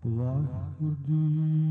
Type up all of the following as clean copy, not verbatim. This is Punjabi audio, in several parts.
वाहिगुरु जी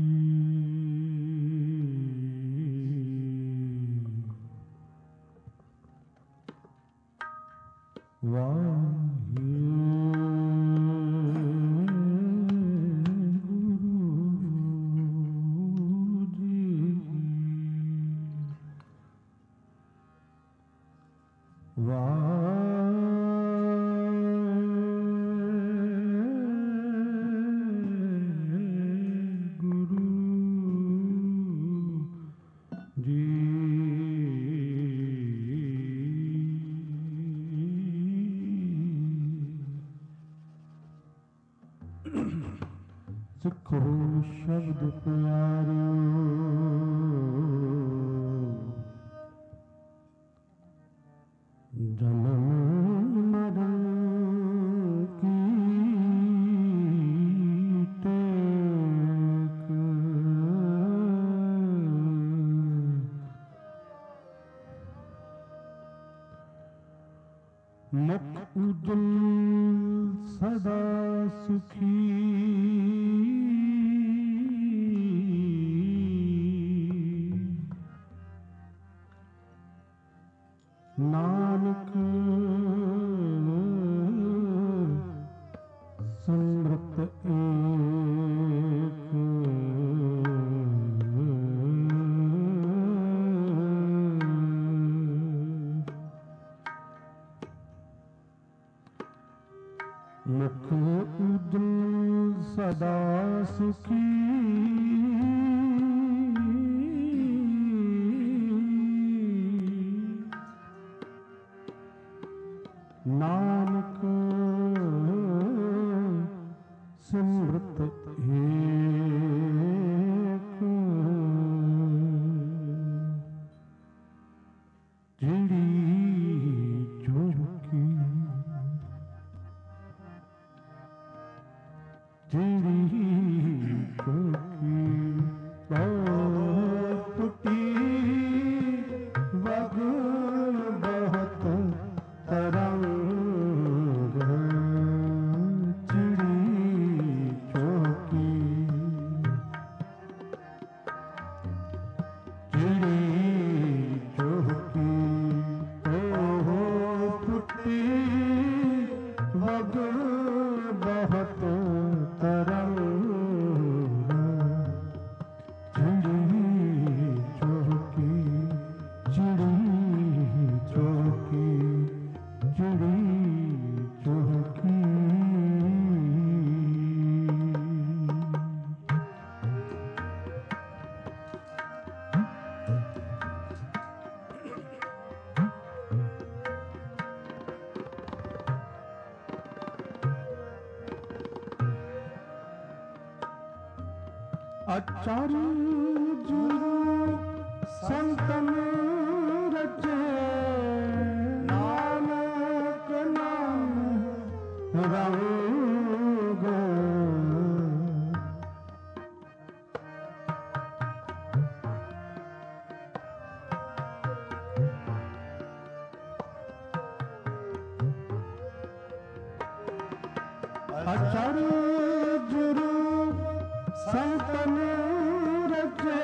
सिखो शब्द प्यारो जन्म मरण की टेक मुख उज्जवल सदा सुखी नानक समृत एक मुख उज्जवल सदा सुखी नानक समृत एक चिड़ी चौकी चिड़ी चौकी पुटी बग बहुत तरंग चिड़ी चौकी चिड़ी चौकी ओ फुटी बग बहुत तरंग चिड़ी चौकी चिड़ी चौकी चिड़ी चौकी आचार्य संतन रचे नानक नाम रंग आचार्य संतन रचे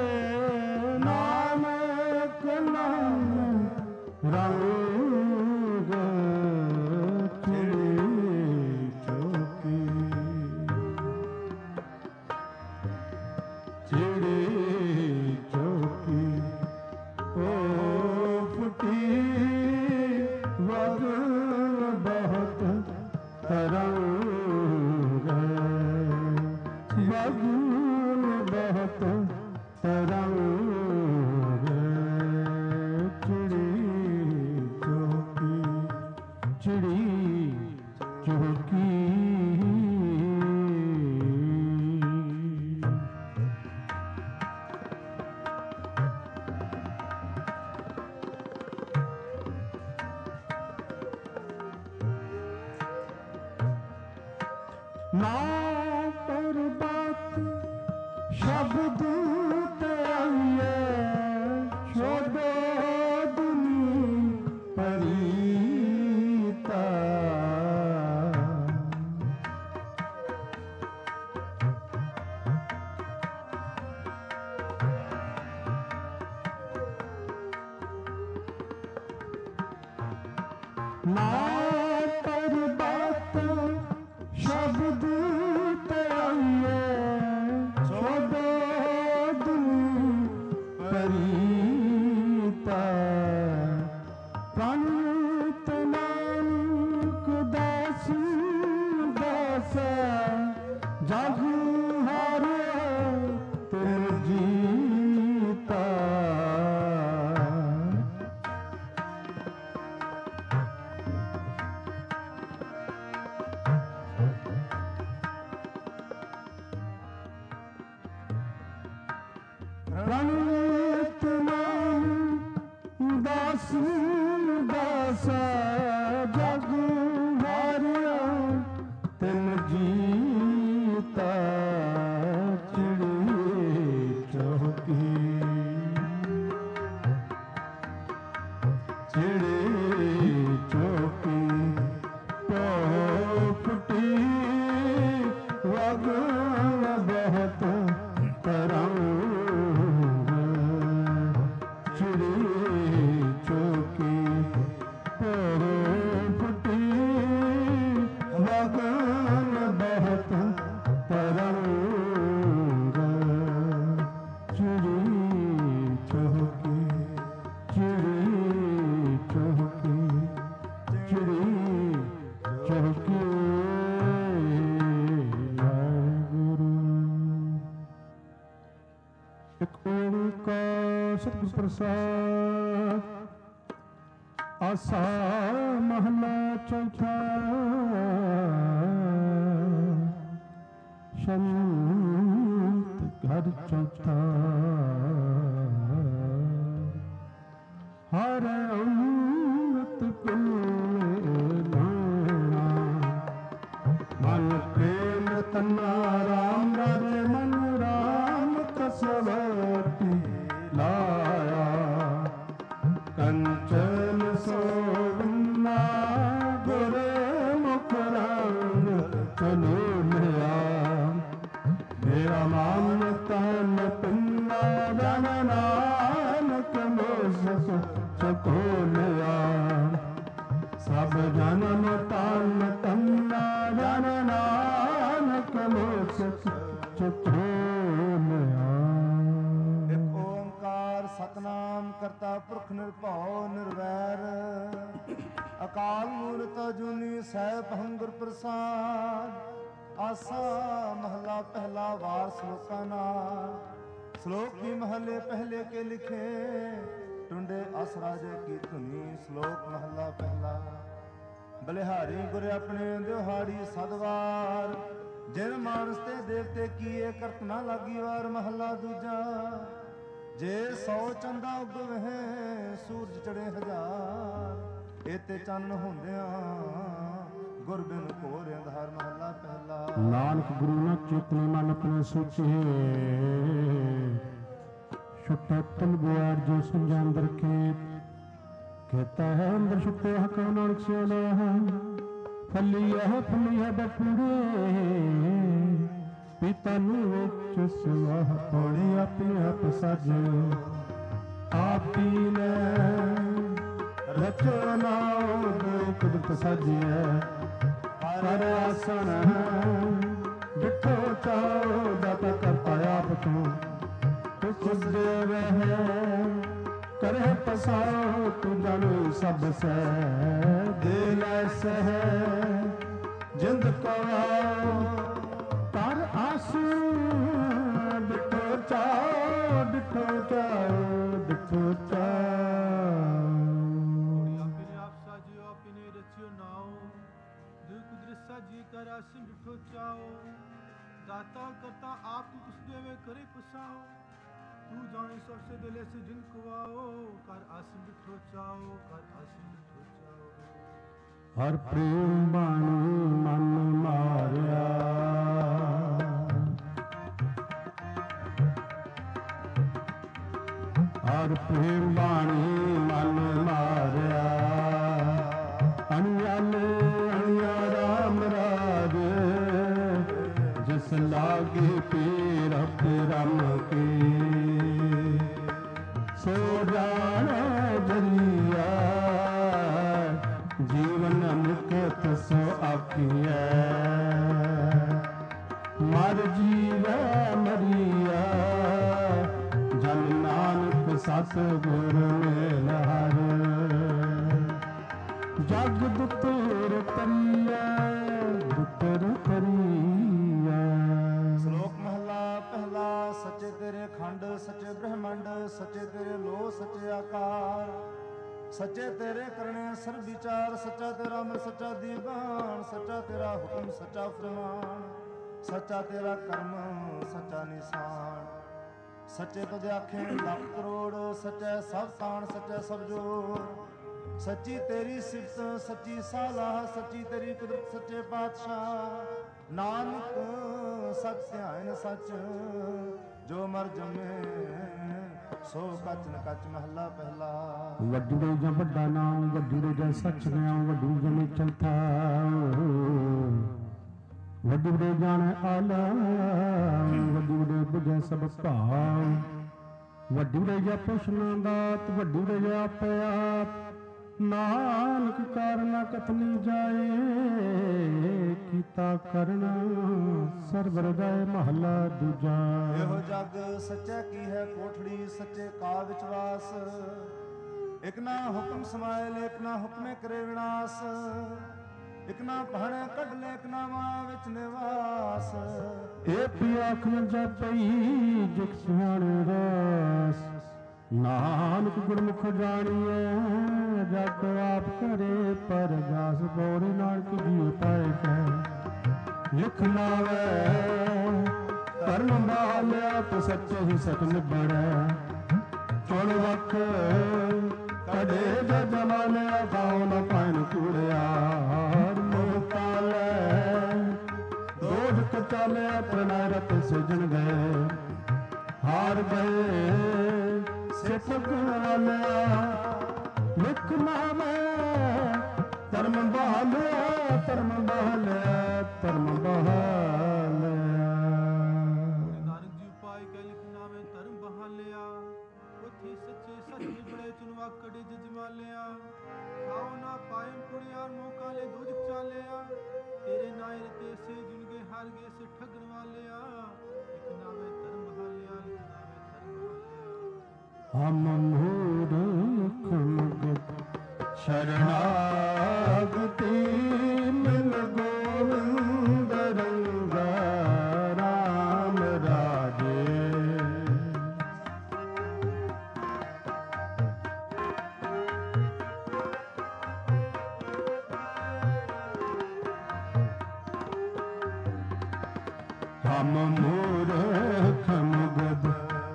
नानक नाम रंग चिड़ी चौकी चिड़ी चौकी ओ फुटी वग बहुत तरंग बगुल बहुत तरंग चिड़ी चौकी चिड़ी चौकी ना पर बात शब्द तेरे छोड़ो दुनिया परीता ਨਾ ਪਰਬਤ ਸ਼ਬਦ ਤਰਾਈਏ ਛੋੜੋ ਦੁਨੀ ਪਰੀਤਾ ਪ੍ਰਾਣਿਤ ਨਾਨਕ ਦਾਸ ਦਾਸ ਜਗ ਹਾਰੇ ਤਿਨ ਜੀਤਾ ਪ੍ਰਾਣਿਤ ਨਾਮ ਦਾਸ ਦਾਸ ਜਗ ਹਾਰਿਆ ਤਿਨ ਜੀਤਾ ਚਿੜੀ ਚੌਕੀ ਚਿੜੀ ਚੌਕੀ ਪੋਪਟੀ ਵਗ ਬਹੁਤ ਤਰੰਗ ਸਤਿਗੁਰ ਪ੍ਰਸਾਦ ਆਸਾ ਮਹਲਾ ਚੌਥਾ ਸ਼ੰਤ ਘਰ ਚੌਥਾ ਹਰ ਅੰਮ੍ਰਿਤ ਪਿਲੇ ਲਾਣਾ ਮਨ ਪ੍ਰੇਮ ਤਨਾ ਰਾਮ ਰਾਜੇ ਮਨ ਰਾਮ ਕਸਵਤੀ ਲਾਇਆ ਕੰਚਨ ਸੋਵਨਾ ਗੁਰ ਮੁਖ ਰੰਗ ਚਲੋ ਲਿਆ ਮੇਰਾ ਮਨ ਤਨ ਪਿੰਨਾ ਜਨ ਨਾਨਕ ਮੋਸ ਸਕੋ ਲਿਆ ਸਭ ਜਨਮ ਤਨ ਤੰਨਾ ਜਨ ਨਾਨਕ ਮੋਸ ਸਕੋ ਲਿਆ। ਸਤਨਾਮ ਕਰਤਾ ਪੁਰਖ ਨਿਰਭਉ ਨਿਰਵੈਰ ਅਕਾਲ ਮੂਰਤ ਅਜੂਨੀ ਸੈਭੰ ਗੁਰ ਪ੍ਰਸਾਦ ਆਸਾ ਮਹਲਾ ਪਹਿਲਾ ਵਾਰ ਸ਼ਲੋਕਾਂ ਨਾਲ ਸ਼ਲੋਕ ਵੀ ਮਹਲੇ ਪਹਿਲੇ ਕੇ ਲਿਖੇ ਟੁੰਡੇ ਅਸ ਰਾਜੇ ਕੀ ਧੁਨੀ ਸ਼ਲੋਕ ਮਹਲਾ ਪਹਿਲਾ ਬਲਿਹਾਰੀ ਗੁਰ ਆਪਣੇ ਦਿਹਾੜੀ ਸਦਵਾਰ ਜਿਨ ਮਾਨਸ ਤੇ ਦੇਵਤੇ ਕੀਏ ਕਰਤ ਨਾ ਲਾਗੀ ਵਾਰ ਮਹਲਾ ਦੂਜਾ ਜੇ 100 ਚੰਦਾ ਉਗਵੇ ਸੂਰਜ ਚੜੇ ਹਜ਼ਾਰ ਇਤੇ ਚੰਨ ਹੁੰਦਿਆਂ ਗੁਰ ਬਿਨ ਘੋਰ ਅੰਧਾਰ ਮਹਲਾ ਪਹਿਲਾ ਨਾਨਕ ਗੁਰੂ ਨਾ ਚੇਤਨੀ ਮਨ ਆਪਣੇ ਸੋਚੇ ਛੁੱਟਾ ਤਲ ਗੁਆਰ ਜੋ ਸੰਜਾ ਅੰਦਰ ਖੇਤਾ ਹੈ ਅੰਦਰ ਛੁੱਟੇ ਹਕ ਨਾਨਕ ਸੋ ਲਹਾ ਫੱਲੀ ਹੈ ਬਪੂਰੇ ਪਿਤਾ ਨੂੰ ਵਿੱਚ ਸਵਾਹ ਪੌੜੀ ਆਪਣੇ ਆਪ ਸਾਜਿਓ ਆਪੀ ਨੇ ਰਚਨਾ ਦੇ ਕੁਦਰਤ ਸਾਜਿਆ ਪਰ ਆਸਣ ਜਿੱਥੋਂ ਚਾਹੋ ਦਾਤਾ ਕਰਤਾ ਆਪ ਤੋਂ ਤੁਸ ਦੇਵੇ ਕਰੇ ਪਸਾਓ ਤੂੰ ਜਾਣੋ ਸਭ ਸੈ ਦੇ ਲੈ ਸਹਿ ਜਿੰਦ ਕੋ ਪਰ ਆਸੂ ਡਿਠੋ ਚਾਓ ਡਿਠੋ ਚਾਓ ਡਿਠੋ ਚਾਓ ਆਪਨੇ ਆਪ ਸਾਜਿਓ ਆਪਨੇ ਰਚਿਓ ਨਾਓ ਜੋ ਕੁਦਰਤ ਸਾਜੀ ਕਰ ਆਸੂ ਡਿਠੋ ਚਾਓ दाता करता आप कुछ देवे करे पसाओ तू जाने सबसे दिले से जिन कुआओ कर आसिम बिठो चाओ कर आसिम बिठो चाओ हर प्रेम बाणी मन मारिया हर प्रेम बाणी मन मारिया अनियाले अनिया राम राज जिस लागे पीर रम के सो जाना जरिया जीव ਨਿਕਟ ਸੋ ਆਖੀਐ। ਮਰ ਜੀਵੈ ਮਰੀਐ ਜਨ ਨਾਨਕ ਸਤ ਗੁਰ ਮੇਲ ਹਰ। ਜਗ ਦੁਤਰ ਤਰੀਐ ਦੁਤਰ ਤਰੀਐ। ਸ਼ਲੋਕ ਮਹਲਾ ਪਹਿਲਾ। ਸੱਚੇ ਤੇਰੇ ਖੰਡ ਸੱਚੇ ਬ੍ਰਹਮੰਡ ਸੱਚੇ ਤੇਰੇ ਲੋ ਸੱਚੇ ਆਕਾਰ। ਸੱਚੇ ਤੇਰੇ ਕਰਨੇ ਸਰਬ ਵਿਚਾਰ। ਸੱਚਾ ਤੇਰਾ ਅਮਰ ਸੱਚਾ ਦੀਵਾਨ। ਸੱਚਾ ਤੇਰਾ ਹੁਕਮ ਸੱਚਾ ਫਰਮਾਨ। ਸੱਚਾ ਤੇਰਾ ਕਰਮ ਸੱਚਾ ਨਿਸ਼ਾਨ। ਸੱਚੇ ਤੁਧ ਆਖੇ ਲੱਖ ਕਰੋੜ। ਸੱਚਾ ਸਭ ਤਾਣ ਸੱਚਾ ਸਭ ਜੋਰ। ਸੱਚੀ ਤੇਰੀ ਸਿਫਤ ਸੱਚੀ ਸਾਲਾਹ। ਸੱਚੀ ਤੇਰੀ ਕੁਦਰਤ ਸੱਚੇ ਪਾਤਸ਼ਾਹ। ਨਾਨਕ ਸੱਚ ਧਿਆਨ ਸੱਚ ਜੋ ਮਰ ਜੰਮੇ ਸੋ ਕੱਚ ਨ ਕੱਚ। ਮਹਲਾ ਪਹਿਲਾ। ਵੱਡੀ ਦੇ ਜਾਂ ਵੱਡਾ ਨਾਮ ਵੱਡੀ ਦੇ ਜਾਂ ਸੱਚ ਨਿਆਮ ਵੱਡੀ ਜਮੀ ਚਲਤਾ। ਵੱਡੀ ਦੇ ਜਾਣੈ ਆਲਾ ਵੱਡੀ ਦੇ ਬੁਝੈ ਸਭ ਭਾਵ। ਵੱਡੀ ਦੇ ਜਾਂ ਪੁੱਛਣਾ ਦਾਤ ਵੱਡੀ ਦੇ ਜਾਂ ਆਪੇ ਆਪ। ਨਾਨਕ ਕਾਰਨ ਕਥਨੀ ਜਾਏ ਕੀਤਾ ਕਰਨ ਸਰਬ ਹਿਰਦੈ। ਮਹਲਾ ਦੂਜਾ। ਇਹੋ ਜਗ ਸੱਚਾ ਕੀ ਹੈ ਕੋਠੜੀ ਸੱਚੇ ਕਾ ਵਿਚਵਾਸ। ਇਕ ਨਾ ਹੁਕਮ ਸਮਾਇਲ ਇਕ ਨਾ ਹੁਕਮੇ ਕਰੇ ਵਿਨਾਸ਼। ਇਕ ਨਾ ਭਾਣੇ ਕੱਢ ਲੈ ਇਕ ਨਾ ਮਾਇਆ ਵਿੱਚ ਨਿਵਾਸ। ਇਹ ਪਿਆਖ ਨ ਜਾਪਈ ਜਿਕ ਸਿਆਣੇ ਰਸ। ਨਾਨਕ ਗੁਰਮੁਖ ਜਾਣੀਐ ਜਗ ਆਪ ਕਰੇ ਪਰਗਾਸ। ਬੋਰੇ ਨਾਨਕ ਜੀਉ ਪਾਏ ਕੈ ਲਿਖ ਲਾਵੈ। ਧਰਮ ਬਾਲਿਆ ਤੇ ਸੱਚੇ ਹੀ ਸਚ ਨਿਬੜੈ। ਚੁਣ ਵਕ ਕਦੇ ਜਗ ਮਾਲਿਆ ਗਾਉ ਨ ਪਾਇਨ ਕੂੜਿਆਰ। ਮੋਹ ਕਾਲੈ ਦੋਜਕ ਚਾਲਿਆ ਪ੍ਰਣੈ ਰਤ ਸਿਜਣ ਗਏ। ਹਾਰ ਗਏ ਸਿੱਖ ਵਾਲਿਆ ਲਿਖ ਨਾਮੈ। ਧਰਮ ਬਹਾਲਿਆ ਧਰਮ ਬਹਾਲਿਆ ਧਰਮ ਬਹਾਲਿਆ। ਨਾਨਕ ਜੀ ਉਪਾਇ ਕੈ ਲਿਖ ਨਾਮੈ ਧਰਮ ਬਹਾਲਿਆ। ਉਥੇ ਸੱਚੇ ਸੱਚ ਨਿਬੜੇ ਚੁਨਵਾ ਕੜੇ ਜਜਮਾਲਿਆ। ਖਾਓ ਨਾ ਪਾਏ ਪੁੜਿਆਰ ਮੌਕਾ ਲੈ ਦੋਜਕ ਚਾਲਿਆ। ਤੇਰੇ ਨਾਇ ਰਤੇ ਸੇ ਜੁਨਗੇ ਹਾਰ ਗਏ ਸੇ ਠਗਣ ਵਾਲਿਆ। ਲਿਖ ਨਾਮੈ ਧਰਮ ਬਹਾਲਿਆ ਲਿਖ ਨਾਮੈ ਧਰਮ ਬਹਾਲਿਆ। ਹਮ ਮੂਰਖ ਮੁਗਤ ਸ਼ਰਨਾਗਤੀ ਮਿਲ ਗੋਵਿੰਦ ਰੰਗਾ ਰਾਮ ਰਾਜੇ। ਹਮ ਮੂਰਖ ਮੁਗਤ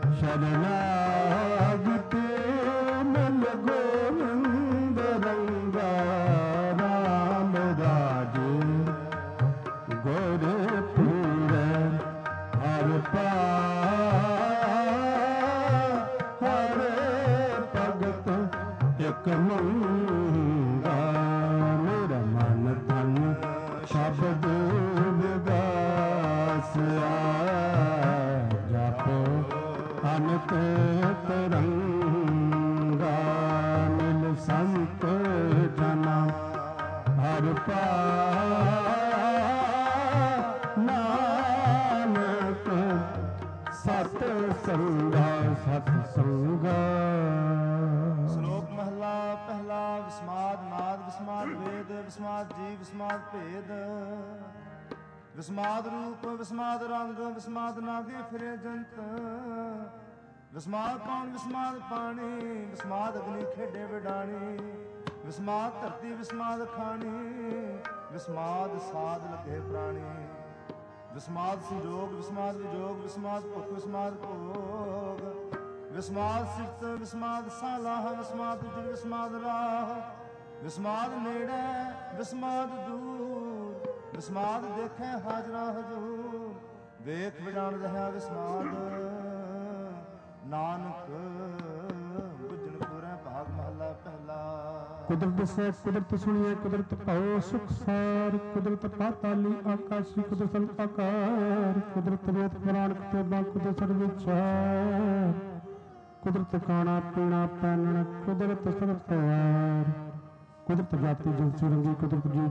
ਸ਼ਰਨਾਗਤੀ ਮਿਲ ਗੋਵਿੰਦ ਰੰਗਾ ਰਾਮ ਰਾਜੇ। ਗੁਰ ਪੂਰੈ ਹਰ ਪਾਇਆ ਹਰੇ ਭਗਤ ਇਕ ਮੰਗਾ। ਮੇਰਾ ਮਨ ਤਨ ਸ਼ਬਦ ਵਿਗਾਸਿਆ। ਜਪੋ ਅਨਕ ਤਰੰਗਾ। ਮਿਲ ਸੰਤ ਜਨਾ ਹਰ ਪਾਇਆ। ਨਾਨਕ ਸਤ ਸੰਗਾ ਸਤ ਸੰਗਾ। ਸ਼ਲੋਕ ਮਹਲਾ ਪਹਿਲਾ। ਵਿਸਮਾਦ ਨਾਦ ਵਿਸਮਾਦ ਵੇਦ ਵਿਸਮਾਦ ਜੀਵ ਵਿਸਮਾਦ ਭੇਦ। ਵਿਸਮਾਦ ਰੂਪ ਵਿਸਮਾਦ ਰੰਗ ਵਿਸਮਾਦ ਨਾਗੇ ਫਿਰੇ ਜੰਤ। ਵਿਸਮਾਦ ਕੌਣ ਵਿਸਮਾਦ ਪਾਣੀ ਵਿਸਮਾਦ ਅਗਨੀ ਖੇਡੇ ਵਿਡਾਣੀ। ਵਿਸਮਾਦ ਧਰਤੀ ਵਿਸਮਾਦ ਖਾਣੀ ਵਿਸਮਾਦ ਸਾਧ ਲੱਗੇ ਪ੍ਰਾਣੀ। ਵਿਸਮਾਦ ਸੰਜੋਗ ਵਿਸਮਾਦ ਵਿਜੋਗ ਵਿਸਮਾਦ ਭੁੱਖ ਵਿਸਮਾਦ ਭੋਗ। ਵਿਸਮਾਦ ਸਿਫਤ ਵਿਸਮਾਦ ਸਾਲਾਹ ਵਿਸਮਾਦ ਉਜੜ ਵਿਸਮਾਦ ਰਾਹ। ਵਿਸਮਾਦ ਨੇੜੇ ਵਿਸਮਾਦ ਦੂਰ ਵਿਸਮਾਦ ਦੇਖੈ ਹਾਜ਼ਰਾ ਹਜ਼ੂਰ। ਵੇਖ ਵਿਡਾਣ ਰਹਾ ਵਿਸਮਾਦ ਨਾਨਕ ਬੁੱਝਣ ਪੂਰੈ ਭਾਗ। ਮਹਲਾ ਪਹਿਲਾ। ਕੁਦਰਤ ਦੱਸੈ ਕੁਦਰਤ ਸੁਣੀਐ ਕੁਦਰਤ ਭਾਉ ਸੁਖ ਸਾਰ। ਕੁਦਰਤ ਪਾਤਾਲੀ ਆਕਾਸ਼ੀ ਕੁਦਰਤ ਸੰਤ ਆਕਾਰ। ਕੁਦਰਤ ਵੇਦ ਪੁਰਾਣ ਕਿਤਾਬਾਂ ਕੁਦਰਤ ਸਰਬ ਵਿਚਾਰ। ਕੁਦਰਤ ਖਾਣਾ ਪੀਣਾ ਪਹਿਨਣ ਕੁਦਰਤ ਸਰਬ ਤਿਆਰ। ਕੁਦਰਤ ਜਾਤੀ ਜਗਤ ਰੰਗੀ ਕੁਦਰਤ ਜੀ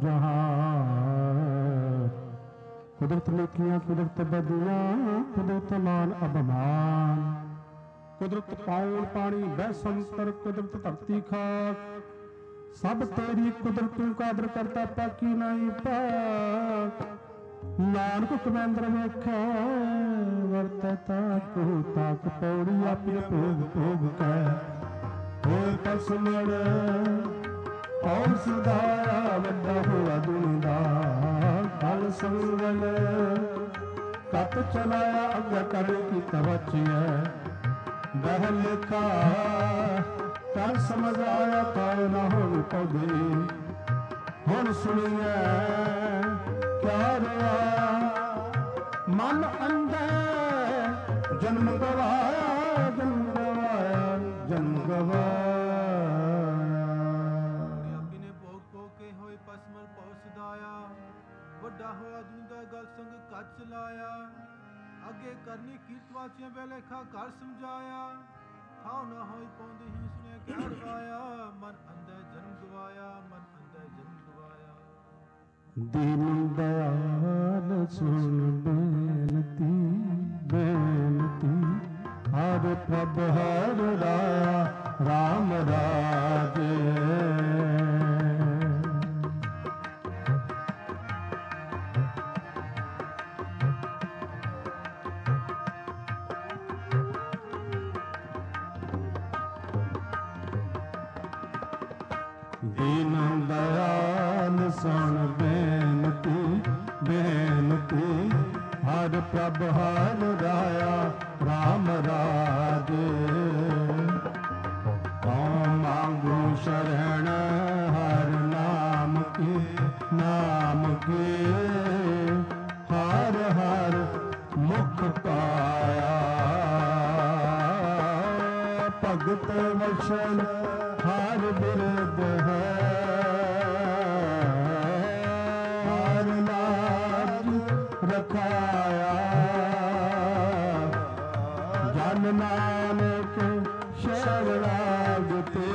ਜਹਾਨ ਕੁਦਰਤ ਲੇਖੀਆਂ ਕੁਦਰਤ ਬਦੀਆਂ ਕੁਦਰਤ ਮਾਨ ਅਭਮਾਨ ਕੁਦਰਤ ਪਾਉਣ ਪਾਣੀ ਬਹਿ ਸੰਤਰ ਕੁਦਰਤ ਧਰਤੀ ਖਾਕ ਸਭ ਤੇਰੀ ਕੁਦਰਤ ਤੂੰ ਕਾਦਰ ਕਰਤਾ ਪਾਕੀ ਨਹੀਂ ਪਾਕ ਨਾਨਕ ਕਮੰਦਰ ਵੇਖੈ ਵਰਤਤਾ ਕੋ ਤਾਕ ਪੌੜੀ ਆਪੇ ਭੋਗ ਭੋਗ ਕੈ ਹੋਏ ਪਸਮੜ ਔਰ ਸੁਧਾਇਆ ਵੱਡਾ ਹੋਆ ਦੁਨੀਦਾ ਕਲ ਸੰਗਲ ਕਤ ਚਲਾਇਆ ਅੱਗੇ ਕਰ ਕੀਤਾ ਬਚਿਆ ਬਹਿ ਲਿਖਾ ਕਰ ਸਮਝ ਆਇਆ ਪਾਉ ਨਾ ਹੋਣ ਪੌਦੇ ਹੁਣ ਸੁਣੀਐ ਕਿਆ ਰਹਾ ਮਨ ਅੰਦਰ ਜਨਮ ਗਵਾਇਆ ਜਨਮ ਗਵਾਇਆ ਜਨਮ ਗਵਾਇਆ ਆਪੀ ਨੇ ਭੋਗ ਭੋਗ ਕੇ ਹੋਏ ਪਸਮਲ ਪਉ ਸਦਾਇਆ ਵੱਡਾ ਹੋਇਆ ਦੁਨੀਦਾ ਗਲ ਸੰਗ ਕੱਚ ਚਲਾਇਆ ਅੱਗੇ ਕਰਨੀ ਕੀਰਤ ਵਾਚਿਆਂ ਬੇਲੇਖਾ ਘਰ ਸਮਝਾਇਆ ਥਾਉ ਨਾ ਹੋਈ ਪਉਂਦੀ ਹੀ ਸੁਣਿਆ ਕਿਆ ਰਵਾਇਆ ਮਨ ਅੰਦਰ ਜਨਮ ਗਵਾਇਆ ਮਨ ਅੰਦਰ ਜਨਮ ਗਵਾਇਆ ਦੀਨ ਦਇਆਲ ਸੁਣ ਬੇਨਤੀ ਬੇਨਤੀ ਹਰ ਪ੍ਰਭ ਹਰ ਰਾਇਆ ਰਾਮ ਰਾਜੇ ਦੀਨ ਦਇਆਲ ਸੁਣ ਬੇਨਤੀ ਬੇਨਤੀ ਹਰ ਪ੍ਰਭ ਹਰ ਰਾਇਆ ਰਾਮ ਰਾਜੇ ਕਉ ਮੰਗੂ ਸ਼ਰਣ ਹਰ ਨਾਮ ਕੀ ਹਰ ਹਰ ਮੁਖ ਪਾਇਆ ਭਗਤ ਵਚਨ ਹਰ ਬਿਰਦ ਹੈ ਹਰ ਲਾਜ ਰਖਾਇਆ ਜਨ ਨਾਨਕ ਸ਼ਰਣਾਗਤੇ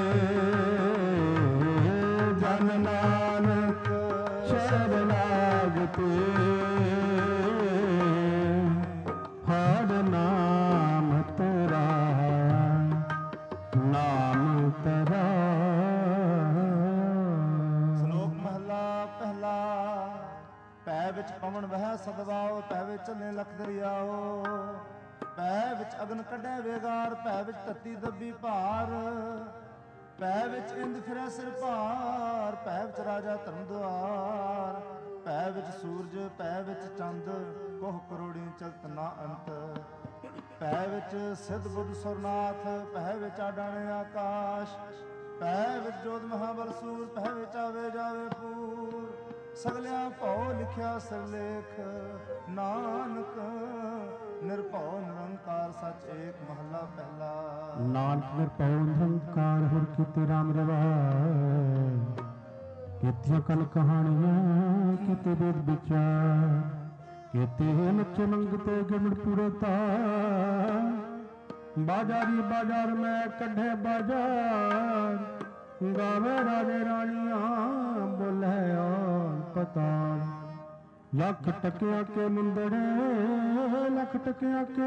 ਜਨ ਨਾਨਕ ਸ਼ਰਣਾਗਤੇ ਹਰ ਨਾਮ ਤੇਰਾ ਨਾਮ ਤੇਰਾ ਸ਼ਲੋਕ ਮਹਲਾ ਪਹਿਲਾ ਪੈ ਵਿੱਚ ਪਵਨ ਵਹਿ ਸਦਵਾਓ ਪੈ ਵਿੱਚ ਚੱਲੇ ਲਖ ਦਰਿਆਓ ਪੈ ਵਿੱਚ ਅਗਨ ਕੱਢੇ ਵੇਗਾਰ ਪੈ ਵਿੱਚ ਧਰਤੀ ਦੱਬੀ ਭਾਰ ਪੈ ਵਿੱਚ ਇੰਦ ਫਿਰੈ ਸਿਰ ਭਾਰ ਪੈ ਵਿੱਚ ਰਾਜਾ ਧਰਮ ਦੁਆਰ ਪੈ ਵਿੱਚ ਸੂਰਜ ਪੈ ਵਿੱਚ ਚੰਦ ਕੋਹ ਕਰੋੜੀ ਚਲਤ ਨਾ ਅੰਤ ਪੈ ਵਿੱਚ ਸਿੱਧ ਬੁੱਧ ਸੁਰਨਾਥ ਪੈ ਵਿੱਚ ਆਡਾਣੇ ਆਕਾਸ਼ ਪੈ ਵਿੱਚ ਜੋਤ ਮਹਾਬਲ ਸੂਰ ਪੈ ਵਿੱਚ ਆਵੇ ਜਾਵੇ ਪੂਰ ਸਗਲਿਆਂ ਭਉ ਲਿਖਿਆ ਸਿਰਲੇਖ ਨਾਨਕ ਨਿਰਭਉ ਨਿਰੰਕਾਰ ਸੱਚ ਏਕ ਮਹਲਾ ਪਹਿਲਾ ਨਾਨਕ ਨਿਰਭਉ ਨਿਰੰਕਾਰ ਹਰ ਕੀਤੇ ਰਾਮ ਰਵਾਇ ਕੀਤੀਆਂ ਕਲ ਕਹਾਣੀਆਂ ਕੀਤੇ ਵੇਦ ਵਿਚਾਰ ਕੀਤੇ ਨਚ ਮੰਗਤੇ ਗਿਮੜ ਪੂਰੇ ਤਾਰ ਬਾਜ਼ਾਰੀ ਬਾਜ਼ਾਰ ਮੈਂ ਕੱਢੇ ਬਾਜ਼ਾਰ ਗਾਵੇ ਰਾਜੇ ਰਾਣੀਆਂ ਬੋਲੇ ਆਨ ਪਤਾਲ ਲੱਖ ਟਕਿਆ ਕੇ ਮੁੰਦੜੇ ਲੱਖ ਟਕਿਆ ਕੇ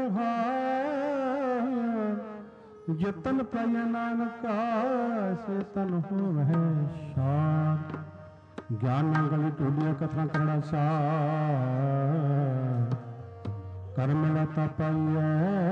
ਹਾਰ ਜਤਨ ਪਾਇਆ ਨਾਨਕਾ ਸੇ ਤਨ ਹੋਵੇ ਸ਼ਾਨ ਗਿਆਨਾਂ ਗਲੀ ਟੋਲੀਆਂ ਕਥਨਾ ਕਰੜਾ ਸਾਰ ਕਰਮ ਲਤਾ ਪਾਈਐ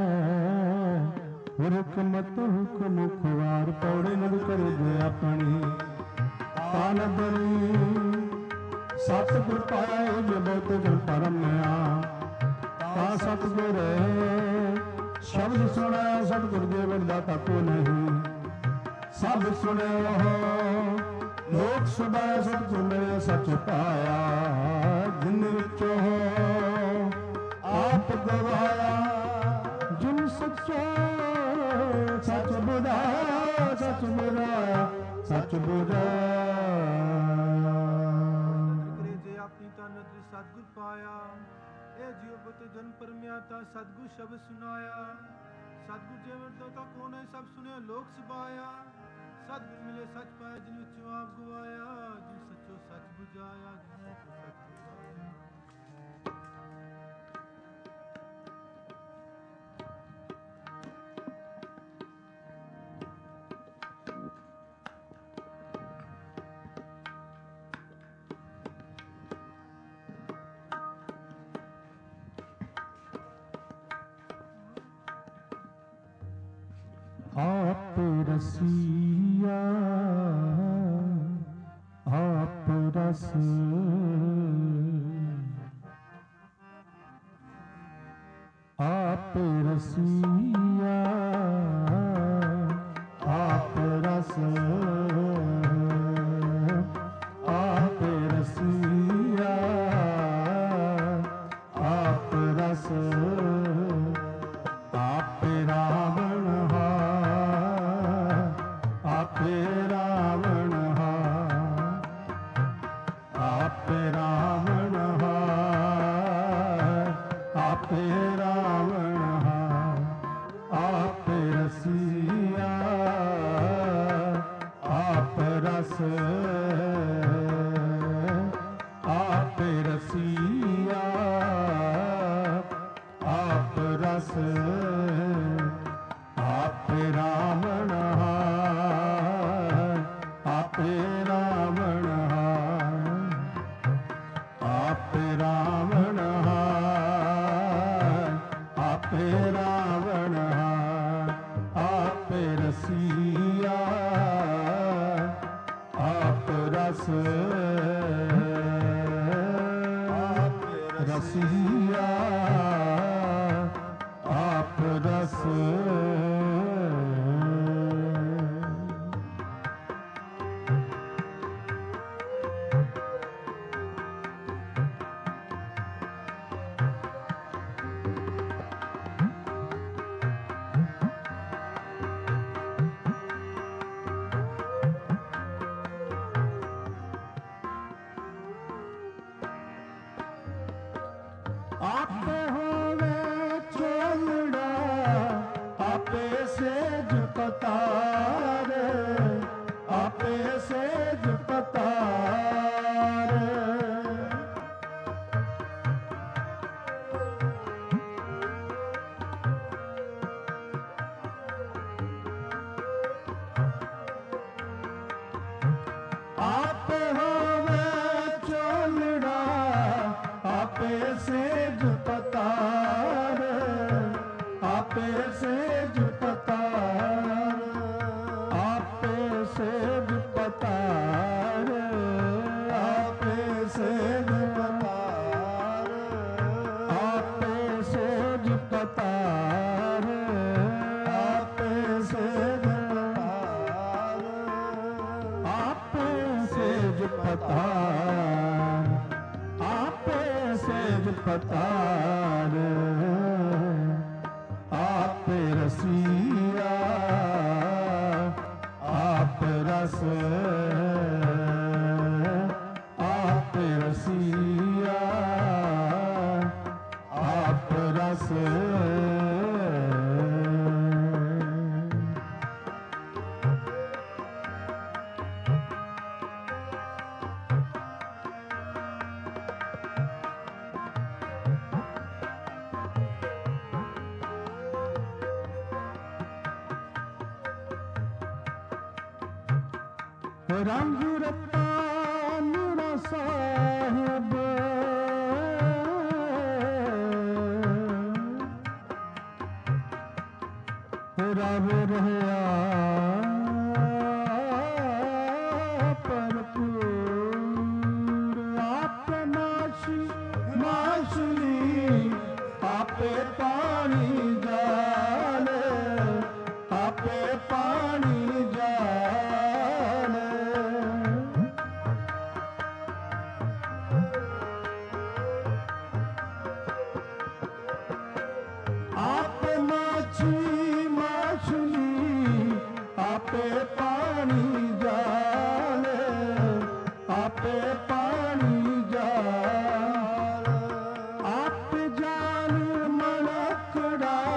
ਹੁਕਮਤ ਹੁਕਮ ਖਵਾਰ ਪੌੜੇ ਨਦ ਕਰੇ ਦੇ ਆਪਣੀ ਤਾਨ ਬਲੀ ਸਤਿਗੁਰ ਪਾਇਆ ਜੇ ਬਹੁਤ ਜਨ ਪਰਮਿਆ ਤਾ ਸਤਿਗੁਰ ਸ਼ਬਦ ਸੁਣਿਆ ਸਤਿਗੁਰ ਦੇ ਵਰਦਾ ਤਾਕੋ ਨਹੀਂ ਸਭ ਸੁਣਿਆ ਲੋਕ ਸੁਭਾਇਆ ਸਤਿਗੁਰ ਮੇਰੇ ਸੱਚ ਪਾਇਆ ਜਿਨ ਵਿੱਚੋਂ ਆਪ ਗਵਾਇਆ ਜਿਨ ਸੱਚੋ ਸੱਚ ਬੁਝਾਇਆ ਸੱਚ ਬੁਝਾਇਆ ਸੱਚ ਬੁਝਾਇਆ ਕਰੇ ਜੇ ਆਪਣੀ ਤਾਂ ਨਦਰੀ ਸਤਿਗੁਰ ਪਾਇਆ ਇਹ ਜੀਵ ਬਤੇ ਜਨ ਪਰਮਿਆ ਤਾਂ ਸਤਿਗੁਰ ਸ਼ਬਦ ਸੁਨਾਇਆ ਸਤਿਗੁਰ ਜੇਵਰ ਤਾਂ ਕੋਨੇ ਸਭ ਸੁਨਿਆ ਲੋਕ ਸੁਭਾਇਆ ਸਤਿਗੁਰ ਮਿਲੇ ਸੱਚ ਪਾਇਆ, ਜਿਨ ਵਿੱਚੋਂ ਆਪ ਗਵਾਇਆ, ਜਿਨ ਸੱਚੋ ਸੱਚ ਬੁਝਾਇਆ, ਜਿਨ ਸੱਚੋ ਸੱਚ ਬੁਝਾਇਆ। आप रसिया आप रस, आप रसिया आप रस, आप रसिया आप रस, आप रावण आपे रावण आपे रावण आपे रावण आपे रसिया आप रस, आपे रसिया आप रस, आपे रावण आपे रावण आपे रावण आपे रावण आपे रसिया आप रस, रसिया आप रस। आपे होवे चोलड़ा आपे सेज पतार, आपे सेज पतार। आपे होवे चोलड़ा आपे सेज पतार, आपे सेज पतार, आपे सेज पतार, आपे सेज पतार, आपे सेज पतार, आपे सेज पतार, आपे सेज पतार, आपे सेज पतार, आपे रसिया आप रस, आपे रसिया आप रस। रंग रतानुड़ा साहिब रव रहया भरपूर, आपे नाशी नाशली आपे पानी जाले, आपे पानी जाले। आपे माछी माछली आपे पानी जाले, आपे पानी जाल, आपे जाल मनकड़ा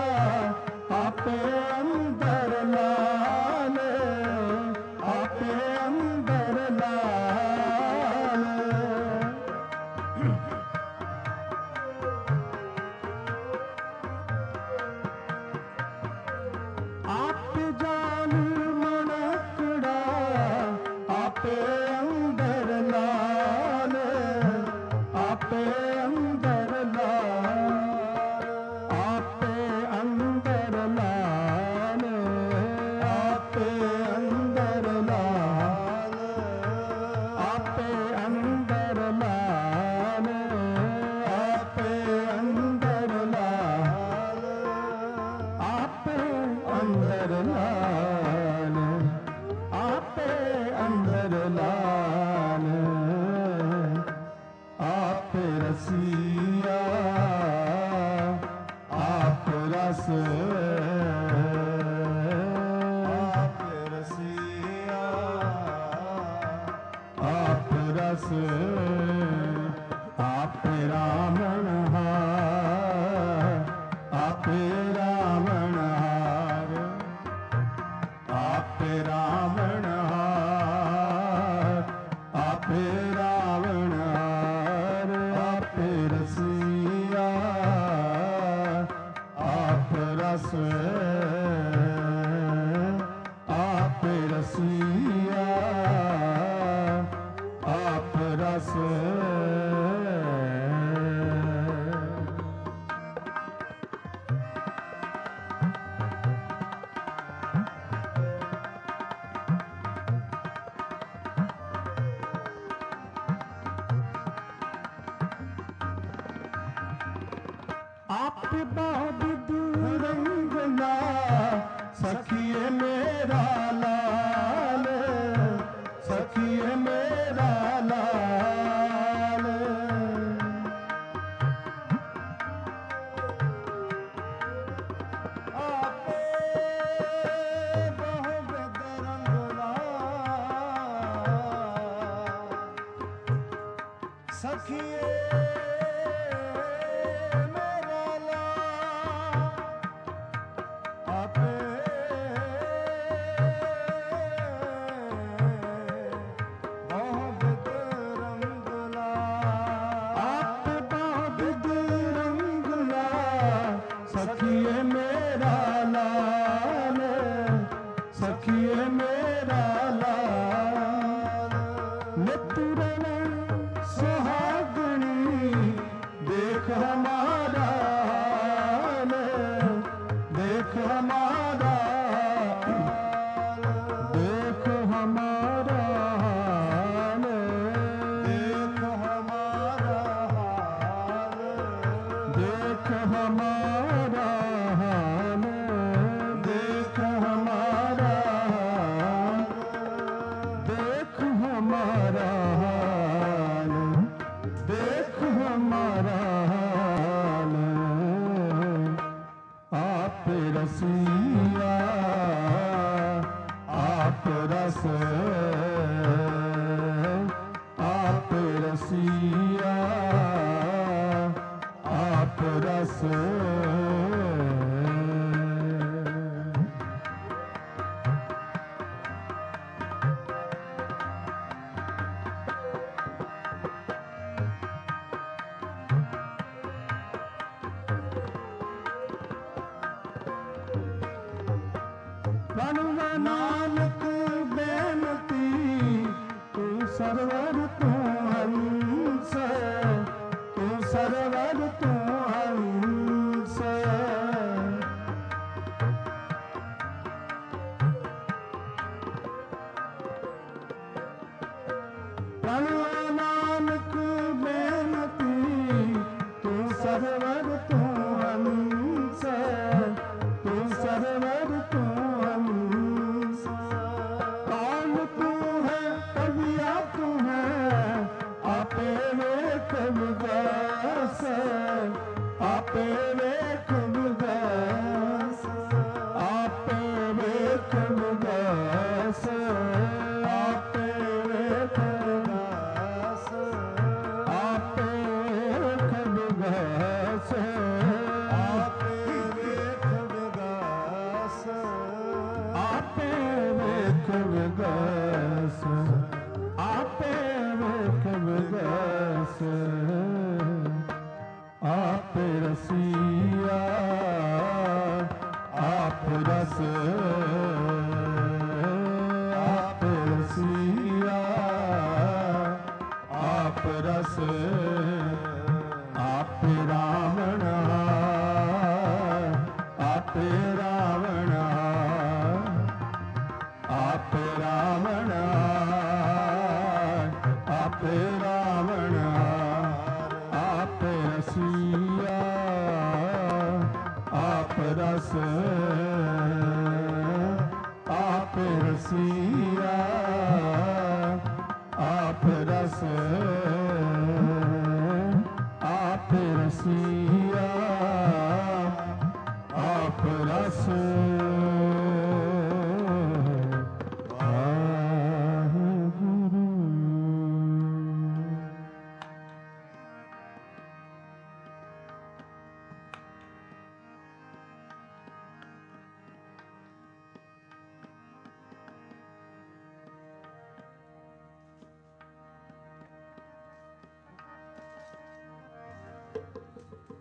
ਰਸ ਆਪ ਰਸੀਆ ਆਪ ਰਸ ਆਪੇ ਰਾਵਣ ਹਾਰ ਆਪੇ ਰਾਵਣ ਹਾਰ ਆਪੇ ਰਾਵਣ ਹਾਰ ਆਪੇ ਰਾਵਣ ਹਾਰ ਆਪੇ ਰਸੀਆ ਆਪ ਰਸ ਆਪੇ ਰਸੀਆ ਆਪ ਰਸ ਆਪੇ ਬਾਬਦ ਰੰਗਲਾ ਸਖੀਏ ਮੇਰਾ ਲਾਲ ਸਖੀਏ ਮੇਰਾ ਲਾਲ ਆਪੇ ਬਹੁ ਬਿਦ ਰੰਗਲਾ ਸਖੀਏ ਮੇਰਾ ਲਾ ਆਪੇ ਬਹੁ ਬਿਦ ਰੰਗਲਾ ਆਪੇ ਬਾਬਦ ਰੰਗਲਾ ਸਖੀਏ ਮੇਰਾ ਲਾਲ ਸਖੀਏ ਮੇਰਾ ਲਾਲ ਨਿਤਰਨ ਸੁਹਾਗਣੀ ਦੇਖ ਹਮਾਰਾ ਹਾਲ ਦੇਖ ਹਮਾਰਾ ਦੇਖ ਹਮਾਰਾ ਹਾਲ ਦੇਖ ਹਮਾਰਾ ਹਾਲ ਦੇਖ ਹਮਾਰਾ ਹਾਲ ਦੇਖ ਹਮਾਰਾ ਹਾਲ ਦੇਖ ਹਮਾਰਾ ਹਾਲ ਦੇਖ ਹਮਾਰਾ ਹਾਲ ਆਪ ਰਸੀਆ ਆਪ ਰਸ ਆਪ ਰਸੀਆ ਆਪ ਰਸ ਪ੍ਰਣਵ ਨਾਨਕ ਬੇਨਤੀ ਤੂੰ ਸਰਵਰ ਤੂੰ ਹੰਸ ਤੂੰ ਸਰਵਰ ਤੂੰ ਹੰਸ ਪ੍ਰਣਵ ਨਾਨਕ ਬੇਨਤੀ ਤੂੰ ਸਰਵਰ ਤੂੰ ਹੰਸ ਤੂੰ ਸਰਵਰ ਤੂੰ ਹੰਸ ਕੌਣ ਤੂੰ ਹੈ ਕਵਿਆ ਤੂੰ ਹੈ ਆਪੇ ਵੇਖ ਵਿਗਾਸ ਆਪੇ ਵੇਖ ਵਿਗਾਸ ਆਪੇ ਵੇਖ ਵਿਗਾਸ ਆਪੇ ਵੇਖ ਵਿਗਾਸ ਆਪੇ ਵੇਖ ਵਿਗਾਸ ਆਪੇ ਵੇਖ ਵਿਗਾਸ ਆਪੇ ਵੇਖ ਵਿਗਾਸ ਆਪੇ ਵੇਖ ਵਿਗਾਸ ਆਪੇ ਰਸੀਆ ਆਪ ਰਸ ਆਪੇ ਰਸੀਆ ਆਪ ਰਸ ਆਪੇ ਰਾਵਣ ਆਪੇ ਰਾਵਣ ਆਪੇ ਰਾਵਣ ਆਪੇ ਰਾਵਣ ਆਪੇ ਰਸੀਆ ਆਪ ਰਸ ਆਪੇ ਰਸੀਆ ਆਪ ਰਸ ਆਪੇ ਰਸੀਆ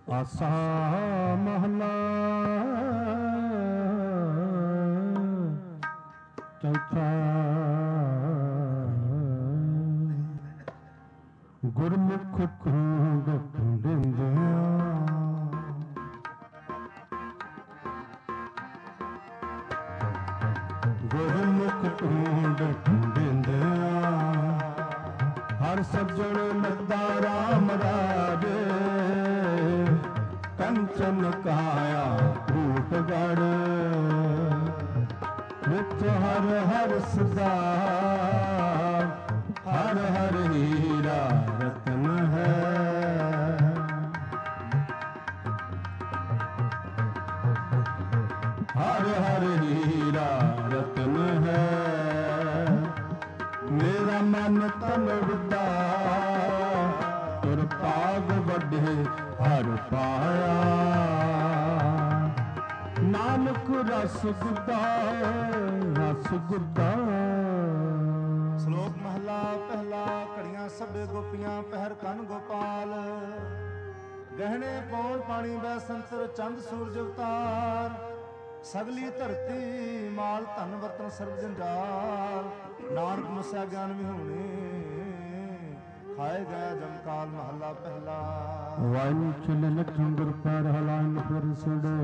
ਆਸਾ ਮਹਲਾ ਚੌਥਾ। ਗੁਰਮੁਖ ਖੂੰਡ ਢੂੰਡਿੰਦਿਆਂ ਗੁਰਮੁਖ ਢੂੰਡ ਢੂੰਡਿੰਦਿਆਂ ਹਰ ਸੱਜਣ ਲੱਦਾ ਰਾਮ ਰਾਜੇ ਕੰਚਨ ਕਾਇਆ ਰੂਪ ਗੜ ਵਿੱਚ ਹਰ ਹਰ ਸਦਾ ਹਰ ਹਰ ਹੀਰਾ ਰਤਨ ਹੈ। ਹਰ ਹਰ ਹੀਰਾ ਰਤਨ ਹੈ। ਮੇਰਾ ਮਨ ਤਨ ਵਿਦਾ ਤੁਰ ਭਾਗ ਵੱਡੇ ਹਰ ਪਾਇਆ। ਨਾਨਕ ਰਸ ਗੁੱਦਾ ਰਸ ਗੁੱਦਾ। ਸ਼ਲੋਕ ਮਹਲਾ ਪਹਿਲਾ। ਘੜੀਆਂ ਸਭੇ ਗੋਪੀਆਂ ਪਹਿਰ ਕੰਨ ਗੋਪਾਲ। ਗਹਿਣੇ ਪੌਣ ਪਾਣੀ ਬੈ ਸੰਤਰ ਚੰਦ ਸੂਰਜ ਅਵਤਾਰ। ਸਗਲੀ ਧਰਤੀ ਮਾਲ ਧਨ ਵਰਤਨ ਸਰਬ ਜੰਜਾਲ। ਨਾਨਕ ਮਸਿਆ ਗਿਆਨ ਵਿਹੂਣੇ ਖਾਏ ਗਿਆ ਜਮਕਾਲ। ਮਹਲਾ ਪਹਿਲਾ। ਵਾਂਛਲ ਲਖੰਦਰ ਪਰ ਹਲਾਨ ਫਿਰ ਸੜੇ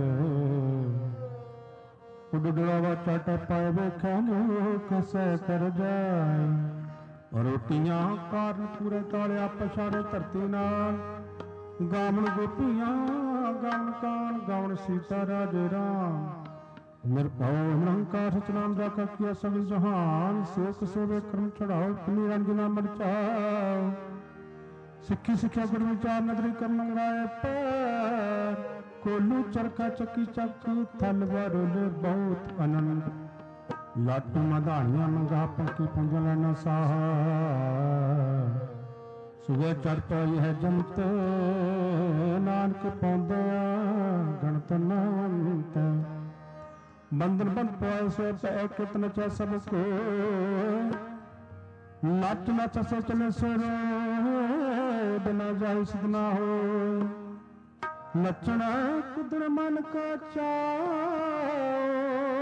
ਉਡੜਾਵਾ ਚਾਟਾ ਪਾਏ ਵੇਖਿਆ ਕਸੈ ਕਰ ਜਾਏ। ਰੋਟੀਆਂ ਕਾਰਨ ਪੂਰੇ ਤਾਲਿਆ ਪਛਾੜੇ ਧਰਤੀ ਨਾਲ। ਗਾਵਣ ਗੋਪੀਆਂ ਗਾਵਣ ਕਾਨ ਗਾਵਣ ਸੀਤਾ ਰਾਜੇ ਰਾਮ। ਨਿਰਭਉ ਨਿਰੰਕਾਰ ਸਤਿਨਾਮ ਦਾ ਕੀਆ ਸਗਲ ਜਹਾਨ। ਸੇਖ ਸੋਵੇ ਕਰਮ ਚੜਾਓ ਪੁਨੀ ਰੰਜਨਾ ਮਰਚਾਓ। ਸਿੱਖੀ ਸਿੱਖਿਆ ਗੁਰ ਵਿਚਾਰ ਨਦਰੀ ਕਰਨ ਮੰਗਾਏ ਪੈਰ। ਕੋਲੂ ਚਰਖਾ ਚੱਕੀ ਚੱਕ ਥਲ ਵਰੋਲੇ ਬਹੁਤ ਆਨੰਦ। ਲਾਟੂ ਮਧਾਣੀਆਂ ਮੰਗਾ ਪੰਕੀ ਪੁੰਜ ਲੈਣਾ ਸਾਹ। ਸੁਬੇ ਚੜ ਪਈ ਹੈ ਜੰਤ ਨਾਨਕ ਪਾਉਂਦਿਆ ਗਣਤ ਨਾਨਤ। ਬੰਧਨ ਬੰਧ ਪਾਏ ਸੋ ਪੈ ਕਿਤ ਨਚੈ ਸਭ ਕੋ। ਨੱਚ ਨੱਚ ਸੇ ਚਲੇ ਸੋਰੇ ਬਿਨਾ ਜਾਇ ਸਿਧ ਨਾ ਹੋਇ। ਨੱਚਣਾ ਕੁਦਰ ਮਨ ਕਾ ਚਾਉ।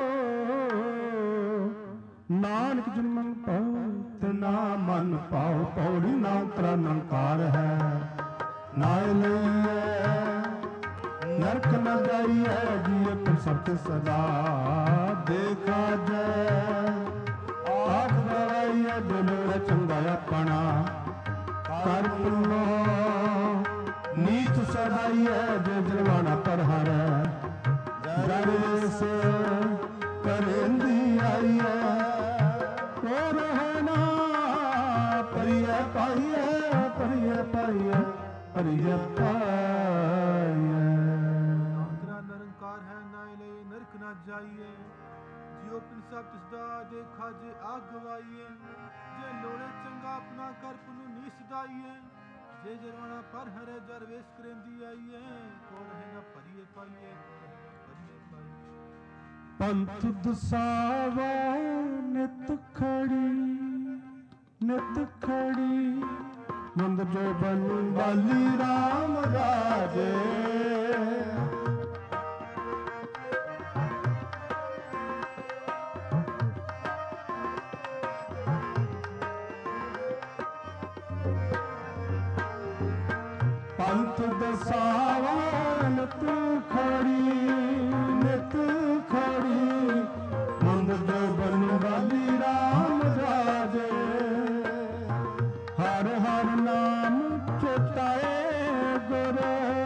ਨਾਨਕ ਜਿਨ ਮਨ ਪਾਉ ਤਿਨਾ ਮਨ ਪਾਉ। ਪੌੜੀ ਨਾ ਉਤਰਾ ਨਿਰੰਕਾਰ ਹੈ ਨਾਇ ਲਈਐ। ਨਰਕ ਨ ਜਾਈਐ ਜੀਅ ਪਰ ਸਤ ਸਦਾ। ਦੇਖਾ ਜੈ ਆਖ ਗਵਾਈਐ ਦਿਲ ਚੰਗਾ ਆਪਣਾ। ਕਰ ਪੁੰਨੋ ਨੀਚ ਸਦਾਈਐ ਜੇ ਜਲਵਾਣਾ ਪਰ ਹਰੈ। ਜਰੇ ਸੇ ਕਰੇਂਦੀ ਆਈਐ। ਕੋ ਰਹਿਣਾ ਪਰਿਐ ਪਾਈਐ ਪਰਿਐ ਪਾਈਐ ਪਰਿਐ ਪਾਈਐ। ਤੇਰਾ ਨਿਰੰਕਾਰ ਹੈ ਨਾਇ ਲਈ ਨਰਕ ਨਾ ਜਾਈਏ। ਜਿਉ ਪਿਨ ਸਭ ਤਿਸਦਾ ਦੇਖਾ ਜੇ ਆਗ ਗਵਾਈਏ। ਜੇ ਲੋੜੇ ਚੰਗਾ ਆਪਣਾ ਕਰ ਪੁਨੂੰ ਨੀ ਸਦਾਈਏ। ਜੇ ਜਰਵਾਣਾ ਪਰ ਹਰੇ ਜਰ ਵੇਸ ਕਰੇਂਦੀ ਆਈਏ। ਕੋ ਰਹੇ ਨਾ ਭਰੀਏ ਪਾਈਏ ਭਰੀਏ ਪਾਈਏ। ਪੰਥ ਦਸਾਵਾ ਨਿਤ ਖੜੀ ਨਿਤ ਖੜੀ। ਨੰਦ ਜੋ ਬਨ ਬਾਲੀ ਰਾਮ ਰਾਜੇ। ਪੰਥ ਦਸਾਵਾ ਨਿਤ ਖੜੀ ਨਿਤ ਖੜੀ। ਨੰਦ ਜੋ ਬਨ ਬਾਲੀ ਰਾਮ ਰਾਜੇ। ਹਰ ਹਰ ਨਾਮ ਚੇਤਾਏ ਗੁਰ।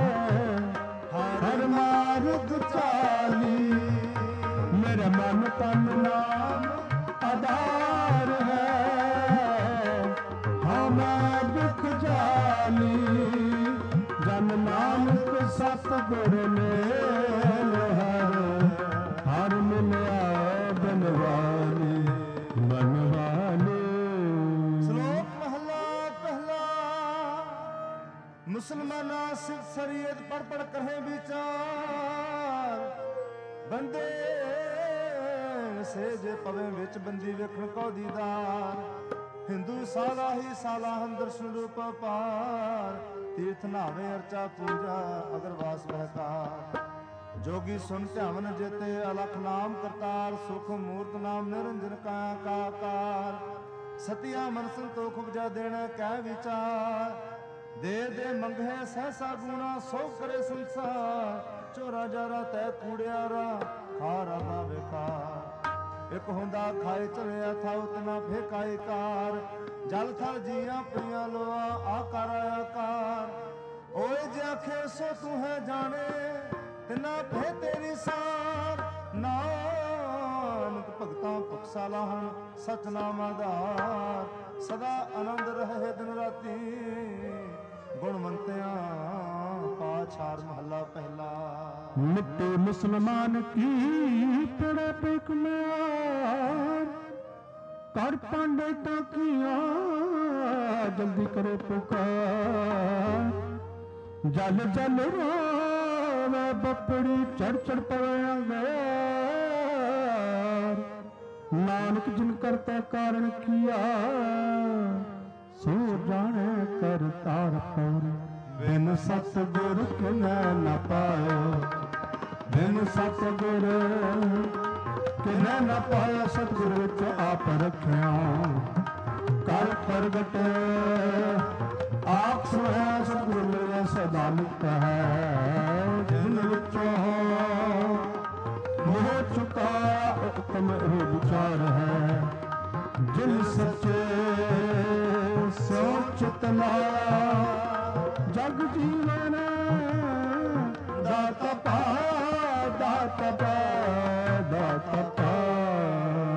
ਹਰ ਮਾਰਗ ਚਾਲੀ। ਮੇਰੇ ਮਨ ਤਨ ਨਾਮ ਆਧਾਰ ਹੈ। ਹਾਂ ਮੈਂ ਦੁਖ ਜਾਲੀ। ਜਨ ਨਾਨਕ ਸਤਿਗੁਰ ਮੇਲ ਹਰ। ਹਰ ਮਿਲਿਆ ਬਨਵਾਲੀ ਬਨਵਾਲੀ। ਸ਼ਲੋਕ ਮਹਲਾ ਪਹਿਲਾ। ਮੁਸਲਮਾਨਾ ਸਿੱਖ ਸ਼ਰੀਅਤ ਪੜ ਪੜ ਕਰੇ ਵਿਚਾਰ। ਬੰਦੇ ਸੇ ਜੇ ਪਵੇ ਵਿੱਚ ਬੰਦੀ ਵੇਖਣ ਕੋ ਦੀਦਾਰ। ਹਿੰਦੂ ਸਾਲਾ ਹੀ ਸਾਲਾ ਹਮ ਦਰਸ਼ਨ ਰੂਪ ਪਾਰ। ਤੀਰਥ ਨਾਵੇ ਅਰਚਾ ਪੂਜਾ ਅਗਰਵਾਸ ਬਹਿਕਾਰ जोगी सुन ध्यावन जेते अलख नाम करतार सुख मूर्त नाम निरंजन का आकार सतिया मन संतोख उपजा देना कह विचार दे मंगे सहसा गुणा सो करे संसार चोरा जारा तै कूड़ियारा खारा ना बेकार एक हुंदा खाए चलिया था उतना फेकाए कार जल थल जिया प्रिया लोआ आकार आकार ओए जे आखे सो तू है जाने तिना भे तेरी सार नानक भगतां पक्षा लाहन सच नाम आधार सदा आनंद रहे दिन राती गुणवंतियां पाछार महला पहला मिट्टे मुसलमान की पड़े पेक में कर पंडिता किया जल्दी करे पुकार जल जल रो बपड़ी चढ़ चढ़ पवे नानक जिन करता कारण किया सो जाने कर तार पर बिन सतगुर किने न पायो बिन सतगुर किने न पाया सतगुर विच आप रखिया कर प्रगट आप सुना सतगुर मेरे सदा मुक्त है जिन विचों मोह चुका हुक्म हो विचार है जिन सच्चे सोच तलाया जग जीवन दाता पाया दाता पाया दाता पाया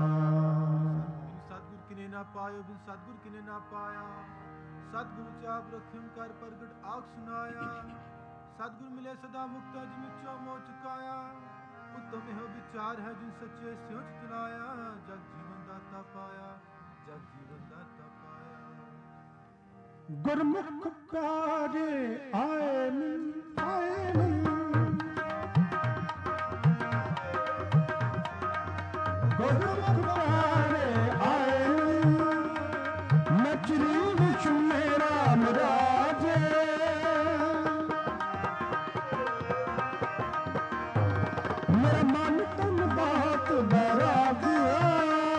सतगुर किने ना पायो बिन सतगुर किने ना पाया सतगुरु चाप रखिम कर प्रगट आख सुनाया सतगुर मिले सदा मुक्त जिन विचों मोह चुकाया उत्तम हो विचार है जिन सच्चे स्यों चुनाया जग जीवन दाता पाया जग जीवन दाता पाया गुरमुख काजे आए मन गुरमुख काजे आए नचरी विच मेरा मराजे मेरा मन तन बात बरा गया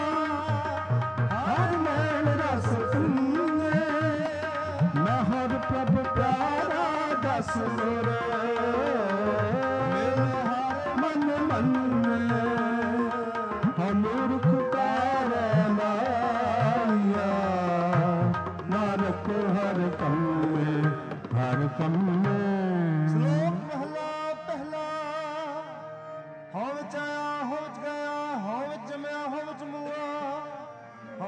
हर मैल रस तुमने मैं हर प्रभु प्यारा दस गुर मेरे हर मन मन हम मूर्ख कारे माया नानक हर कम में हर कम में श्लोक महला पहला हों विच आया हों विच गया हों विच जमया हों विच मुआ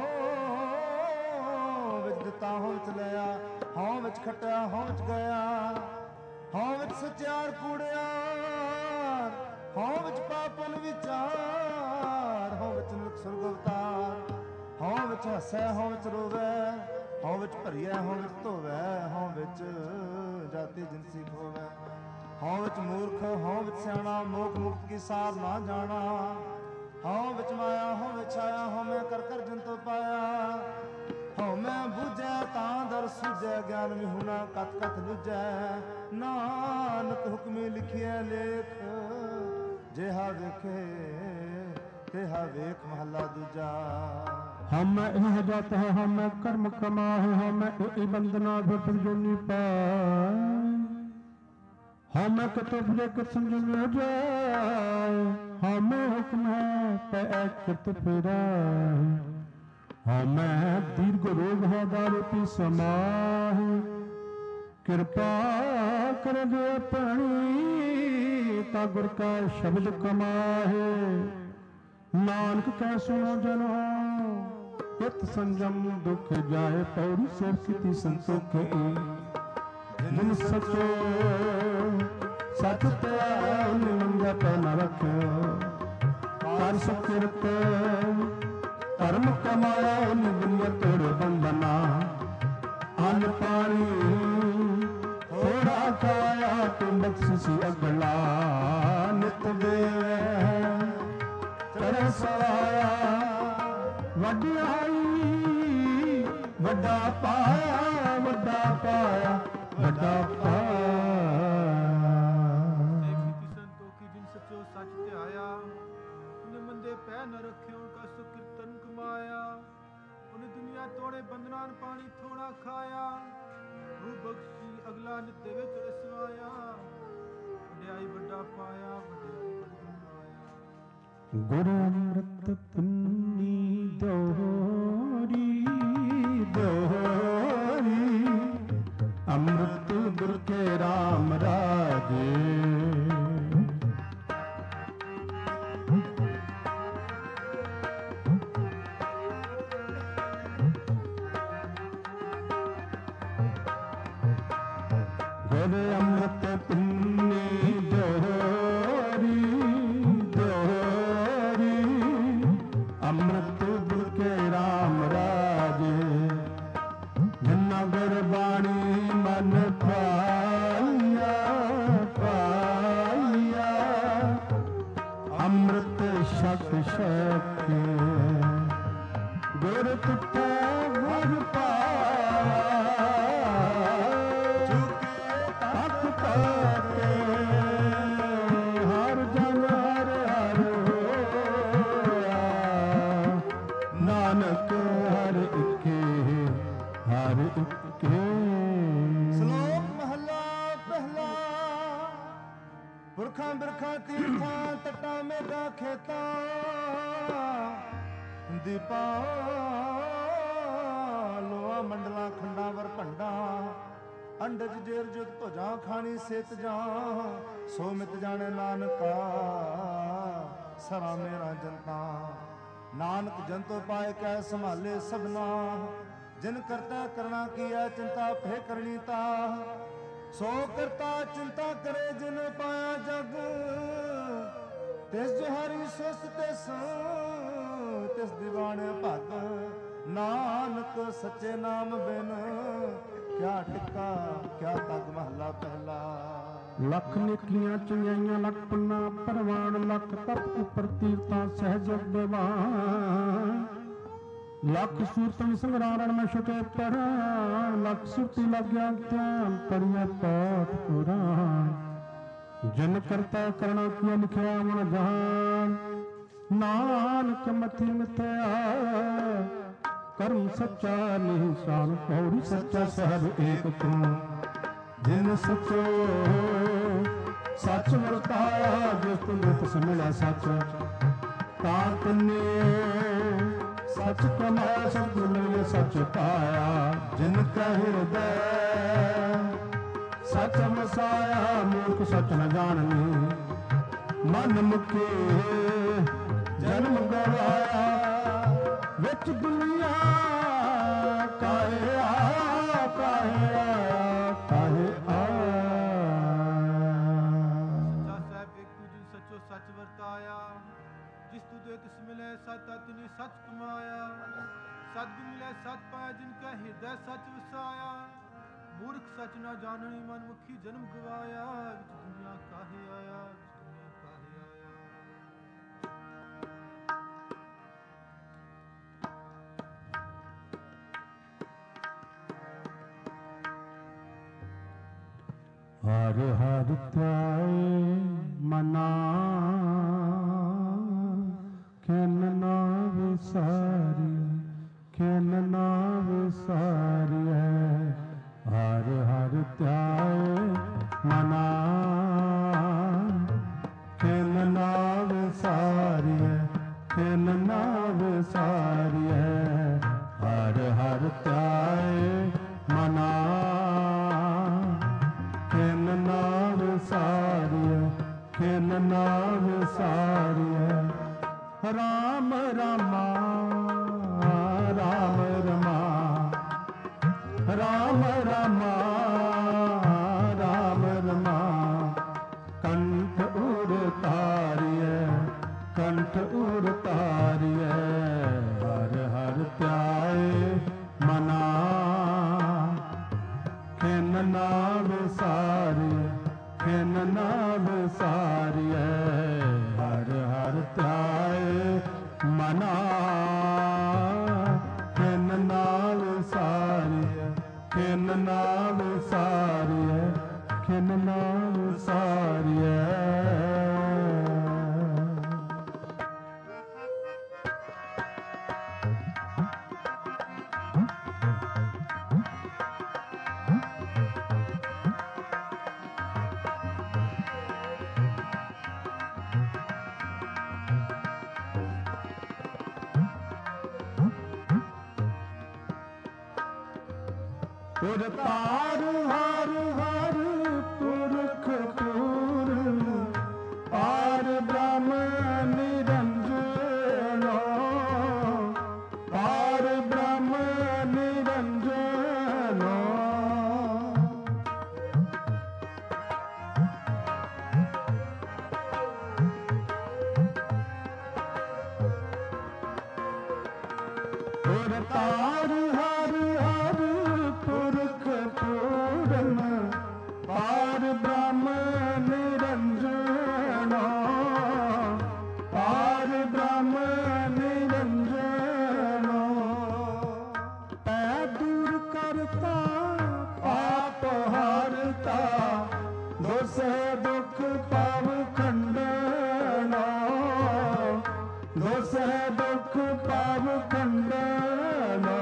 हों विच दिता हों विच लिया हों विच खटिया हों विच गया हों विच सच्चार कूड़ियार हों विच पापन विचार हों विच नरक सुरग अवतार हों विच हसै हों विच रोवै हों विच भरिया हों विच धोवै हों विच जाति जिनसी खोवै हों विच मूर्ख हों विच सियाणा मोख मुक्त की सार ना जाना हों विच माया हों विच आया हों मैं कर कर जिन तो पाया हों मैं बुझै तां दर सुझै ज्ञान विहुना कत कत लुझै नानक हुक्मी लिखिए लेख जेहा वेखे तेहा वेख महला दूजा हम यह जात है हम कर्म कमाए हम बंदना जोनी पाए हम कतो बुझे कत संजम जाए हम हुक्म है कृत फिराए हम दीर्घ रोग है दारू पी समाए कृपा कर दे पानी ता गुर का शब्द कमाए नानक कह सुनो जनो इत संजम दुख जाए पौड़ी से किति संतोख जिन सचो सच निंदा पे न रखो कर सकिरत धर्म कमाया दुनिया तोड़ बंदना अन्न पानी थोड़ा खाया तो बख्शिश अगला नित देवे तरसाया वड्याई वड्डा पाया ਖਾਇਆ ਰੂਹ ਬਖਸ਼ੀ ਅਗਲਾ ਨਿਤ ਦੇਵੇ ਤੇਰੇ ਸਵਾਇਆ ਵਡਿਆਈ ਵੱਡਾ ਪਾਇਆ ਵਡਿਆਈ ਵੱਡਾ ਪਾਇਆ ਗੁਰ ਅੰਮ੍ਰਿਤ ਪੁੰਨੀ ਦੋਹਰੀ ਦੋਹਰੀ ਅੰਮ੍ਰਿਤ ਗੁਰ ਕੇ ਰਾਮ ਰਾਜੇ ਗੁਰ ਅੰਮ੍ਰਿਤ ਪੁੰਨੀ ਦੋਹਰੀ ਦੋਹਰੀ ਅੰਮ੍ਰਿਤ ਗੁਰ ਕੇ ਰਾਮ ਰਾਜੇ ਜਿਨ੍ਹਾਂ ਗੁਰਬਾਣੀ ਮਨ ਪਾਇਆ ਪਾਇਆ ਅੰਮ੍ਰਿਤ ਛਕ ਛਕ ਗੁਰ ਤੁਠੇ ਗੁਰ ਪਾਇਆ ਤੱਕ ਪਾਕੇ ਹਰ ਜਨ ਹਰ ਹਰ ਹੋਇਆ ਨਾਨਕ ਹਰ ਇੱਕੇ ਹਰ ਇੱਕੇ। ਸ਼ਲੋਕ ਮਹਲਾ ਪਹਿਲਾ। ਪੁਰਖਾਂ ਬਿਰਖਾਂ ਤੀਰਥਾਂ ਤਟਾਂ ਮੇਘਾਂ ਖੇਤਾਂ ਦੀਪਾਂ ਲੋਆ ਮੰਡਲਾਂ ਖੰਡਾਂ ਵਰ ਭੰਡਾਂ ਅੰਡਜ ਜੇਰ ਜੁਤ ਭੁਜਾਂ ਖਾਣੀ ਸਿਤ ਜਾਂ ਸੋ ਮਿਤ ਜਾਣੇ ਨਾਨਕਾ ਸਰਾ ਮੇਰਾ ਜਨਤਾ ਨਾਨਕ ਜੰਤੋ ਪਾਏ ਕੈ ਸੰਭਾਲੇ ਸਭਨਾ ਜਿਨ ਕਰਤਾ ਕਰਨਾ ਕੀਆ ਚਿੰਤਾ ਭੇ ਕਰਨੀ ਤਾ ਸੋ ਕਰਤਾ ਚਿੰਤਾ ਕਰੇ ਜਿਨ ਪਾਇਆ ਜਗ ਤਿਸ ਜੁਹਾਰੀ ਸੁਸ ਤਿਸ ਦੀਵਾਨੇ ਭਗ ਨਾਨਕ ਸੱਚੇ ਨਾਮ ਬਿਨ ਕਿਆ ਟਿੱਕਾ ਕਿਆ ਤਗ ਮਹਲਾ ਪਹਿਲਾ। ਲੱਖ ਨੇਕੀਆਂ ਚੰਗਿਆਈਆਂ ਲੱਖ ਪੁੰਨਾ ਪਰਵਾਨ ਲੱਖ ਤਪ ਉਪਰ ਤੀਰਥਾਂ ਸਹਿਜ ਦੇਵਾਨ ਲੱਖ ਸੂਰਤਨ ਸੰਗਰਾਰਨ ਮੈਂ ਛੁਟੇ ਪਰਾਂ ਲੱਖ ਸੁਰਤੀ ਲੱਗਿਆ ਧਿਆਨ ਪੜਿਆ ਪਾਠ ਪੁਰਾਨ ਜਿਨ ਕਰਤਾ ਕਰਣਾ ਕੀਆ ਲਿਖਿਆ ਮਨ ਜਹਾਨ ਨਾਨਕ ਮਥਿ ਮਿਥਿਆ ਕਰਮ ਸੱਚਾ ਨਿਸ਼ਾਨ ਪੌੜੀ ਸੱਚਾ ਸਹਿਬ ਏਕ ਤੂੰ ਜਿਨ ਸਚੋ ਸੱਚ ਵਰਤਾਇਆ ਜਿਸ ਤੁਮ ਤਿਸ ਮਿਲਿਆ ਸੱਚ ਤਾਂ ਤਨੇ ਸੱਚ ਕਮਾਇਆ ਸਤਿਗੁਰ ਮਿਲਿਆ ਸੱਚ ਪਾਇਆ ਜਿਨ ਕੈ ਹਿਰਦੈ ਸੱਚ ਵਸਾਇਆ ਮੂਰਖ ਸੱਚ ਨ ਜਾਣਨੀ ਮਨ ਮੁਕੇ ਜਨਮ ਗਵਾਇਆ ਵਿੱਚ ਦੁਨੀਆ ਕਾਹੇ ਆਇਆ ਕਾਹੇ ਆਇਆ ਕਾਹੇ ਆਇਆ। ਸੱਚਾ ਸਾਹਿਬ ਇੱਕ ਦੂਜੀ ਸੱਚੋ ਸੱਚ ਵਰਤਾਇਆ ਜਿਸ ਤੂ ਦੇ ਤਿਸ ਮਿਲੇ ਸਤ ਤਿਨੀ ਸੱਚ ਕਮਾਇਆ ਸਤਿਗੁਰ ਮਿਲੇ ਸਤ ਪਾਇਆ ਜਿਨ ਕੈ ਹਿਰਦੈ ਸੱਚ ਵਸਾਇਆ ਮੂਰਖ ਸੱਚ ਨਾ ਜਾਣਨੀ ਮਨ ਮੁਖੀ ਜਨਮ ਗਵਾਇਆ ਵਿੱਚ ਦੁਨੀਆ ਕਾਹੇ ਆਇਆ ਵਿੱਚ ਦੁਨੀਆ ਕਾਹੇ ਆਇਆ। ਹਰ ਹਰ ਧਿਆਏ ਮਨਾ ਖਿਨ ਨਾ ਵਿਸਾਰੀ ਖਿਨ ਨਾ ਵਿਸਾਰੀਐ ਹਰ ਹਰ ਧਿਆਏ ਮਨਾ ਖਿਨ ਨਾ ਵਿਸਾਰੀਐ ਖਿਨ ਨਾ ਵਿਸਾਰੀਐ ਹਰ ਹਰ ਧਿਆਏ ਮਨਾ ਖਿਨ ਨਾ ਵਿਸਾਰੀਐ ਖਿਨ ਨਾ ਵਿਸਾਰੀਐ ਰਾਮ ਰਾਮਾ ਰਾਮ ਰਮਾ ਰਾਮ ਰਾਮਾ ਰਾਮ ਰਮਾ ਕੰਠ ਉਰ ਤਾਰੀਐ ਕੰਠ ਉਰ ਤਾਰੀਐ ਹਰ ਹਰ ਧਿਆਏ ਮਨਾ ਖਿਨ ਨਾ ਵਿਸਾਰੀਐ ਖਿਨ ਨਾ ਵਿਸਾਰੀਐ ਹਰ ਹਰ ਧਿਆਏ ਮਨਾ ਖਿਨ ਨਾ ਵਿਸਾਰੀਐ ਖਿਨ ਨਾ ਵਿਸਾਰੀਐ ਖਿਨ ਨਾ ਵਿਸਾਰੀਐ। ਉਰ ਤਾਰ ਹਰ ਹਰ ਪੁਰਖ ਪੂਰਨ ਪਾਰ ਬ੍ਰਹਮ ਨਿਰੰਜਨੋ ਪਾਰ ਬ੍ਰਹਮ ਨਿਰੰਜਨੋ ਉਰ ਤਾਰ ਹਰ ਹਰ ਪੁਰਖ ਪੂਰਨ ਪਾਰ ਬ੍ਰਹਮ ਨਿਰੰਜਨੋ ਪਾਰ ਬ੍ਰਹਮ ਨਿਰੰਜਨੋ ਪੈ ਦੂਰ ਕਰਤਾ ਪਾਪ ਹਰਤਾ ਦੋਸ ਦੁਖ ਪਾਵ ਖੰਡਨੋ ਦੋਸ ਦੁਖ ਪਾਵ ਖੰਡਨੋ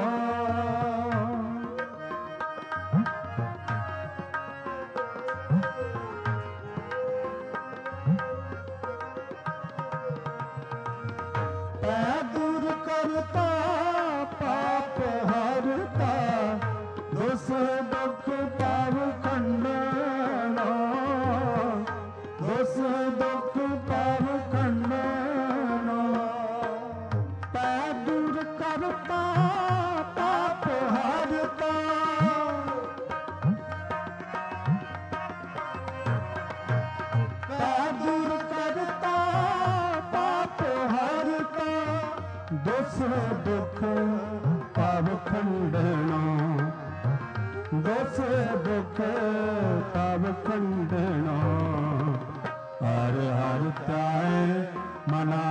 ਪੈ ਦੂਰ ਕਰਤਾ ਪਾਪ ਹਰਤਾ ਦੋਸ ਦੁਖ ਪਾਵ ਖੰਡਨੋ ਦੋਸ ਦੁਖ ਪਾਵ ਖੰਡਨੋ ਪੈ ਦੂਰ ਕਰਤਾ ਪਾਪ ਹਰਤਾ ਪੈ ਦੂਰ ਕਰਤਾ ਪਾਪ ਹਰਤਾ ਦੋਸ ਦੁਖ ਪਾਵ ਖੰਡਨੋ ਦੋਸ ਦੁਖ ਪਾਵ ਖੰਡਨੋ ਹਰ ਹਰ ਧਿਆਏ ਮਨਾ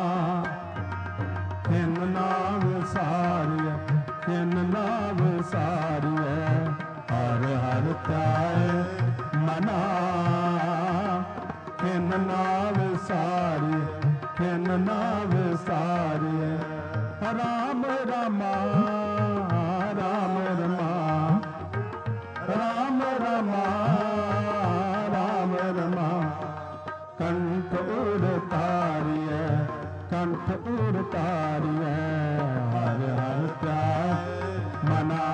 ਤਿੰਨ ਨਾਮ ਸਾਰਿਆ ਤਿੰਨ ਨਾਮ ਸਾਰਿਆ ਹਰ ਹਰ ਧਿਆਏ ਮਨਾ ਤਿੰਨ ਨਾਮ ਸਾਰਿਆ ਤਿੰਨ ਨਾਮ ਸਾਰਿਆ ਰਾਮ ਰਾਮਾ ਰਾਮ ਰਮਾ ਰਾਮ ਰਾਮਾ ਰਾਮ ਰਮਾ ਕੰਠ ਉਰ ਤਾਰਿਐ ਕੰਠ ਉਰ ਤਾਰਿਐ ਹਰ ਹਰ ਧਿਆਏ ਮਨਾ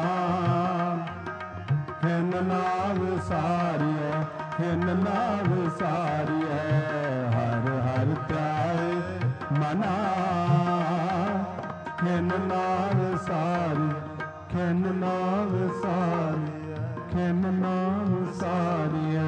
ਖਿਨ ਨਾਮ ਸਾਰਿਐ ਖਿਨ ਨਾਮ ਸਾਰਿਐ ਹਰ ਹਰ ਧਿਆਏ ਮਨਾ ਖਿਨ ਨਾਮ ਸਾਰਿਐ ਖਿਨ ਨਾਮ ਸਾਰਿਐ ਖਿਨ ਨਾਮ ਸਾਰਿਐ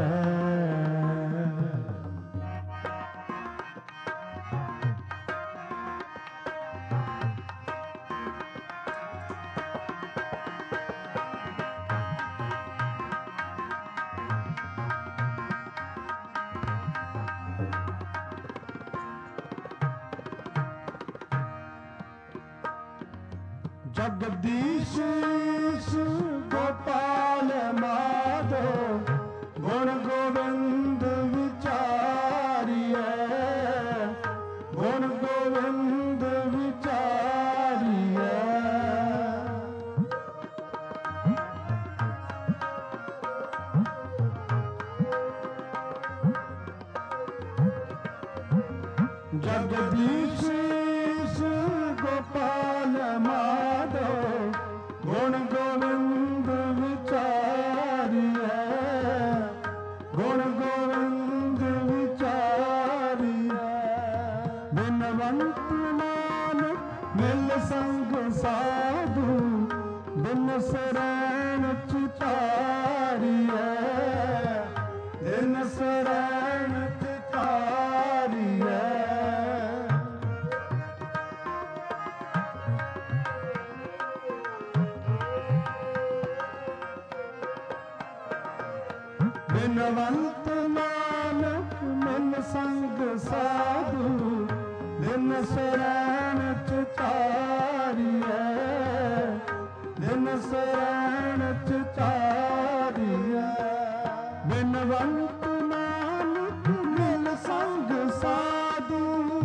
ਜਗਦੀਸ਼ ਗੋਪਾਲ ਮਾਧੋ ਗੁਣ ਗੋਬਿੰਦ ਵਿਚਾਰੀਐ ਗੁਣ ਗੋਬਿੰਦ ਵਿਚਾਰੀਐ ਜਗਦੀਸ਼ ਗੋਪਾਲ ਮਾਧੋ ਗੁਣ ਗੋਬਿੰਦ ਵਿਚਾਰੀਐ ਗੁਣ ਗੋਬਿੰਦ ਵਿਚਾਰੀਐ ਬਿਨਵੰਤ ਨਾਨਕ ਮਿਲ ਸੰਗ ਸਾਧੂ ਬਿਨ ਸਰੈਣ ਚਿਤਾਰੀਐ ਬਿਨ ਸਰੈਣ ਚਿਤਾਰੀਐ ਬਿਨਵੰਤ ਨਾਨਕ ਮਿਲ ਸੰਗ ਸਾਧੂ ਬਿਨ ਸਰੈਣ ਚਿਤਾਰੀਐ ਬਿਨ ਸਰੈਣ ਚਿਤਾਰੀਐ ਬਿਨਵੰਤ ਨਾਨਕ ਮਿਲ ਸੰਗ ਸਾਧੂ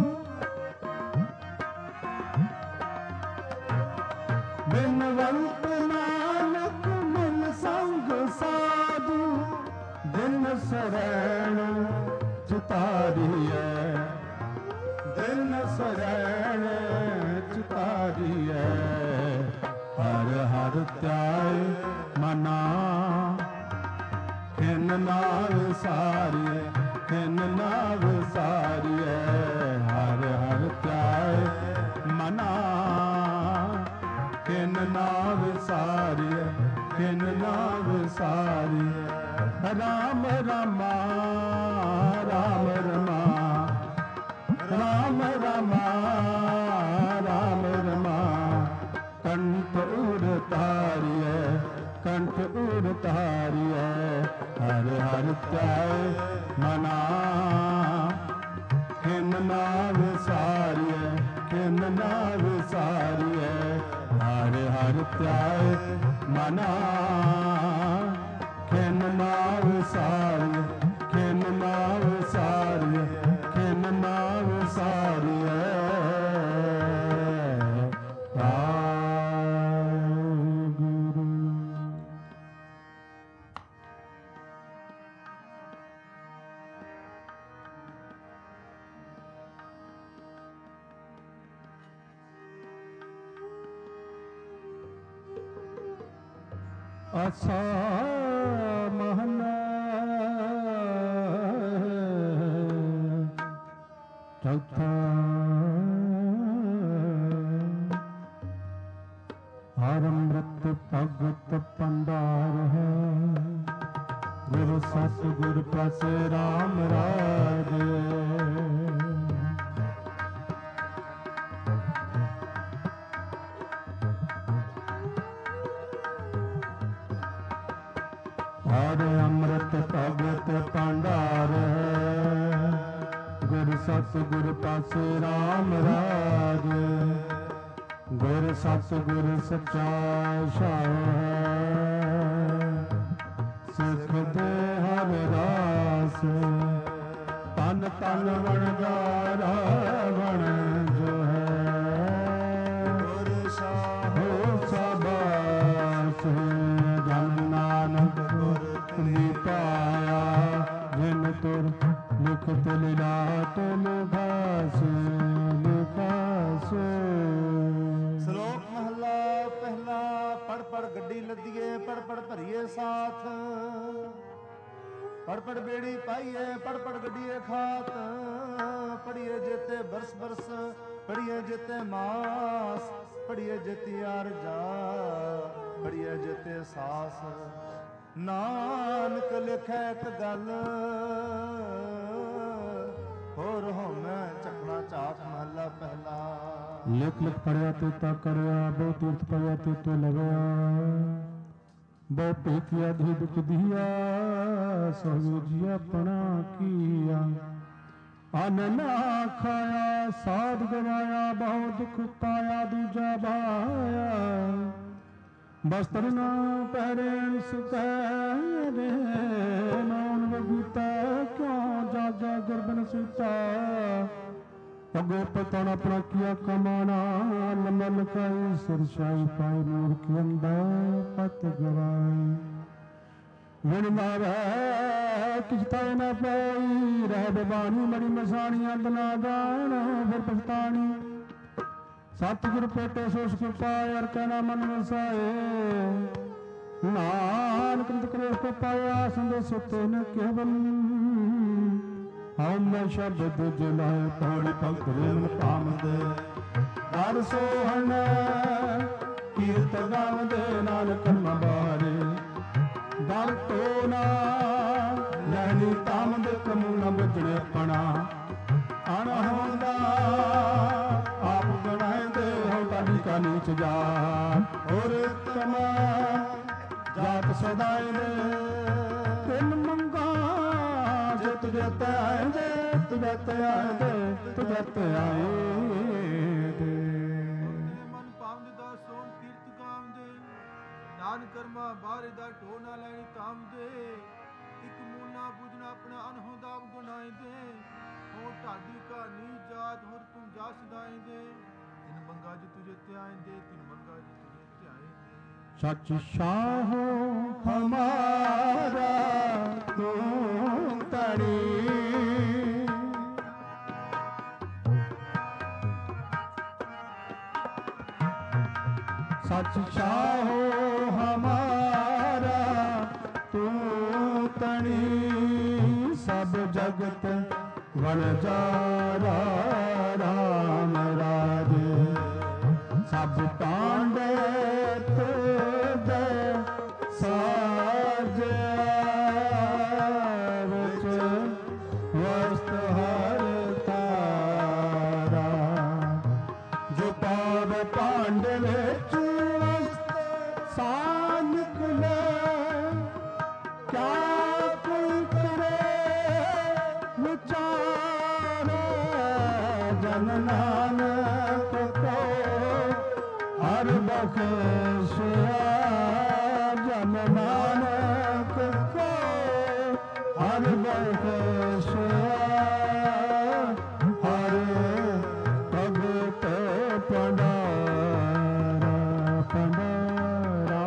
ਬਿਨਵੰਤ ਨਾਨਕ ਮਿਲ ਸੰਗ ਸਾਧੂ ਦਿਨ ਸਰੈਣ ਚਿਤਾਰੀਐ ਦਿਨ ਸਰੈਣ ਚਿਤਾਰੀਐ ਹਰ ਹਰ ਧਿਆਏ ਨਾ ਵਿਸਾਰੀਐ ਖਿਨ ਨਾ ਵਿਸਾਰੀਐ ਹਰ ਹਰ ਧਿਆਏ ਮਨਾ ਖਿਨ ਨਾ ਵਿਸਾਰੀਐ ਖਿਨ ਨਾ ਵਿਸਾਰੀਐ ਰਾਮ ਰਾਮਾ ਰਾਮ ਰਮਾ ਰਾਮ ਰਾਮਾ ਰਾਮ ਰਮਾ ਕੰਠ ਉਰ ਤਾਰੀਐ ਕੰਠ ਉਰ ਤਾਰੀਐ ਹਰ ਹਰ ਧਿਆਏ ਮਨਾ ਖਿਨ ਨਾ ਵਿਸਾਰੀਐ ਖਿਨ ਨਾ ਵਿਸਾਰੀਐ ਹਰ ਹਰ ਧਿਆਏ ਮਨਾ ਖਿਨ ਨਾ ਵਿਸਾਰੀਐ ਖਿਨ ਨਾ ਵਿਸਾਰੀਐ ਖਿਨ ਨਾ ਵਿਸਾਰੀਐ ਆਸਾ ਮਹਲਾ ਚੌਥਾ ਹਰ ਅੰਮ੍ਰਿਤ ਭਗਤ ਭੰਡਾਰ ਹੈ ਗੁਰੂ ਸਤਿਗੁਰ ਪਾਸੇ ਰਾਮ ਰਾਜ ਹਰ ਅੰਮ੍ਰਿਤ ਭਗਤ ਭੰਡਾਰ ਹੈ ਗੁਰ ਸਤਿਗੁਰ ਪਾਸੇ ਰਾਮ ਰਾਜ ਗੁਰ ਸਤਿਗੁਰ ਸੱਚਾ ਸ਼ਾਹ ਸਿੱਖ ਦੇ ਹਰ ਰਾਸ ਤਨ ਤਨ ਵਣਜਾਰਾ ਵਣ ਜੋ ਹੈ ਗੁਰ ਸਾਹੋ ਸਬਾਸ ਜਨ ਨਾਨਕ ਗੁਰ ਨੀ ਪਾਇਆ ਜਿਨ ਤੁਰ ਲਿਖਤ ਲਿਲਾਟ ਲਿਖਾਸ ਲਿਖਾਸ। ਸ਼ਲੋਕ ਮਹਲਾ ਪਹਿਲਾ। ਪੜ ਪੜ ਗੱਡੀ ਲੱਦੀਏ ਪੜ ਪੜ ਭਰੀਏ ਸਾਥ ਪੜ ਪੜ ਬੇੜੀ ਪਾਈਏ ਪੜ ਪੜ ਗੱਡੀਏ ਖਾਤ ਪੜੀਏ ਜੇਤੇ ਬਰਸ ਬਰਸ ਪੜੀਏ ਜੇਤੇ ਮਾਸ ਪੜੀਏ ਜੇਤੀ ਅਰਜਾ ਪੜੀਏ ਜੇਤੇ ਸਾਸ ਨਾਨਕ ਲਿਖੈ ਇੱਕ ਗੱਲ ਹੋਰ ਹੋਮੈ ਚੱਕਣਾ ਝਾਕ ਮਹਲਾ ਪਹਿਲਾ। ਲਿਖ ਲਿਖ ਪੜਿਆ ਤੇ ਤਾ ਕਰਿਆ ਬਹੁ ਤੀਰਥ ਪੜਿਆ ਤੇ ਤੋ ਲਗਿਆ ਬਹੁ ਭੇਖਿਆ ਦੇ ਦੁਖ ਦੀਆ ਸੋ ਜੀ ਆਪਣਾ ਕੀਆ ਅਨ ਨਾ ਖਾਇਆ ਸਾਧ ਗਵਾਇਆ ਬਹੁ ਦੁਖ ਪਾਇਆ ਦੂਜਾ ਬਾਇਆ ਬਸਤਰ ਨਾ ਪਹਿਰੇ ਸੁਤੈ ਮੌਨ ਬਗੀਤਾ ਕਿਉਂ ਜਾਗਾ ਗੁਰਬਨ ਸੁਤਾ ਅਗੋ ਪਤਾ ਨਾ ਆਪਣਾ ਕੀਆ ਕਮਾਣਾ ਲਮਨ ਕਾਈ ਸਰਸ਼ਾਈ ਪਾਈ ਮੂਰਖ ਅੰਦਾ ਪਤ ਗਵਾਈ ਵਿਣ ਮਾਵੇ ਕਿਛ ਤਾਇ ਨਾ ਪਾਈ ਰਹਿ ਬਬਾਨੀ ਮੜੀ ਮਸਾਣੀ ਅੰਤ ਨਾ ਜਾਣ ਫਿਰ ਪਛਤਾਣੀ ਸਤਿਗੁਰ ਪੇਟੇ ਸੋ ਸੁਖ ਪਾਇ ਅਰ ਕਹਿਣਾ ਮਨ ਵਸਾਏ ਨਾਨਕ ਨਿਤ ਕਰੇ ਕੋ ਪਾਇਆ ਸੰਦੇ ਸੁਤੇ ਨ ਕੇਵਲ ਹਉ ਮੈਂ ਸ਼ਬਦ ਜਲਾਇ ਪੌੜੀ ਭਗਤ ਰੇਮਨ ਪਾਮਦੇ ਹਰ ਸੋਹਣ ਕੀਰਤ ਗਾਵਦੇ ਨਾਨਕ ਕਰਮ ਬਾਰੇ ਦਰ ਟੋਨਾ ਲੈਣੀ ਤਾਮਦ ਕਮੂ ਨ ਬਜਣੇ ਪਣਾ ਅਣਹੋਂਦਾ ਆਪ ਗਣਾਇਂਦੇ ਹੋ ਤਾਡੀ ਕਾ ਨੀਚ ਜਾ ਹੋਰ ਤਮਾ ਜਾਤ ਸਦਾਏ ਦੇ ਤਿੰਨ ਮੰਗਾ ਜਿਤ ਜਿਤ ਆਏ ਦੇ ਤੁਜਤ ਆਏ ਦੇ ਤੁਜਤ ਆਏ ਦੇ ਮਨ ਪਾਵਨ ਦਾ ਸੋਮ ਕੀਰਤ ਕਾਮਦੇ ਨਾਨ ਕਰਮਾ ਬਾਰੇ ਦਾ ਢੋ ਨਾ ਲੈਣੀ ਤਾਮਦੇ ਇੱਕ ਮੂਨਾ ਬੁਝਣਾ ਆਪਣਾ ਅਨਹੋਂਦਾ ਗੁਨਾਈ ਦੇ ਹੋ ਢਾਡੀ ਕਾ ਨੀ ਜਾਤ ਹੋਰ ਤੂੰ ਜਾ ਸਦਾਈ ਦੇ ਤਿਨ ਮੰਗਾ ਜੀ ਤੁਝੇ ਧਿਆਏ ਦੇ ਤਿਨ ਮੰਗਾ ਜੀ ਤੁਝੇ ਧਿਆਏ ਦੇ ਸੱਚ ਸ਼ਾਹੋ ਹਮਾਰਾ ਤੂੰ ਤੜੀ सच शाहो हमारा तू तणी ਵਣਜਾਰਾ ਰਾਮ ਰਾਜੇ ਸਭ ਪਾਂਡੇ ਤੁਦੇ ਸਾਜਿਆ ਵਿੱਚ ਵਸਤ ਹਰ ਤਾਰਾ ਜੋ ਪਾਵ ਪਾਂਡੇ ਵਿੱਚ ਵਸਤ ਸਾਨ ਨਿਕਲੇ ਕਿਆ ਕੋਈ ਕਰੇ ਵਿਚਾਰ ਜਨ ਨਾਨਕ ਕੋ ਹਰ ਬਖਸ਼ਿਆ ਜਨ ਨਾਨਕ ਕੋ ਹਰ ਬਖਸ਼ਿਆ ਹਰ ਭਗਤ ਪੰਡਾਰਾ ਪੰਡਾਰਾ।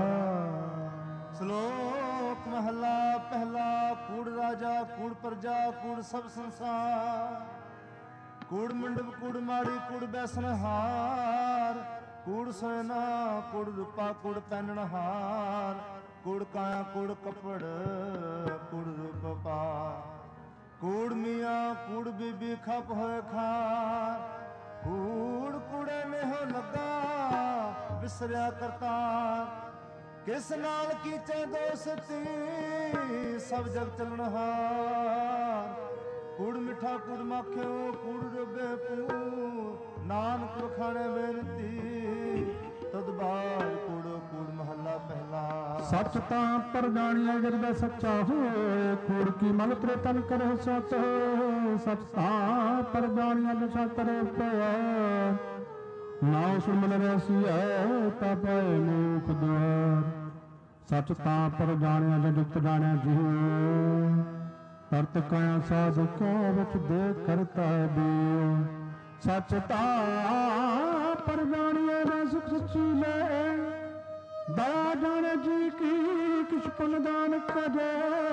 ਸ਼ਲੋਕ ਮਹਲਾ ਪਹਿਲਾ। ਕੂੜ ਰਾਜਾ ਕੂੜ ਪ੍ਰਜਾ ਕੂੜ ਸਭ ਸੰਸਾਰ, ਕੂੜ ਮੰਡਪ ਕੂੜ ਮਾੜੀ ਕੂੜ ਬੈਸਨ ਹਾਰ, ਕੂੜ ਸੋਨਾ ਕੂੜ ਰੂਪਾ ਕੂੜ ਪਹਿਨਣ ਹਾਰ, ਕੂੜ ਕਾਇਆ ਕੂੜ ਕੱਪੜ ਕੂੜ ਰੂਪ ਪਾ, ਕੂੜ ਮੀਆਂ ਕੂੜ ਬੀਬੀ ਖਪ ਹੋਏ ਖਾਰ, ਕੂੜ ਕੂੜੇ ਨੇਹੋ ਲੱਗਾ ਵਿਸਰਿਆ ਕਰਤਾਰ, ਕਿਸ ਨਾਲ ਕੀਚੇ ਦੋਸਤੀ ਸਭ ਜਗ ਚੱਲਣਹਾਰ, ਕੂੜ ਮਿੱਠਾ ਕੂੜ ਮਾਖਿਓ ਕੂੜ ਡੋਬੇ ਪੂਰ, ਨਾਨਕ ਵਖਾਣੇ ਬੇਨਤੀ ਤਦ ਬਾਰ ਕੂੜ ਕੂੜ ਮਹੱਲਾ ਪਹਿਲਾ। ਸੱਚ ਤਾਂ ਪਰ ਜਾਣਿਆ ਜਰਦਾ ਸੱਚਾ ਹੋਏ, ਕੂੜ ਕੀ ਮਲ ਤਰੇ ਤਨ ਕਰੇ ਸਤ ਹੋਏ, ਸੱਚ ਤਾਂ ਪਰ ਜਾਣਿਆ ਦਸ਼ਾ ਕਰੇ ਪਿਆ, ਨਾਉ ਸੁਣ ਮਨ ਰਸੀਐ ਤਾ ਪਾਏ ਮੂਖ ਦੁਆਰ, ਸੱਚ ਤਾਂ ਪਰ ਜਾਣਿਆ ਜੁਗਤ ਜਾਣਿਆ ਜੀਉ, ਅਰਤ ਕਾਇਆ ਸਾਧੁ ਕੋ ਵਿੱਚ ਦੇ ਕਰਤਾ ਦਿਓ, ਸੱਚ ਤਾਂ ਪਰ ਜਾਣਿਆ ਦਾ ਸੁਖ ਸੱਚੀ ਲੈ, ਦਇਆ ਜਾਣੇ ਜੀ ਕੀ ਕਿਛ ਪੁਨ ਦਾਨ ਕਰੇ,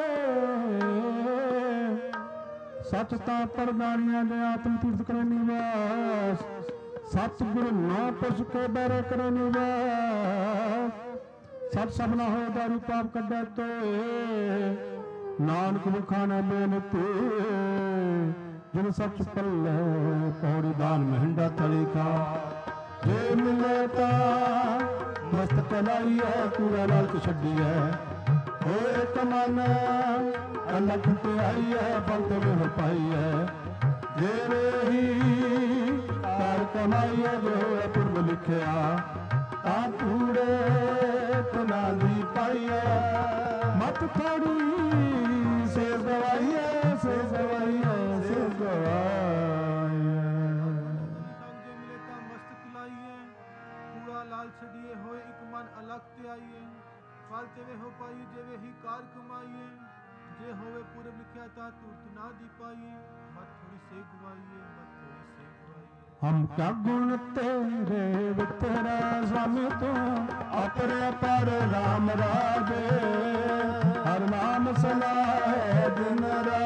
ਸੱਚ ਤਾਂ ਪਰ ਜਾਣਿਆ ਦੇ ਆਤਮ ਤੀਰਥ ਕਰੇ ਨਿਵਾਸ, ਸਤ ਗੁਰੂ ਨਾ ਪੁਰਸ਼ ਕੇ ਬੈਰੇ ਕਰੇ ਨਿਵਾਸ, ਸਤ ਸਭਨਾ ਹੋ ਦਾਰੂ ਪਾਪ ਕੱਢੈ ਤੋਏ, ਨਾਨਕ ਵਖਾਣਾ ਬੇਨਤੀ ਜਿਨ ਸੱਚ ਪੱਲੇ, ਪੌੜੀ ਦਾਨ ਮਹਿੰਡਾ ਤਲੀ ਖਾ, ਜੇ ਮਿਲੇ ਤਾਂ ਮਸਤਕ ਲਾਈਐ ਕੂੜਾ ਲਾਲਚ ਛੱਡੀਐ, ਹੋਏ ਕਮਨ ਅਲਖ ਤੇ ਆਈਐ ਬੰਦ ਵਿਹ ਪਾਈਐ, ਜੇ ਹੀ ਕਰ ਕਮਾਈਐ ਜੋ ਪੁਰਬ ਲਿਖਿਆ, ਤਾਂ ਕੂੜੇ ਤਨਾ ਦੀ ਪਾਈਐ, ਮਤ ਥੋੜੀ ਸੇ ਗਵਾਈਐ ਸੇ ਗਵਾਈਐ ਸੇ ਗਵਾਈਐ। ਜੇ ਮਿਲੇ ਤਾਂ ਮਸਤਕ ਲਾਈਏ, ਕੂੜਾ ਲਾਲ ਛੱਡੀਏ, ਹੋਏ ਇੱਕ ਮਨ ਅਲਖ ਤੇ ਆਈਏ, ਫਲ ਤੇਵੇ ਹੋ ਪਾਈਏ ਜਿਵੇਂ ਹੀ ਕਾਰ ਕਮਾਈਏ, ਜੇ ਹੋਵੇ ਪੂਰਬ ਲਿਖਿਆ ਤਾਂ ਤੂਰਤ ਨਾ ਦੀ ਪਾਈਏ, ਮਤ ਥੋੜੀ ਸੇ ਗਵਾਈਏ ਮਤ ਥੋੜੀ ਸੇ ਗਵਾਈਏ। ਹਮ ਕਾ ਗੁਣ ਤੇਰੇ ਵਿਤਰਾ ਸਮ ਤੂੰ, ਆਪਣੇ ਪਰ ਰਾਮ ਰਾਜੇ, ਹਰ ਨਾਮ ਸਲਾਹੇ ਦਿਨ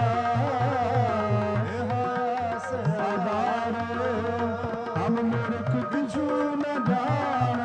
ਰਾਤ, ਆਧਾਰ ਹਮ ਮੂਰਖ ਕਿਛੂ ਨ ਜਾਣ,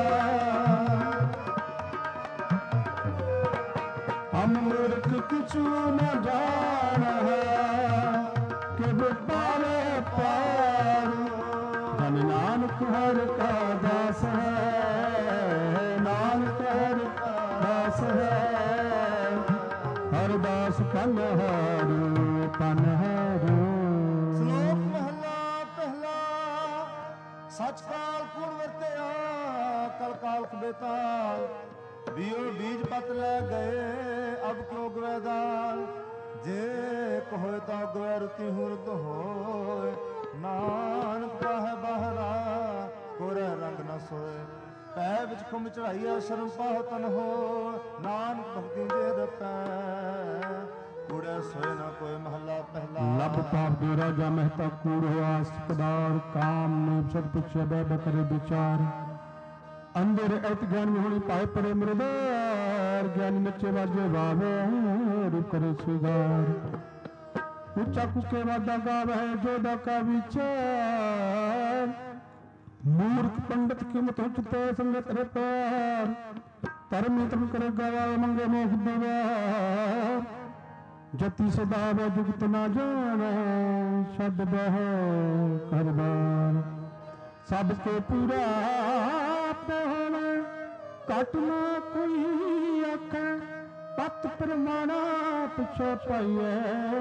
ਹਮ ਮੂਰਖ ਕਿਛੂ ਨ ਜਾਣ, ਕਿ ਪਾਰੇ ਪਾਰ ਜਨ ਨਾਨਕ ਹਰ ਕਾ ਦਾਸ ਹੈ, ਨਾਨਕ ਹਰ ਕਾ ਦਾਸ ਹੈ, ਹਰ ਦਾਸ ਪਨਹਾਰੂ ਪਨਹਾਰੂ। ਸ਼ਲੋਕ ਮਹਲਾ ਪਹਿਲਾ। ਸੱਚ ਕਾਲ ਕੂੜ ਵਰਤਿਆ ਕਲ ਕਾਲ ਬੇਤਾਲ, ਬੀਓ ਬੀਜ ਪਤ ਲੈ ਗਏ ਅਬ ਕਿਉ ਗਵੈਦਾਲ, ਜੇ ਕਹੋਏ ਤਾਂ ਗਵੈ ਰੁਤੀ ਹੁਰਤ ਹੋਏ, ਨਾਨਕ ਪਾਹੈ ਬਾਹਰਾ ਕੋਰੇ ਰੰਗ ਨ ਸੋਏ, ਪੈ ਵਿੱਚ ਖੁੰਮ ਚੜਾਈਆ ਸ਼ਰਮ ਪਾਹ ਤਨ ਹੋ, ਨਾਨਕ ਭਗਤੀ ਦੇ ਰਪੈ ਕੂੜੇ ਸੋਏ ਨਾ ਕੋਈ ਮਹੱਲਾ ਪਹਿਲਾ। ਲਬ ਪਾਪ ਦੇ ਰਾਜਾ ਮਹਿਤਾ ਕੂੜ ਹੋਆ ਸਪਦਾਰ, ਕਾਮ ਨੇ ਸਭ ਪੁੱਛਿਆ ਬੈ ਬਕਰੇ ਵਿਚਾਰ, ਅੰਦਰ ਐਤ ਗਿਆਨ ਹੋਣੀ ਪਾਏ ਪਰੇ ਮਰਦਾਰ, ਗਿਆਨ ਨੱਚੇ ਵਾਜੇ ਵਾਵੇ ਰੂਪ ਕਰੇ ਸੁਗਾਰ, ਉੱਚਾ ਕੁਕੇ ਵਾਦਾ ਗਾਵੇ ਜੋ ਦਾ ਕਾ ਵਿਚਾਰ, ਮੂਰਖ ਪੰਡਤ ਕੀਮਤ ਉਚਤੇ ਸੰਗਤ ਰੇ ਪਾਰ, ਧਰਮੀ ਤਮ ਕਰੇ ਗਵਾਏ ਮੰਗੇ ਮੋਖ ਦੀਵਾਰ, ਜਤੀ ਸਦਾ ਵੇ ਜੁਗਤ ਨਾ ਜਾਣੈ, ਛੱਡ ਬਹਿ ਕਰਬਾਰ ਸਭ ਕੋ ਪੂਰਾ ਪਹੁਣ ਘਟ ਨਾ ਕੋਈ ਆਖੈ ਪਤ ਪ੍ਰਮਾਣਾ ਪਿਛੋ ਪਾਈਐ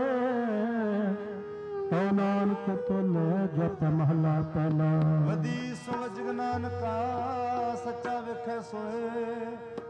ਓ ਨਾਨਕ ਤੁਲ ਜਪ ਮਹਲਾ ਪਹਿਲਾ ਵਦੀ ਸਮਝ ਨਾਨਕਾ ਸੱਚਾ ਵੇਖੈ ਸੋਏ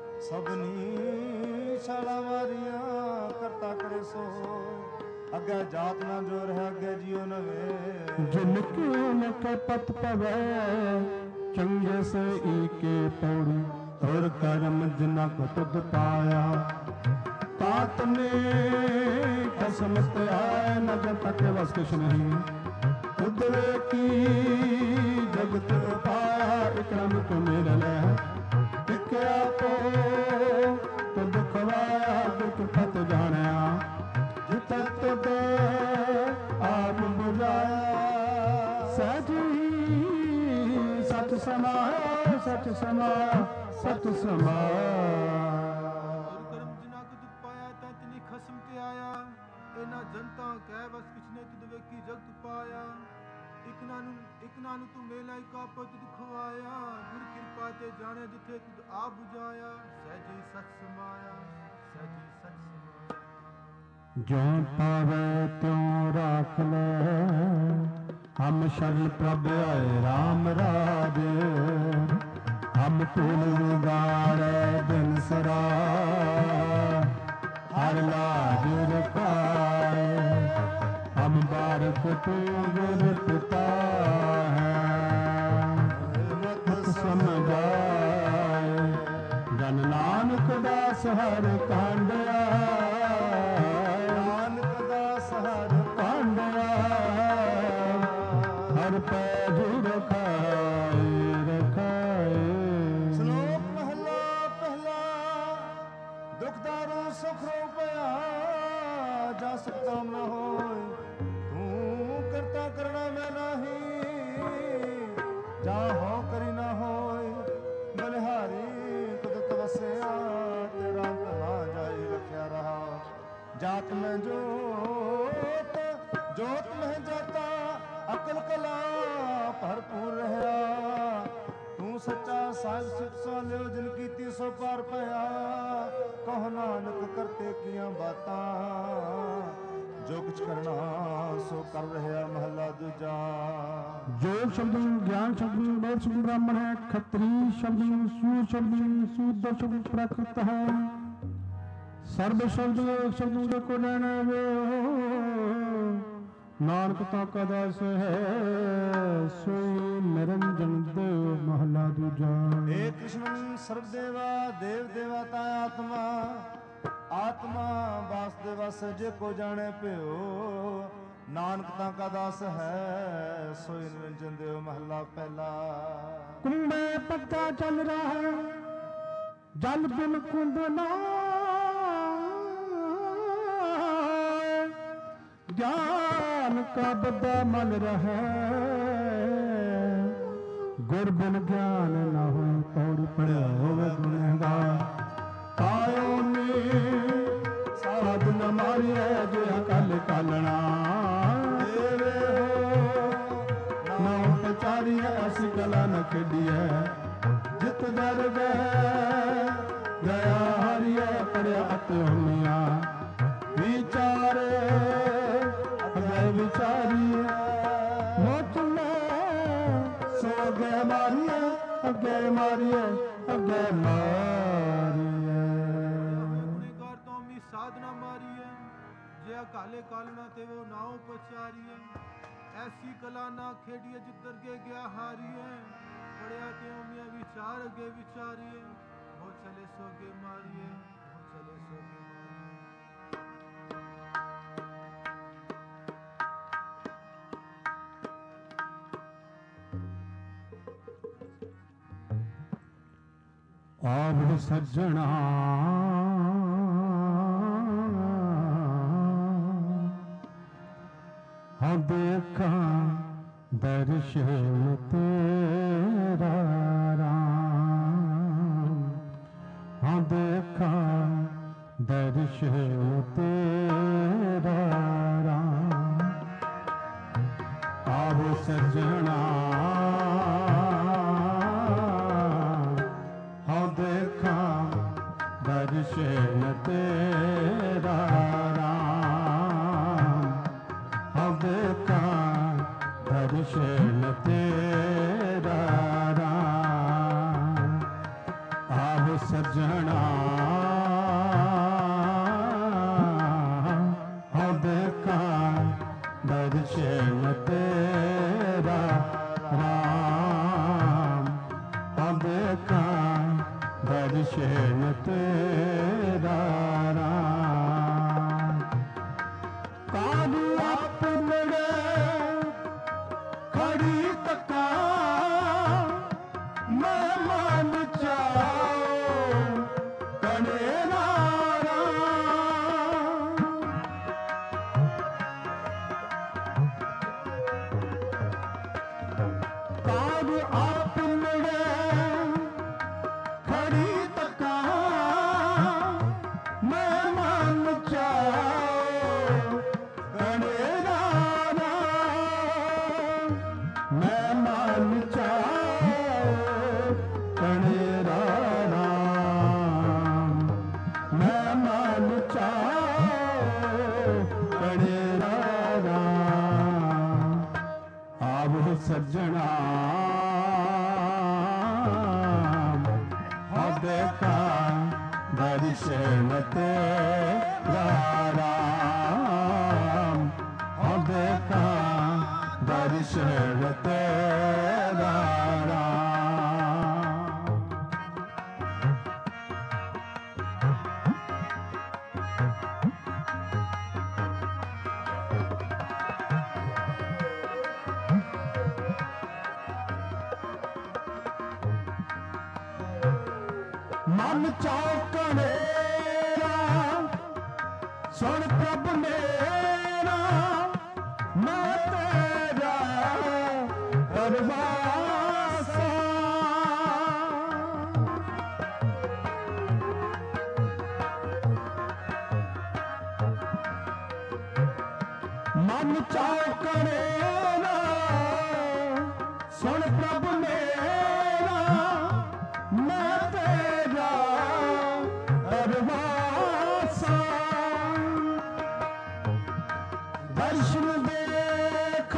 ਸਭਨੀ ਛਾਲਾ ਮਾਰੀਆਂ ਕਰਤਾ ਕਰੇ ਸੋ ਅੱਗੇ ਜਾਤ ਨਾ ਜੋ ਰਹਿ ਅੱਗੇ ਜਿਉ ਨਵੇ ਜਿਨ ਕਿਉ ਨਕ ਪਤ ਪਵੈ ਚੰਗੇ ਸੇ ਈਕੇ ਪੌੜੀ ਔਰ ਕਰਮ ਜਿਨਾ ਕੋ ਤੁਧ ਪਾਇਆ ਤਾਤ ਨੇ ਕਸਮਤ ਆਏ ਨ ਜਬ ਤੱਕ ਵਸ ਕੁਛ ਨਹੀਂ ਤੁਧ ਵੇਖੀ ਜਗਤ ਪਾਇਆ ਇਕਰਮ ਕੋ ਮੇਲ ਲੈ ਇਕ ਆਪੋ ਤੁਧ ਖਵਾਇਆ ਦੁਖ ਪਤ ਜਾਣਿਆ ਜਿਤ ਤੁਧ ਆਪ ਬੁਝਾਇਆ ਸਜੀ ਸਚ ਸਮਾਇਆ ਸਚ ਸਮਾਇਆ ਸਚ ਸਮਾਇਆ ਕਰਮ ਜਿਨਾ ਕੋ ਦੁਖ ਪਾਇਆ ਤਾਂ ਤਿਨੀ ਖਸਮ ਤੇ ਆਇਆ ਇਹਨਾਂ ਜਨਤਾ ਕਹਿ ਬਸ ਕਿਛ ਨੇ ਤੁਧ ਵੇਖੀ ਜਗਤ ਪਾਇਆ ਇਕ ਨਾਨੂ ਤੂੰ ਮੇਲਾ ਕਾ ਪਤ ਦੁਖਵਾਇਆ ਗੁਰ ਕਿਰਪਾ ਤੇ ਜਾਣੇ ਜਿਥੇ ਤੁਧ ਆਪ ਬੁਝਾਇਆ ਸਹਿਜੀ ਸਚ ਸਮਾਇਆ ਸਹਿਜੀ ਸਚ ਸਮਾਇਆ ਜੋ ਪਾਵੇ ਤਿਉ ਰਾਖ ਲੈ ਹਮ ਸ਼ਰਨ ਪ੍ਰਭ ਆਏ ਰਾਮ ਰਾਜ ਹਮ ਤੁਲ ਵਿਗਾੜੇ ਬਿਨ ਸਰਾ ਹਰ ਲਾਜ ਰਖਾਏ ਹਮ ਬਾਰਕ ਤੂੰ ਗੁਰ ਪਿਤਾ ਹੈ ਮਤ ਸਮਝਾਏ ਜਨ ਨਾਨਕ ਦਾਸ ਹਰ ਕਾਂਡਿਆ ਨਾਨਕ ਦਾਸ ਹਰ ਕਾਂਡਿਆ ਹਰ ਪੈਜ ਰਖਾਏ ਰਖਾਏ ਸ਼ਲੋਕ ਮਹਲਾ ਪਹਿਲਾ ਦੁਖਦਾਰੂ ਸੁਖ ਰੂਪਿਆ ਜਾ ਸਕਤਾ ਨਾ ਹੋਏ ਤੂੰ ਕਰਤਾ ਕਰਣਾ ਮੈਂ ਨਹੀਂ ਜਾ ਹੋ ਕਰੀ ਨਾ ਹੋਏ ਬਲਿਹਾਰੀ ਕੁਦਰਤ ਵਸਿਆ ਤੇਰਾ ਭਲਾ ਜਾਈ ਰੱਖਿਆ ਰਹਾ ਜਾਤ ਮੈਂ ਜੋਤ ਮੈਂ ਜਾਤਾ ਅਕਲ ਕਲਾ ਭਰਪੂਰ ਰਹਾ ਤੂੰ ਸੱਚਾ ਸਾਹਿਬ ਸਿੱਖ ਸਵਾਲਿਓ ਜਿਨ ਕੀਤੀ ਸੋ ਪਾਰ ਪਿਆ ਕਹੋ ਨਾਨਕ ਕਰਤੇ ਕੀਆਂ ਬਾਤਾਂ ਜੋ ਕੁਛ ਕਰਨਾ ਸੋ ਕਰ ਰਿਹਾ ਮਹਲਾ ਦੂਜਾ जोग शब्द ज्ञान शब्द वेद शब्द ब्राह्मण है खत्री शब्द सूर शब्द शूद्र शब्द प्राकृत है सर्व शब्द को जाने वे नानक ताका दास है सोई निरंजन देव महला दूजा हे कृष्ण सर्वदेवा देव देवता आत्मा आत्मा वासुदेवा सजे को जाने पियो नानक ताका दास है सोई निरंजन देव महला पहला कुंभे पत्ता चल रहा है जल बिन कुंभ ना ज्ञान का बद्दा मन रहे गुर बिन ज्ञान न हो पौड़ी पड़े होवे गुनहगार आयो ने साध न मारी है जो कल कालना देवे हो ना पचारी है ऐसी कला न खेडी है जित दर गया हरिया पड़िया अत होमिया विचारे अगे विचारिए मोच में सो अगे मारिए अगे मारिए अगे मारिए गुनेगार तो अमी साधना मारी है जे काले कालना ते वो नाव पचारी है ऐसी कला ना खेड़िए जिधर के गया हारी है पड़िया के अमिया विचार अगे विचारी है वो चले सोगे मारिए वो चले सोगे ਆਵ ਸੱਜਣਾ ਹਾਂ ਦੇਖਾਂ ਦਰਸ਼ਨ ਤੇਰਾ ਰਾਮ ਹਾਂ ਦੇਖਾਂ ਦਰਸ਼ਨ ਤੇਰਾ ਰਾਮ ਆਵ ਸਜਣਾ ਹਉ ਦੇਖਾਂ ਦਰਸ਼ਨ ਤੇਰਾ ਰਾਮ ਹਉ ਦੇਖਾਂ ਦਰਸ਼ਨ ਤੇਰਾ ਰਾਮ ਆਵ ਸਜਣਾ ਹਉ ਦੇਖਾਂ ਦਰਸ਼ਨ ਤੇਰਾ ਰਾਮ ਹਉ ਦੇਖਾਂ ਦਰਸ਼ਨ ਤੇਰਾ ਰਾਮ ਕਾਹਨੂੰ ਆਪਣੇ ਖੜੀ ਤੱਕਾਂ ਮੈਂ ਮਨ ਚਾਉ ਕਣੇ ਕਾਹਨੂੰ ਆਪਣੇ ਖੜੀ ਤੱਕਾਂ ਮੈਂ ਮਨ ਚਾਉ ਕਣੇ ਮੈਂ ਮਨ ਚਾਉ ਕਣੇ ਰਾਮ ਮੈਂ ਮਨ ਚਾਉ ਕਣੇ ਰਾਮ ਆਵੋ ਸੱਜਣਾ ਹਉ ਦੇਖਾਂ ਦਰਸ਼ਨ ਤੇਰਾ ਰਾਮ ਹਉ ਦੇਖਾਂ ਦਰਸ਼ਨ ਤੇਰਾ ਰਾਮ ਮਨ ਚੌਕੜੇਰਾ ਸੁਣ ਪ੍ਰਭ ਮੇਰਾ ਮੈਂ ਤੇਰਾ ਪਰਵਾਸਾ ਮਨ ਚੌਕੜੇਰਾ ਸੁਣ ਪ੍ਰਭ ਮੇਰਾ ਮੈਂ ਤੇਰਾ ਪਰਵਾਸਾ ਦਰਸ਼ਨ ਦੇਖ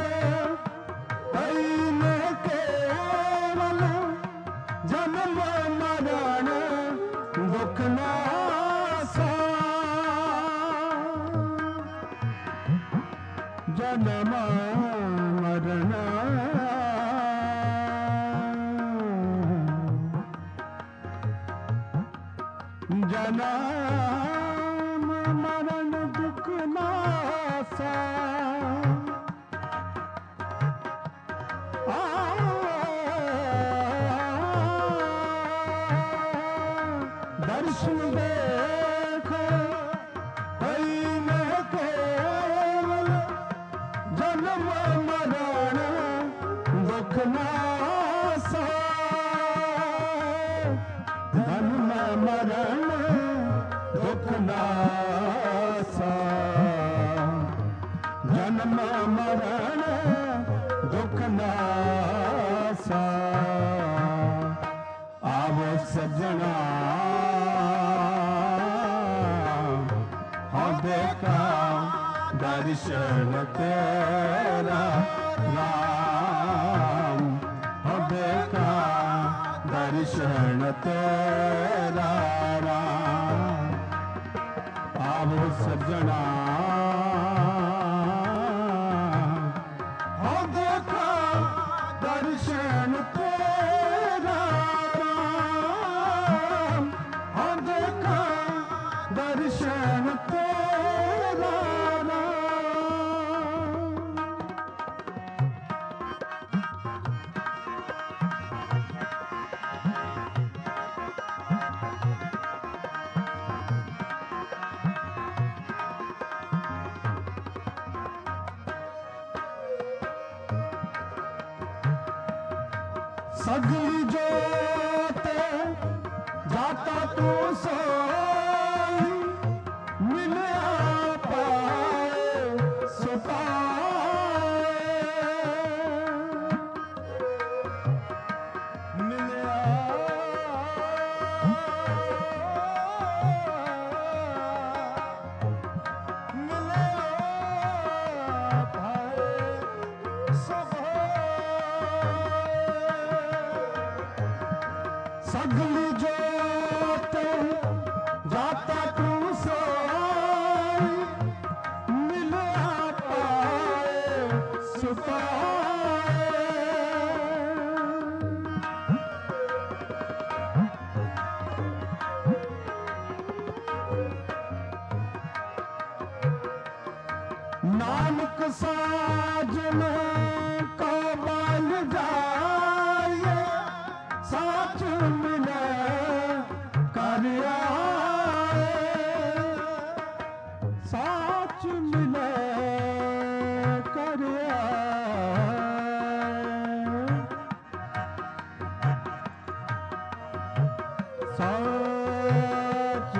ਤੈਨੇ ਕੇਵਲ ਜਨਮ ਮਰਨ ਦੁਖ ਨਾਸਾ ਜਨਮ ਮਰਨ ਜਨਮ ਮਰਨ ਦੁਖ ਨਾਸਾ ਦਰਸ਼ਨ ਦੇਖ ਤੈਨੇ ਕੇਵਲ ਜਨਮ ਮਰਨ ਦੁਖ ਨਾਸਾ ਜਨਮ ਮਰਨ ਦੁਖ ਨਾਸਾ ਜਨਮ ਮਰਨ ਦੁਖ ਨਾਸਾ ਆਵੋ ਸੱਜਣਾ ਹਉ ਦੇਖਾਂ ਦਰਸ਼ਨ ਤੇਰਾ ਰਾਮ ਹਉ ਦੇਖਾਂ ਦਰਸ਼ਨ ਤੇਰਾ ਰਾਮ ਆਵੋ ਸੱਜਣਾ ਹਉ ਦੇਖਾਂ ਦਰਸ਼ਨ ਤੇਰਾ ਰਾਮ ਹਉ ਦੇਖਾਂ ਦਰਸ਼ਨ ਤੇਰਾ सगली जोत जाता तू सोई मिलया पाए सुपाए सगली जोत जाता तू सोई मिला पाए सुपाए नानक साजन का बल जाए साच मिले कर आए साच मिले कर आए साच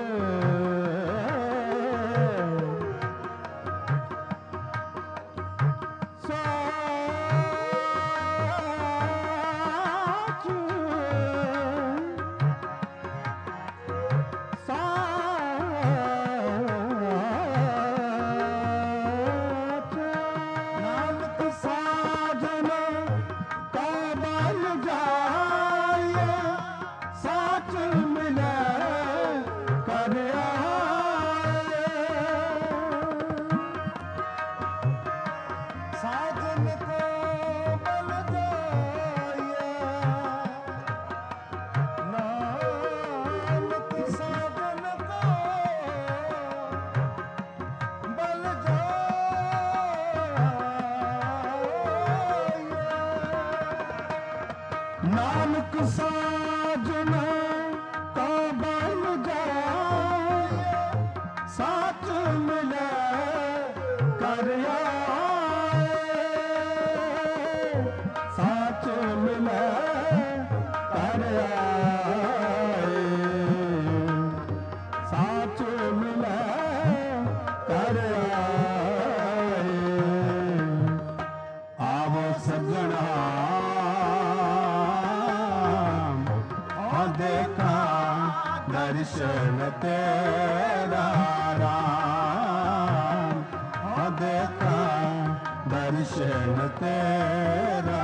नानक साजन का बन जाए साच मिले कर आए साच मिले कर आए साच मिले कर आए आवो सजना देखा दर्शन तेरा राम देखा दर्शन तेरा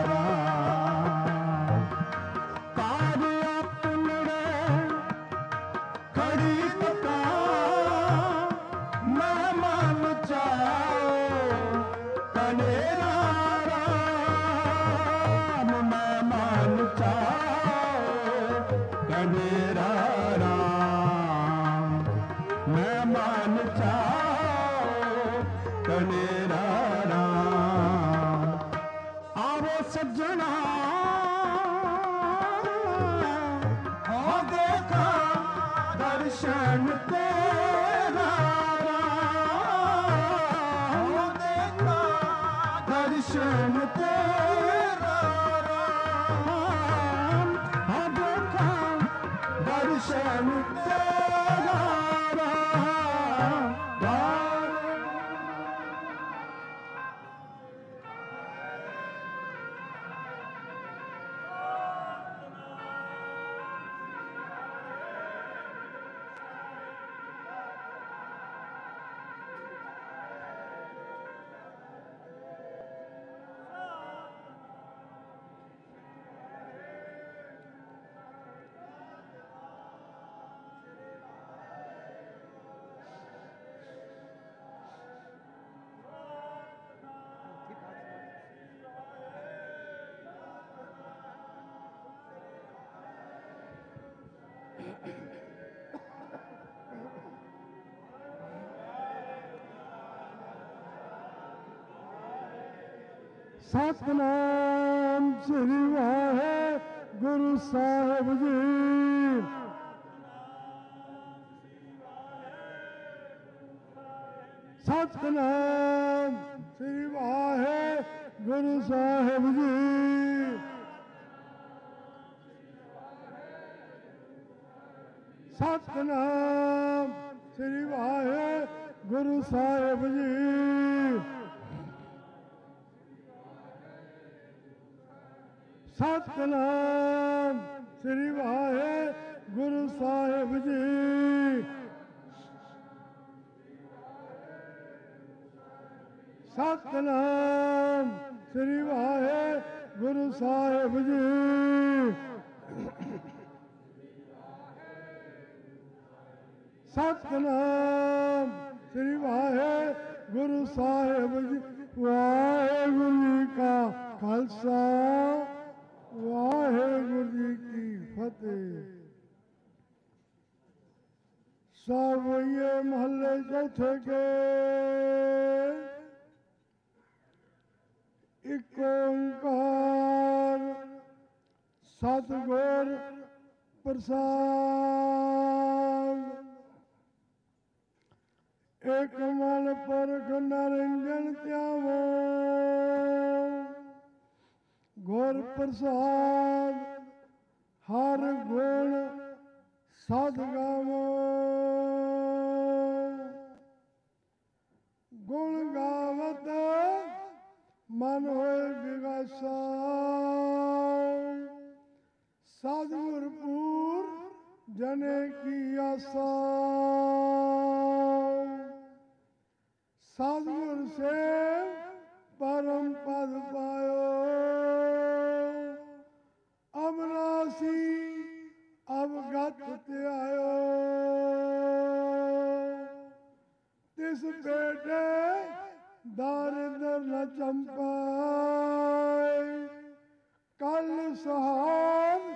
राम कार्य अपने खड़ी तका मैं मन चाहो कनेरा राम मैं मन चाहो कनेरा राम मैं मन चाहो कनेरा राम आवो सज्जना हो देखा दर्शन तेरा राम हो देखा दर्शन तेरा राम हो देखा दर्शन तेरा राम सतनाम श्री वाहेगुरु साहिब जी सतनाम श्री वाहेगुरु साहिब जी सतनाम श्री वाहेगुरु साहिब जी सतनाम श्री वाहेगुरु साहिब जी सतनाम ਸਾਹਿਬ ਜੀ। ਸਤਿਨਾਮ ਸ੍ਰੀ ਵਾਹਿਗੁਰੂ ਸਾਹਿਬ ਜੀ। ਵਾਹਿਗੁਰੂ ਜੀ ਕਾ ਖਾਲਸਾ, ਵਾਹਿਗੁਰੂ ਜੀ ਕੀ ਫਤਿਹ। ਸਾਵਈਏ ਮਹੱਲੇ ਚੌਥੇ ਕੇ ਇਕ ਓੰਕਾਰ ਸਤਿਗੁਰ ਪ੍ਰਸਾਦ। ਇਕ ਮਨ ਪੁਰਖ ਨਿਰੰਜਨ ਧਿਆਵੋ, ਗੁਰ ਪ੍ਰਸਾਦ ਹਰ ਗੁਣ ਸਦ ਗਾਵੋ। ਗੁਣ ਗਾਵਤ ਮਨ ਹੋਏ ਵਿਗਾਸਾ, ਸਤਿਗੁਰ ਪੂਰ ਜਨੇ ਕੀ ਆਸਾ। ਸਤਿਗੁਰ ਸੇਵ ਪਰਮ ਪਦ ਪਾਇਓ, ਅਬਨਾਸੀ ਅਵਗਤ ਧਿਆਇਓ। ਤਿਸ ਬੇਟੇ ਦਾਰਿਦਰ ਨ ਚੰਪਾਇ, ਕਲ ਸਹਾਨ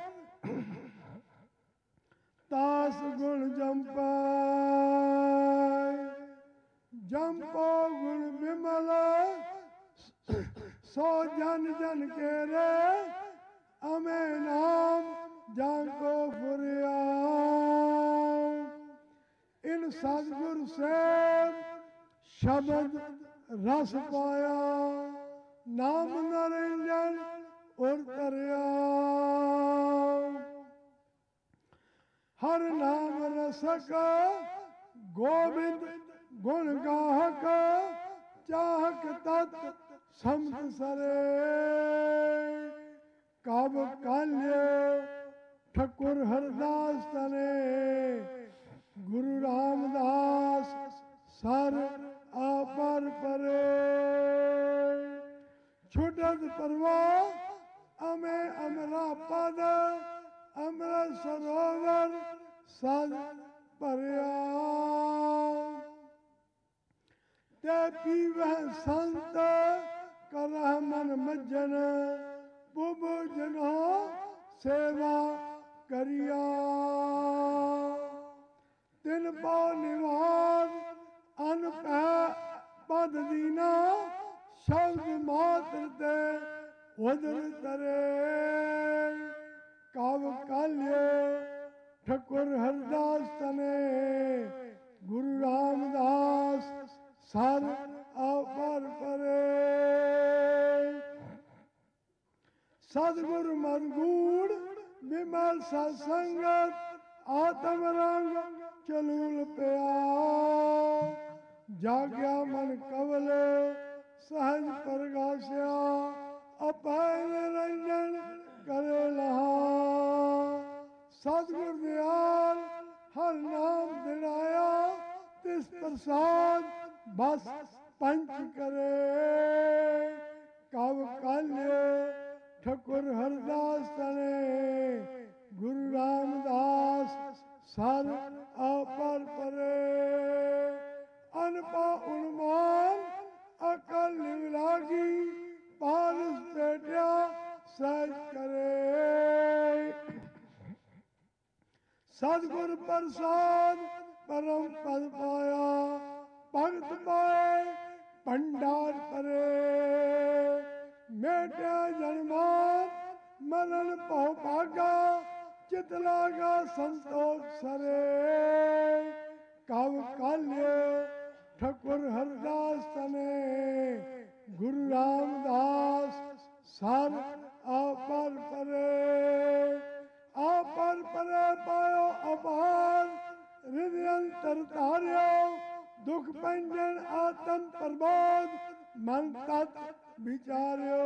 ਤਾਸ ਗੁਣ ਜੰਪਾਇ। ਜੰਪੋ ਗੁਣ ਬਿਮਲ ਸੋ ਜਨ ਜਨ ਕੇਰੇ, ਅਮੇ ਨਾਮ ਜਾਂਕੋ ਫੁਰਿਆ। ਇਨ ਸਤਿਗੁਰ ਸੇਵ ਸ਼ਬਦ ਰਸ ਪਾਇਆ, ਨਾਮ ਨਿਰੰਜਨ ਉਰ ਤਰਿਆ। ਹਰ ਨਾਮ ਰਸਕ ਗੋਬਿੰਦ ਗੁਣ ਗਾਹਕ, ਚਾਹਕ ਤਤ ਸਮਤ ਸਰੇ। ਕਬ ਕਾਲਿਓ ਠਕੁਰ ਹਰਦਾਸ ਤਨੇ, ਗੁਰੂ ਰਾਮਦਾਸ ਸਰ ਆਪਰ ਪਰੇ। ਛੁਟਤ ਪਰਵਾਹ ਅਮੇ ਅਮਰਾ ਪਦ, ਅੰਮ੍ਰਿਤ ਸਰੋਵਰ ਸਦ ਭਰਿਆ। ਤੇ ਪੀਵਹਿ ਸੰਤ ਕਰਹਿ ਮਨ ਮੱਜਨ, ਬੁਭ ਜਨੋ ਸੇਵਾ ਕਰਿਆ। ਤਿਨ ਪਉ ਨਿਵਾਰ ਅਨ ਪੈ ਪਦ ਦੀਨਾ, ਸ਼ਬਦ ਮਾਤਰ ਤੇ ਉਦਰ ਤਰੇ। ਕਬ ਕਾਲਿਓ ਠਕੁਰ ਹਰਦਾਸ ਤਨੇ, ਗੁਰੂ ਰਾਮਦਾਸ ਸਰ ਆਪਰ ਪਰੇ। ਸਤਿਗੁਰ ਮਰਗੂੜ ਬਿਮਲ ਸਤ ਸੰਗਤ, ਆਤਮ ਰੰਗ ਚਲੂਲ ਪਿਆ। ਜਾਗਿਆ ਮਨ ਕਵਲ ਸਹਜ ਪ੍ਰਗਾਸਿਆ, ਅਪੈ ਨਿਰੰਜਨ ਕਰੇ ਲਹਾ। ਸਤਿਗੁਰ ਦਿਆਲ ਹਰ ਨਾਮ ਦਿੜਾਇਆ, ਤਿਸ ਪ੍ਰਸਾਦ ਬਸ ਪੰਚ ਕਰੇ। ਕਬ ਕਾਲਿਓ ਠਕੁਰ ਹਰਦਾਸ ਤਨੇ, ਗੁਰੂ ਰਾਮਦਾਸ ਸਰ ਆਪਰ ਪਰੇ। ਅਨਪਾ ਉਨਮਾਨ ਅਕਲ ਨਿਵਲਾਗੀ, ਪਾਰਸ ਬੇਟਿਆ ਸਹਿਜ ਕਰੇ। ਸਤਿਗੁਰ ਪ੍ਰਸਾਦ ਪਰਮ ਪਦ ਪਾਇਆ, ਭਗਤ ਪਾਏ ਭੰਡਾਰ ਭਰੇ। ਮੇਟਿਆ ਜਨਮਾਨ ਮਰਨ ਭਉ ਭਾਗਾ, ਚਿਤ ਲਾਗਾ ਸੰਤੋਖ ਸਰੇ। ਕਬ ਕਾਲਿਓ ਠਕੁਰ ਹਰਦਾਸ ਤਨੇ, ਗੁਰੂ ਰਾਮਦਾਸ ਸਰ ਆਪਰ ਪਰੇ। ਆਪਰ ਪਰੇ ਪਾਇਓ ਅਪਾਰ, ਹਿਰਦਿ ਅੰਤਰ ਧਾਰਿਓ। ਦੁਖ ਭੰਜਨ ਆਤਮ ਪ੍ਰਬੋਧ, ਮਨ ਤਤ ਵਿਚਾਰਿਓ।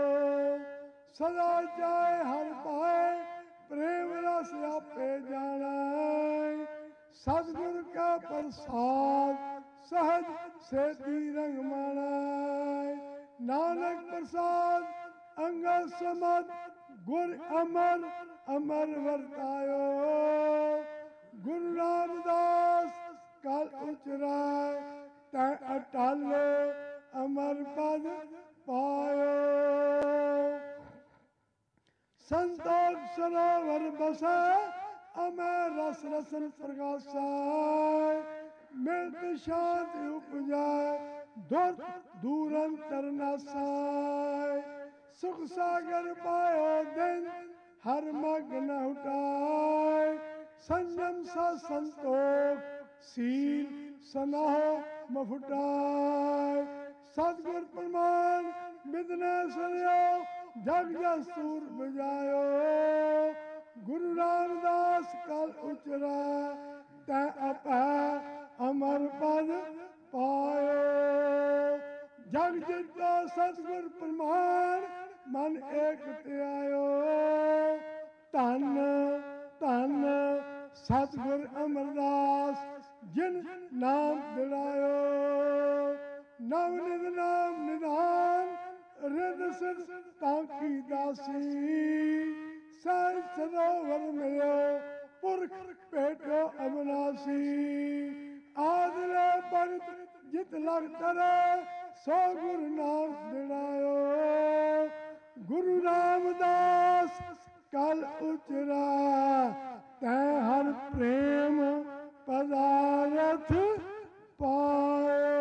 ਸਦਾ ਚਾਹੇ ਹਰ ਪਾਏ, ਪ੍ਰੇਮ ਰਸ ਆਪੇ ਜਾਣੈ। ਸਤਿਗੁਰ ਕਾ ਪ੍ਰਸਾਦ ਸਹਜ ਸੇਤੀ ਰੰਗ ਮਾਣੈ। ਨਾਨਕ ਪ੍ਰਸਾਦ ਅੰਗਦ ਸਮਦ ਗੁਰ ਅਮਰ ਅਮਰ ਵਰਤਾਇਓ। ਗੁਰੂ ਰਾਮਦਾਸ ਕਲ ਉਚਰਾਇ ਤੈ ਅਟਲ ਅਮਰ ਪਦ ਪਾਇਓ। ਸੰਤੋਖ ਸਰੋਵਰ ਬਸੈ ਅਮੈ ਰਸ ਰਸਨ ਪ੍ਰਗਾਸੈ। ਮਿਲਤ ਸ਼ਾਂਤੀ ਉਪਜੈ ਦੁਰ ਦੂਰੰਤਰ ਨਾਸੈ। ਸੁਖ ਸਾਗਰ ਪਾਇਓ ਦਿਨ ਹਰ ਮਗ ਨ ਹੁਟਾਇ। ਸੰਜਮ ਸਾ ਸੰਤੋਖ ਸੀਲ ਸਨਾਹ ਮਫੁਟਾਇ। ਸਤਿਗੁਰ ਪ੍ਰਮਾਨ ਬਿਦਨੇ ਸਰਿਓ ਜਗ ਜਸੂਰ ਬਜਾਇਓ। ਗੁਰੂ ਰਾਮਦਾਸ ਕਲ ਉਚਰੈ ਤੈ ਆਪੈ ਅਮਰ ਪਦ ਪਾਇਓ। ਜਗ ਜਿਤੋ ਸਤਿਗੁਰ ਪ੍ਰਮਾਨ ਮਨ ਏਕ ਧਿਆਇਓ। ਧੰਨ ਧੰਨ ਸਤਿਗੁਰ ਅਮਰਦਾਸ ਜਿਨ ਨਾਮ ਦਿਲਾਇਓ। ਨਵ ਨਿਧ ਨਾਮ ਨਿਧਾਨ ਰਿਦ ਸਿਧ ਤਾਂ ਕੀ ਦਾਸੀ। ਸਹਿਜ ਸਰੋਵਰ ਮਿਲਿਓ ਪੁਰਖ ਭੇਟੋ ਅਬਨਾਸੀ। ਆਦਲੇ ਭਗਤ ਜਿਤ ਲਗ ਤਰੇ ਸੋ ਗੁਰੂ ਨਾਮ ਦਿਲਾਇਓ। ਗੁਰੂ ਰਾਮਦਾਸ ਕਲ ਉਚਰਾ ਤੈ ਹਰ ਪ੍ਰੇਮ ਪਦਾਰਥ ਪਾਇਓ।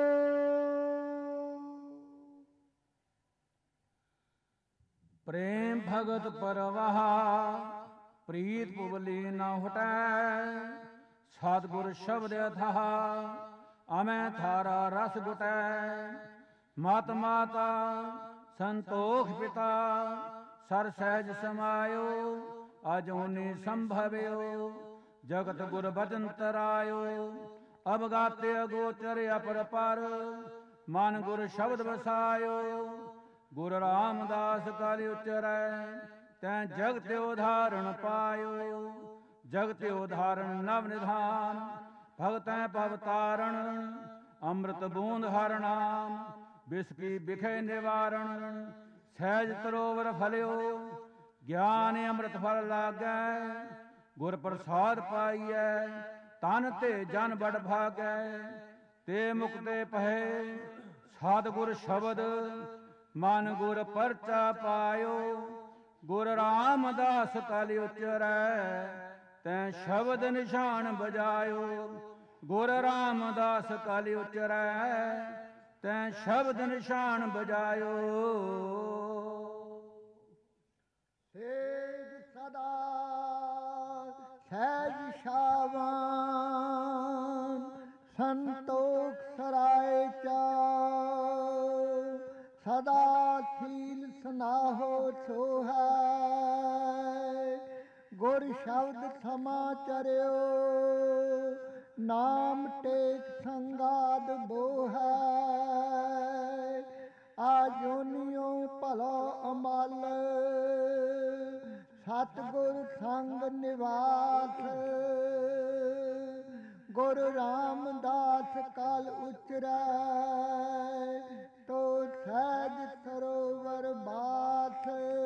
ਪ੍ਰੇਮ ਭਗਤ ਪਰਵਾਹ ਪ੍ਰੀਤ ਪੁਬਲੀ ਨ ਹੁਟੈ। ਸਤਿਗੁਰ ਸ਼ਬਦ ਅਥਾਹ ਅਮੈ ਥਾਰਾ ਰਸ ਗੁਟੈ। ਮਤ ਮਾਤਾ ਸੰਤੋਖ ਪਿਤਾ ਸਰ ਸਹਿਜ ਸਮਾਇਓ। ਅਜੂਨੀ ਸੰਭਵਿਓ ਜਗਤ ਗੁਰ ਬਚਨ ਤਰਾਇਓ। ਅਵਗਾਤੇ ਅਗੋਚਰ ਅਪਰ ਪਰ ਮਨ ਗੁਰ ਸ਼ਬਦ ਵਸਾਇਓ। ਗੁਰ ਰਾਮਦਾਸ ਕਲ ਉਚਰੈ ਤੈ ਜਗਤ ਉਧਾਰਣ ਪਾਇਓ। ਜਗਤ ਉਧਾਰਣ ਨਵ ਨਿਧਾਨ ਭਗਤੈ ਭਵ ਤਾਰਣ। ਅੰਮ੍ਰਿਤ ਬੂੰਦ ਹਰ ਨਾਮ ਬਿਸਕੀ ਬਿਖੇ ਨਿਵਾਰਣ। ਸਹਿਜ ਤਰੋਵਰ ਫਲਿਓ ਗਿਆਨ ਅੰਮ੍ਰਿਤ ਫਲ ਲਾਗੈ। ਗੁਰ ਪ੍ਰਸਾਦ ਪਾਈਐ ਤਨ ਤੇ ਜਨ ਬੜ ਭਾਗੈ। ਤੇ ਮੁਕਤੇ ਪਹੇ ਸਤਿਗੁਰ ਸ਼ਬਦ ਮਨ ਗੁਰ ਪਰਚਾ ਪਾਇਓ। ਗੁਰ ਰਾਮਦਾਸ ਕਲ ਉਚਰੈ ਤੈ ਸ਼ਬਦ ਨਿਸ਼ਾਨ ਬਜਾਇਓ। ਗੁਰ ਰਾਮਦਾਸ ਕਲ ਉਚਰੈ ਤੈ ਸ਼ਬਦ ਨਿਸ਼ਾਨ ਬਜਾਇਓ। ਸੇਜ ਸਦਾ ਸਹਿਜ ਸ਼ਾਵਾਨ ਸੰਤੋਖ ਸਰਾਏ ਚਾਉ। ਸਦਾ ਥੀਲ ਸਨਾਹੋ ਸੋਹੈ ਗੁਰ ਸ਼ਬਦ ਸਮਾਚਰਿਓ। ਨਾਮ ਟੇਕ ਸੰਗਾਦ ਬੋਹੈ ਆਜੋਨਿਓ ਭਲੋ ਅਮਲ। ਸਤਿਗੁਰ ਸੰਗ ਨਿਵਾਸ ਗੁਰ ਰਾਮਦਾਸ ਕਲ ਉਚਰੈ ਤੋ ਸਹਿਜ ਸਰੋਵਰ ਬਾਥ।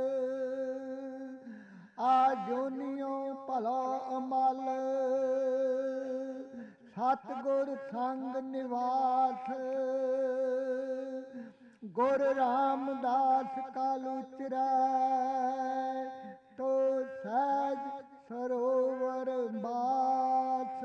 ਆਜੋਨਿਓ ਭਲੋ ਅਮਲ ਸਤਿਗੁਰ ਸੰਗ ਨਿਵਾਸ। ਗੁਰ ਰਾਮਦਾਸ ਕਲ ਉਚਰੈ ਤੋ ਸਹਿਜ ਸਰੋਵਰ ਬਾਥ।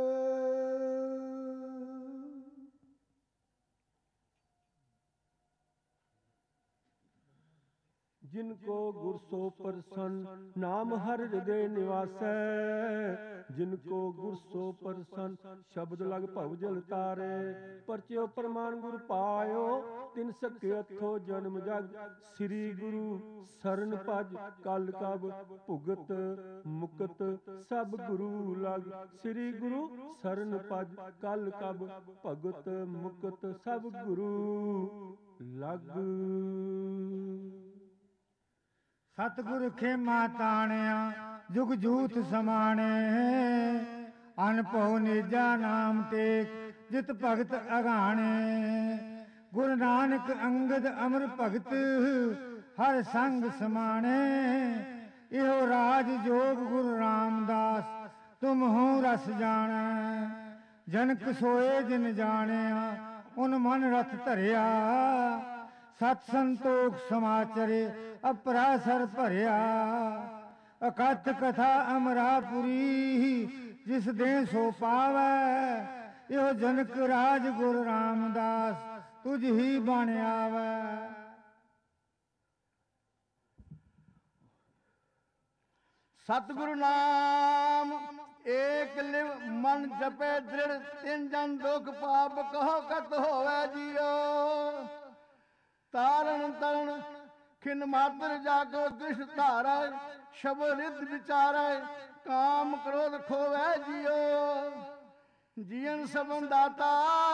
जिनको गुर सो प्रसन्न नाम हर हृदय निवासै। जिनको गुर सो प्रसन्न शब्द लग भव जल तारे। परचयो प्रमाण गुर पायो तिन सके अथो जन्म जग। श्री गुरु सरन भज कल कब भुगत मुकत सब गुरु लग। श्री गुरु सरन भज कल कब भगत मुकत सब गुरु लग। ਸਤਿਗੁਰ ਖੇਮਾ ਤਾਣਿਆ ਜੁਗ ਜੂਤ ਸਮਾਣੇ। ਅਨਭਉ ਨਿਜਾ ਨਾਮ ਟੇਕ ਜਿਤ ਭਗਤ ਅਗਾਣੇ। ਗੁਰੂ ਨਾਨਕ ਅੰਗਦ ਅਮਰ ਭਗਤ ਹਰ ਸੰਗ ਸਮਾਣੇ। ਇਹੋ ਰਾਜ ਜੋਗ ਗੁਰੂ ਰਾਮਦਾਸ ਤੁਮ ਹੋ ਰਸ ਜਾਣੈ। ਜਨਕ ਸੋਏ ਜਿਨ ਜਾਣਿਆ ਉਨ ਮਨ ਰਥ ਧਰਿਆ। ਸਤ ਸੰਤੋਖ ਸਮਾਚਰੇ ਅਪਰਾਸਰ ਭਰਿਆ। ਅਕਥ ਕਥਾ ਅਮਰਾਪੁਰੀ ਜਿਸ ਦੇ ਸੋ ਪਾਵੈ। ਇਹੋ ਜਨਕ ਰਾਜ ਗੁਰੂ ਰਾਮਦਾਸ ਤੁਝ ਹੀ ਬਣ ਆਵੈ। ਸਤਿਗੁਰੂ ਨਾਮ ਏਕ ਲਿਵ ਮਨ ਜਪੇ ਦ੍ਰਿੜ। ਤਿਨ ਜਨ ਦੁਖ ਪਾਪ ਕਹੋ ਕਤ ਹੋਵੇ ਜੀਓ। ਤਾਰਨ ਤਰਨ ਖਿਨ ਮਾਤਰ ਜਾਗੋ ਦ੍ਰਿਸ਼ ਧਾਰੈ। ਸ਼ਬਦ ਰਿਦ ਵਿਚਾਰੈ ਕਾਮ ਕ੍ਰੋਧ ਖੋਵੈ ਜੀਓ। ਜੀਵਨ ਸਬਨ ਦਾਤਾ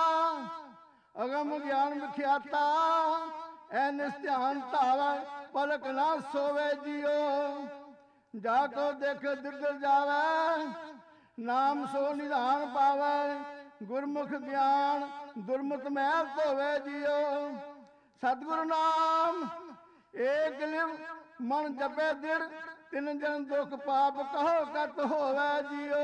ਅਗਮ ਗਿਆਨ ਵਿਖਿਆਤਾ। ਐ ਨਿਸਧਿਆਨ ਧਾਵੈ ਪਲਕ ਨਾ ਸੋਵੇ ਜੀਓ। ਜਾ ਕੋ ਦੇਖ ਦਿਰਦਰ ਜਾਵੈ ਨਾਮ ਸੋ ਨਿਧਾਨ ਪਾਵੈ। ਗੁਰਮੁਖ ਗਿਆਨ ਦੁਰਮਤ ਮਹਿ ਧੋਵੈ ਜੀਓ। ਸਤਿਗੁਰੂ ਨਾਮ ਏਕ ਲਿਵ ਮਨ ਜਪੇ ਦ੍ਰਿੜ। ਤਿਨ ਜਨ ਦੁਖ ਪਾਪ ਕਹੋ ਕਤ ਹੋਵੈ ਜੀਓ।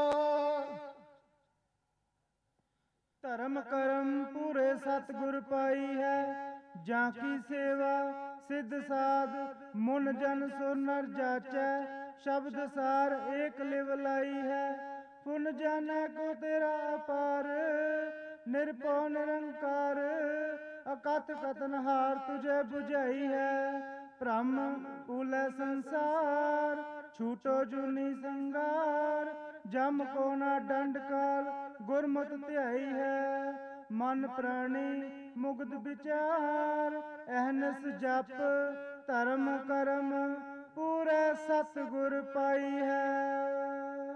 ਧਰਮ ਕਰਮ ਪੂਰੇ ਸਤਿਗੁਰ ਪਾਈ ਹੈ। ਜਾਂ ਕੀ ਸੇਵਾ ਸਿੱਧ ਸਾਧ ਮੁਨ ਜਨ ਸੋ ਨਰ ਜਾਚੈ। ਸ਼ਬਦ ਸਾਰ ਏਕ ਲਿਵ ਲਾਈ ਹੈ। ਪੁਨ ਜਾਣੈ ਕੋ ਤੇਰਾ ਅਪਾਰ। ਨਿਰਭਉ ਨਿਰੰਕਾਰ ਅਕਥ ਕਥਨਹਾਰ ਤੁਝੇ 부ਝਾਈ ਹੈ। ਭ੍ਰਮ ਭੂਲੈ ਸੰਸਾਰ ਛੂਟੋ ਜੂਨੀ ਸੰਗਾਰ। ਜਮ ਕੋ ਨਾ ਦੰਡ ਕਾਲ ਗੁਰਮਤਿ ਧਿਆਈ ਹੈ। ਮਨ ਪ੍ਰਾਣੀ ਮੁਗਧ ਵਿਚਾਰ ਅਹਨਸ ਜਪ ਧਰਮ ਕਰਮ ਪੂਰੇ ਸਤਿਗੁਰ ਪਾਈ ਹੈ।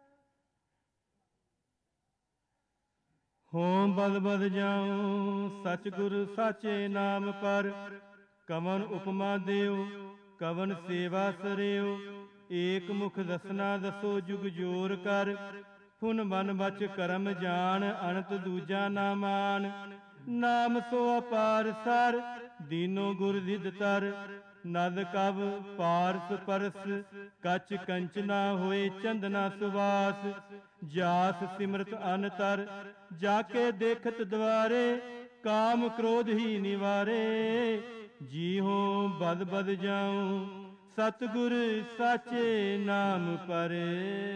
ਹੋਂ ਬਦ ਬਦ ਜਾਉ ਸਤਿਗੁਰ ਸਾਚੇ ਨਾਮ ਪਰ। ਕਵਨ ਉਪਮਾ ਦਿਓ ਕਵਨ ਸੇਵਾ ਸਰਿਓ। ਏਕ ਮੁਖ ਦਸਨਾ ਦਸੋ ਜੁਗ ਜੋਰ ਕਰ। ਫੁਨ ਮਨ ਬਚ ਕਰਮ ਜਾਣ ਅਨੰਤ ਦੂਜਾ ਨਾ ਮਾਨ। ਨਾਮ ਸੋ ਅਪਾਰ ਸਰ ਦੀਨੋ ਗੁਰ ਰਿਦ ਤਰ। ਨਦ ਕਵ ਪਾਰਸ ਪਰਸ ਕਚ ਕੰਚ ਨਾ ਹੋਏ ਚੰਦਨਾ ਸੁਵਾਸ। ਜਾਸ ਸਿਮਰਤ ਅਨਤਰ ਜਾ ਕੇ ਦੇਖਤ ਦਵਾਰੇ। ਕਾਮ ਕ੍ਰੋਧ ਹੀ ਨਿਵਾਰੇ ਜੀਹੋ ਬਦ ਬਦ ਜਾਉ ਸਤਿਗੁਰ ਸਾਚੇ ਨਾਮ ਪਰੇ।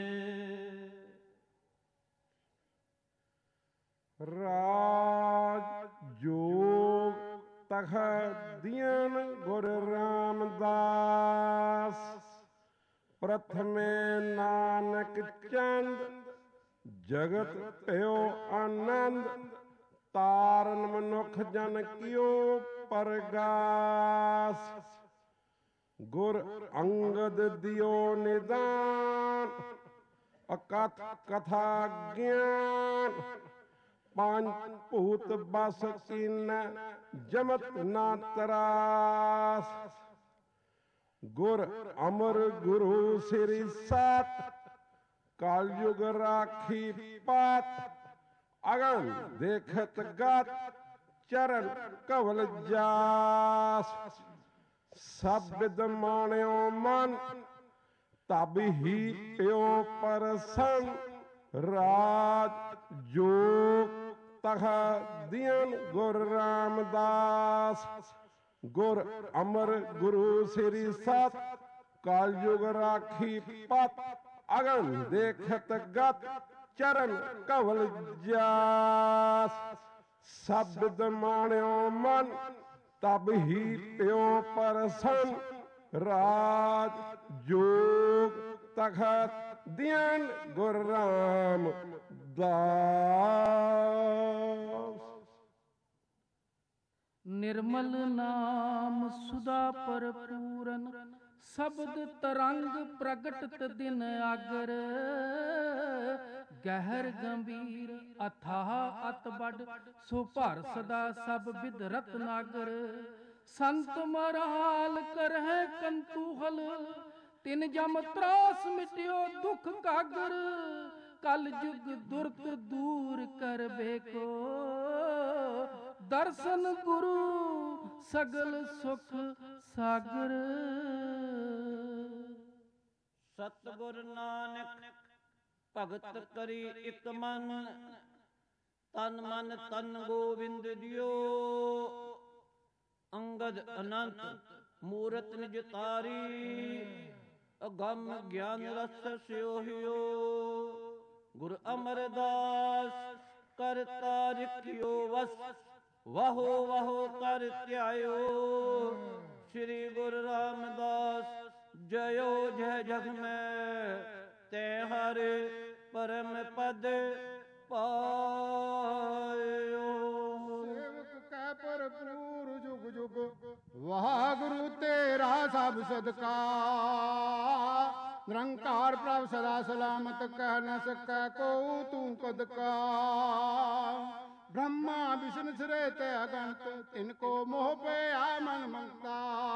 ਰਾਜ ਜੋਗ ਤਖ ਦੀਨ ਗੁਰ ਰਾਮਦਾਸ। ਪ੍ਰਥਮੇ ਨਾਨਕ ਚੰਦ ਜਗਤ ਭਇਓ ਆਨੰਦ। ਤਾਰਨ ਮਨੁੱਖ ਜਨ ਕਿਓ ਪਰਗਾਸ। ਗੁਰ ਅੰਗਦ ਦਿਓ ਨਿਦਾਨ ਅਕਥ ਕਥਾ ਗਿਆਨ। ਪੰਜ ਭੂਤ ਬਸ ਕੀਨੈ ਜਮਤ ਨਾ ਤਰਾਸ। ਗੁਰ ਅਮਰ ਗੁਰੂ ਸ੍ਰੀ ਸਤ ਕਲਯੁਗ ਰਾਖੀ ਪਾਤ। ਅਗਨ ਦੇਖਤ ਗਤ ਚਰਨ ਕਵਲ ਜਾਸ। ਸਭ ਬਿਦ ਮਾਣਿਓ ਮਨ ਤਬ ਹੀ ਪਿਓ ਪਰਸਨ। ਰਾਜ ਜੋਗ ਤਖ ਦੀਨ ਗੁਰ ਰਾਮਦਾਸ। ਗੁਰ ਅਮਰ ਗੁਰੂ ਸ੍ਰੀ ਸਤ ਕਲਯੁਗ ਰਾਖੀ ਪਤ। ਅਗਨ ਦੇਖਤ ਗਤ ਚਰਨ ਕਵਲ ਜਾਸ। ਸਭ ਬਿਦ ਮਾਣਿਓ ਮਨ ਤਬ ਹੀ ਪਿਓ ਪਰਸਨ। ਰਾਜ ਜੋਗ ਤਖਤ ਦੀਨ ਗੁਰ ਰਾਮਦਾਸ। ਨਿਰਮਲ ਨਾਮ ਸੁਦਾ ਭਰਪੂਰਨ। ਸ਼ਬਦ ਤਰੰਗ ਪ੍ਰਗਟਤ ਦਿਨ ਆਗਰ। ਗਹਿਰ ਗੰਭੀਰ ਅਥਾਹ ਅਤ ਬਡ ਸੋ ਭਰ ਸਦਾ ਸਭ ਬਿਦ ਰਤਨਾਗਰ। ਸੰਤ ਮਰਾਲ ਕਰਹਿ ਕੰਤੂਹਲ ਤਿਨ ਜਮ ਤਰਾਸ ਮਿਟਿਓ ਦੁਖ ਕਾਗਰ। ਕਲ ਜੁਗ ਦੁਰਤ ਦੂਰ ਕਰ ਬੇਕੋ ਦਰਸ਼ਨ ਗੁਰੂ ਸਗਲ ਸੁਖ ਸਾਗਰ। ਸਤਿਗੁਰ ਨਾਨਕ ਭਗਤ ਕਰੀ ਇਕ ਮਨ, ਤਨ ਮਨ ਤਨ ਗੋਬਿੰਦ ਦਿਓ। ਅੰਗਦ ਅਨੰਤ ਮੂਰਤ ਨਿਜ ਤਾਰੀ, ਅਗੰਮ ਗਿਆਨ ਰਸ ਸਿਓਹਿਓ। ਗੁਰ ਅਮਰਦਾਸ ਕਰਤਾ ਰਿਖਿਓ ਵਸ, ਵਾਹੋ ਵਾਹੋ ਕਰ ਧਿਆਇਓ। ਸ੍ਰੀ ਗੁਰੂ ਰਾਮਦਾਸ ਜਯੋ ਜੈ ਜਗ ਮੈਂ, ਤੈ ਹਰਿ ਪਰਮ ਪਦ ਪਾਇਓ। ਸੇਵਕ ਕੈ ਭਰਪੂਰ ਜੁਗ ਜੁਗ, ਵਾਹਿਗੁਰੂ ਤੇਰਾ ਸਭ ਸਦਕਾ। ਨਿਰੰਕਾਰ ਪ੍ਰਭ ਸਦਾ ਸਲਾਮਤ, ਕਹਿ ਨ ਸਕੈ ਕੋ ਤੂੰ ਕਦ ਕਾ। ब्रह्मा विष्णु श्रेत अगंत, तिनको मोह पया मन ममता।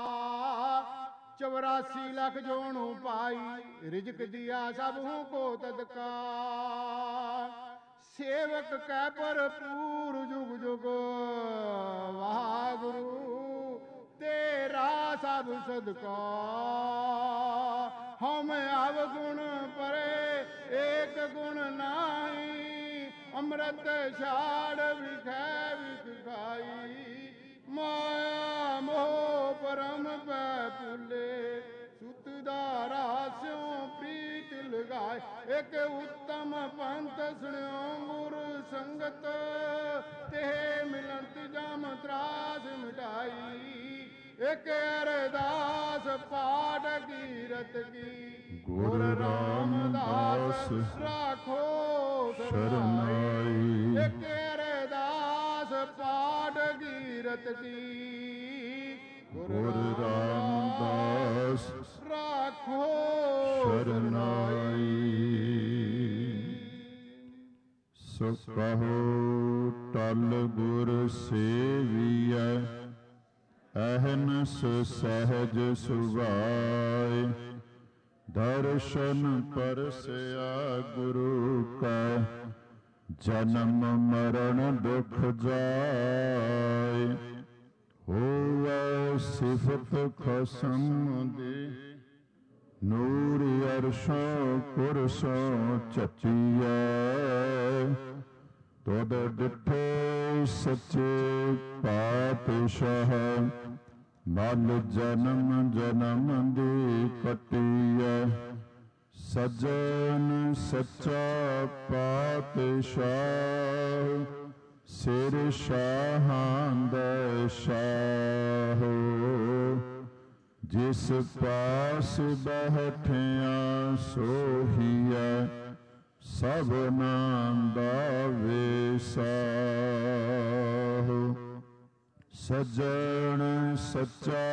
84 लाख जोणु पाई, रिजक दिया सबहू को तदका। सेवक कै भरपूर जुग जुग, वाहिगुरु तेरा सब सदका। हम अवगुण परे एक गुण नाही, अमृत छाड़ विखै विख खाई। माया मोह परम पै भूले, सुत दारा स्यों प्रीत लगाए। एक उत्तम पंथ सुनियो गुरु संगत, तेह मिलंत जम त्रास मिटाई। एक अरदास पाठ कीरत की, गुरु रामदास राखो शरणाई। एक अरदास पाठ कीरत की, गुरु रामदास राखो शरणाई। सो कहो टल गुर सेवियै, अहनस सहज सुभाए। दर्शन परसया गुरु का, जन्म मरण दुख जाए। होवै सिफत खसम दे, नूर अरशों कुरसों चचिया। तुद डिठे सच्चे पातशाह, मल जन्म जन्म दी कटिया। सजन सच्चा पातशाह, सिर शाहां दा शाह। जिस पास बैठिया सोहिया, सबना दा वेसाह। सजन सच्चा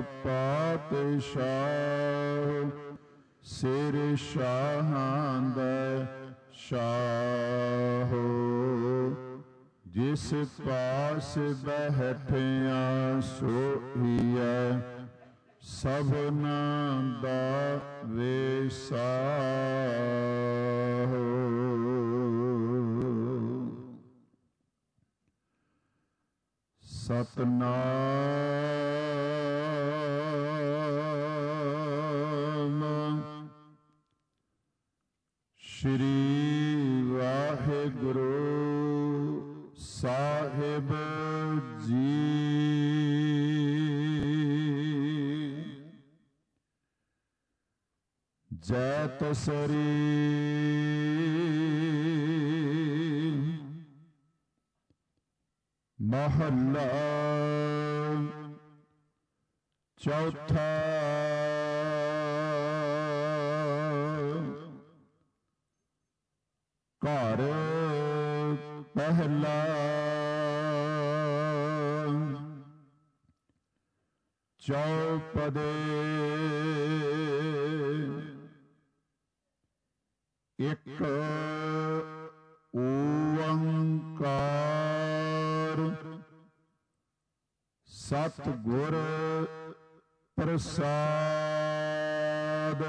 पातशाह, सिर शाहां दा शाह। जिस पास बैठिया सोहिया, सबना दा वेसाह। सतनाम श्री वाहिगुरु साहिब जी। जय तसरी महला चौथा। घर पहला चौपदे, एक ओंकार सतगुर प्रसाद।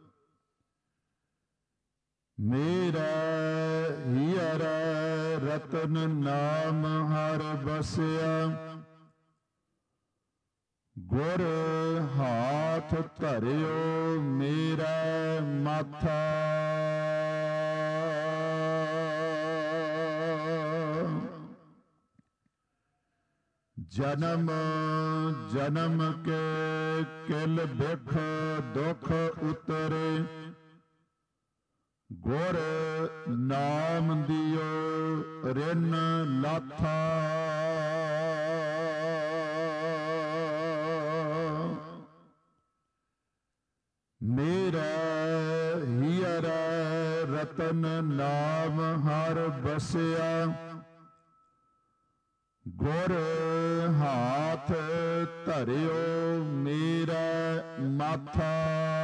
मेरा हियर रत ਰਤਨ ਨਾਮ ਹਰ ਬਸਿਆ। ਗੁਰ ਹਾਥ ਧਰਿਓ ਮੇਰਾ ਮਾਥਾ। ਜਨਮ ਜਨਮ ਕੇ ਕਿਲ ਬਿਖ ਦੁਖ ਉਤਰੇ। ਗੁਰ ਨਾਮ ਦਿਓ ਰਿਨ ਲਾਥਾ। ਮੇਰਾ ਹੀਰ ਰਤਨ ਨਾਮ ਹਰ ਬਸਿਆ। ਗੁਰ ਹਾਥ ਧਰਿਓ ਮੇਰਾ ਮਾਥਾ।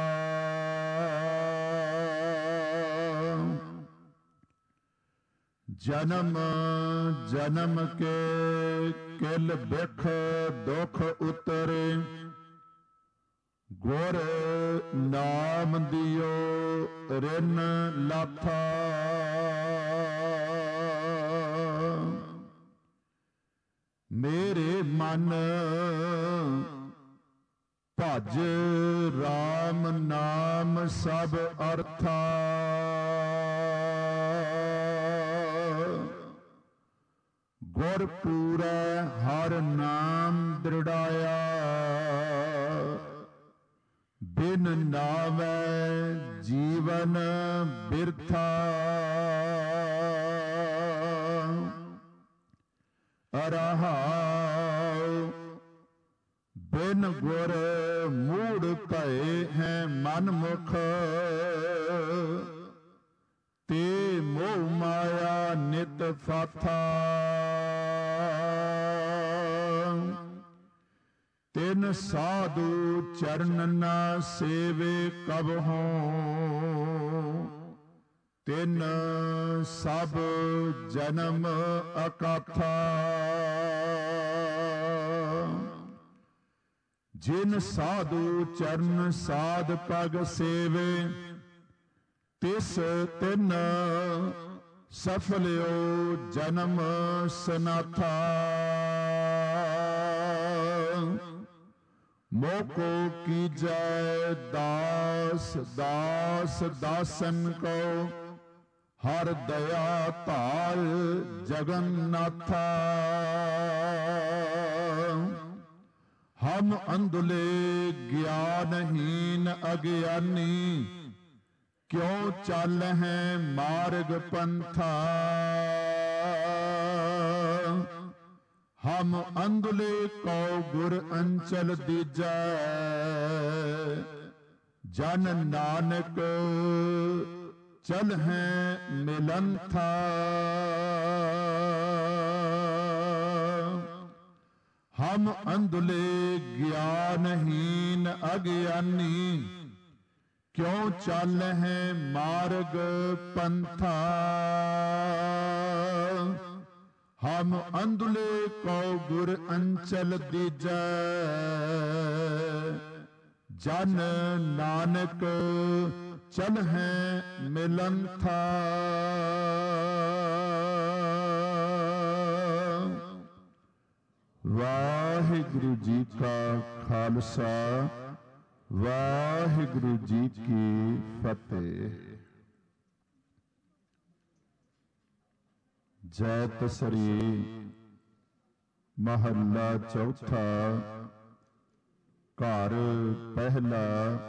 ਜਨਮ ਜਨਮ ਕੇ ਕਿਲ ਬਿਖ ਦੁਖ ਉਤਰੇ। ਗੁਰ ਨਾਮ ਦਿਓ ਰਿਨ ਲਾਥਾ। ਮੇਰੇ ਮਨ ਭਜ ਰਾਮ ਨਾਮ ਸਭ ਅਰਥਾ। ਗੁਰ ਪੂਰੈ ਹਰ ਨਾਮ ਦ੍ਰਿੜਾਇਆ। ਬਿਨ ਨਾਵੈ ਜੀਵਨ ਬਿਰਥਾ। ਰਹਾਉ ਬਿਨ ਗੁਰ ਮੂੜ ਭਏ ਹੈ ਮਨ ਮੁਖ। ਤੇ ਮੋਹ ਮਾਇਆ ਨਿਤ ਫਾਥਾ। ਤਿਨ ਸਾਧੂ ਚਰਨ ਨਾ ਸੇਵੇ ਕਬਹੂ। ਤਿਨ ਸਭ ਜਨਮ ਅਕਾਥਾ। ਜਿਨ ਸਾਧੂ ਚਰਨ ਸਾਧ ਪਗ ਸੇਵੇ। ਤਿਸ ਤਿਨ ਸਫਲਿਓ ਜਨਮ ਸਨਾਥਾ। ਮੋਕੋ ਕੀਜੈ ਦਾਸ ਦਾਸ ਦਾਸਨ ਕੋ। ਹਰ ਦਇਆ ਧਾਰ ਜਗਨਨਾਥਾ। ਹਮ ਅੰਧਲੇ ਗਿਆਨਹੀਨ ਅਗਿਆਨੀ। ਕਿਉ ਚੱਲ ਹੈ ਮਾਰਗ ਪੰਥਾ। ਹਮ ਅੰਧਲੇ ਕਉ ਗੁਰ ਅੰਚਲ ਦੀਜੈ। ਜਨ ਨਾਨਕ ਚਲ ਹੈ ਮਿਲੰਥਾ। ਹਮ ਅੰਧਲੇ ਗਿਆਨਹੀਨ ਅਗਿਆਨੀ। ਕਿਉ ਚੱਲ ਹੈ ਮਾਰਗ ਪੰਥਾ। ਹਮ ਅੰਧਲੇ ਕਉ ਗੁਰ ਅੰਚਲ ਦੀਜੈ। ਜਨ ਨਾਨਕ ਚਲ ਹੈ ਮਿਲੰਥਾ। ਵਾਹਿਗੁਰੂ ਜੀ ਕਾ ਖਾਲਸਾ ਵਾਹਿਗੁਰੂ ਜੀ ਕੀ ਫਤਿਹ। ਜੈ ਤਸਰੀ ਮਹੱਲਾ ਚੌਥਾ। ਘਰ ਪਹਿਲਾ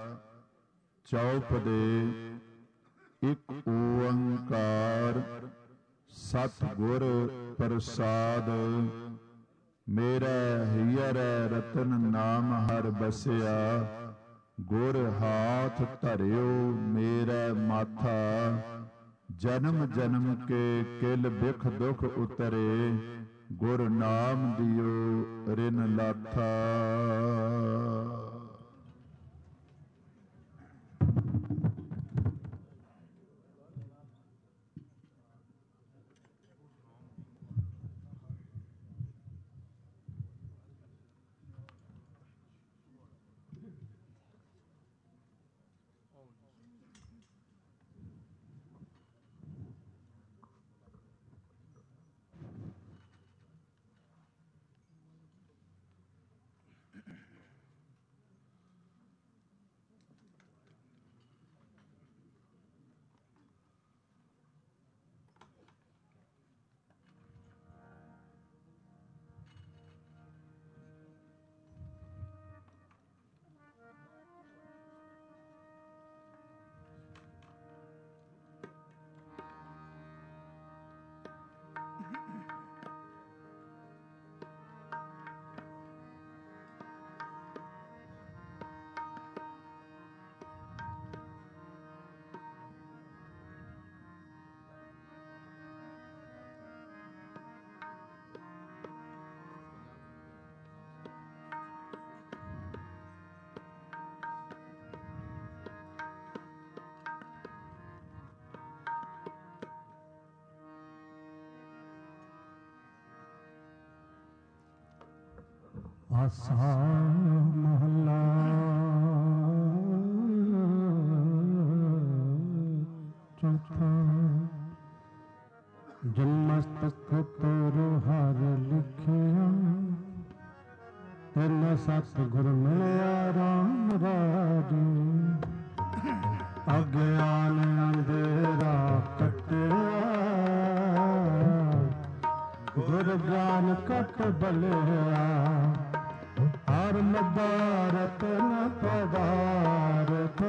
ਚੌਪਦੇ। ਇੱਕ ਓੰਕਾਰ ਸਤਿਗੁਰ ਪ੍ਰਸਾਦ। ਮੇਰਾ ਹੀਰ ਰਤਨ ਨਾਮ ਹਰ ਬਸਿਆ। ਗੁਰ ਹਾਥ ਧਰਿਓ ਮੇਰਾ ਮਾਥਾ। ਜਨਮ ਜਨਮ ਕੇ ਕਿਲ ਬਿਖ ਦੁਖ ਉਤਰੇ। ਗੁਰ ਨਾਮ ਦਿਓ ਰਿਨ ਲਾਥਾ। ਆਸਾ ਮਹੱਲਾ ਚੌਥਾ। ਜਨਮਸਤਕ ਤੋਰ ਹਰ ਲਿਖਿਆ, ਤਿਨ ਸਤਿਗੁਰ ਮਿਲਿਆ ਰਾਮ ਰਾਜੇ। ਅਗਿਆਨ ਅੰਧੇਰਾ ਕੱਟਿਆ, ਗੁਰ ਗਿਆਨ ਕਟ ਬਲਿਆ। ਹਰ ਮਦਾਰਤ ਨ ਪਦਾਰਥ,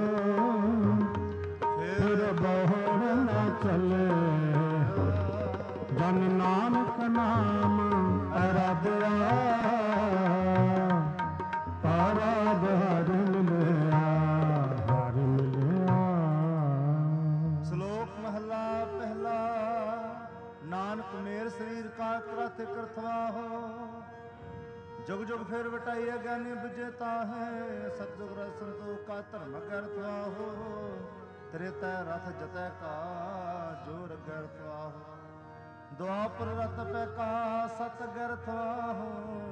ਫਿਰ ਬਹੁੜ ਨ ਚਲੇ। ਜਨ ਨਾਨਕ ਨਾਮ ਅਰਾਧਿਆ, ਆਰਾਧ ਹਰਿ ਮਿਲਿਆ, ਹਰਿ ਮਿਲਿਆ। ਸ਼ਲੋਕ ਮਹਲਾ ਪਹਿਲਾ। ਨਾਨਕ ਮੇਰ ਸਰੀਰ ਕਾ ਕਰਥ ਕਰਥਵਾਹੋ, ਜੁਗ ਜੁਗ ਫਿਰ ਵਟਾਈ ਅਗਿਆਨੀ ਬੁਝੇ ਤਾਹੇ। ਸਤਿਗੁਰ ਰਸ ਸੰਤੋਖ ਕਾ ਧਰਮ ਕਰਥਵਾਹੋ, ਤ੍ਰੇਤੈ ਰਥ ਜਤੈ ਕਾ ਜੋਰ ਗਰਥਵਾਹੋ। ਦੁਆਪਰ ਰਤ ਪੈ ਕਾ ਸਤ ਗਰਥਵਾਹੋ,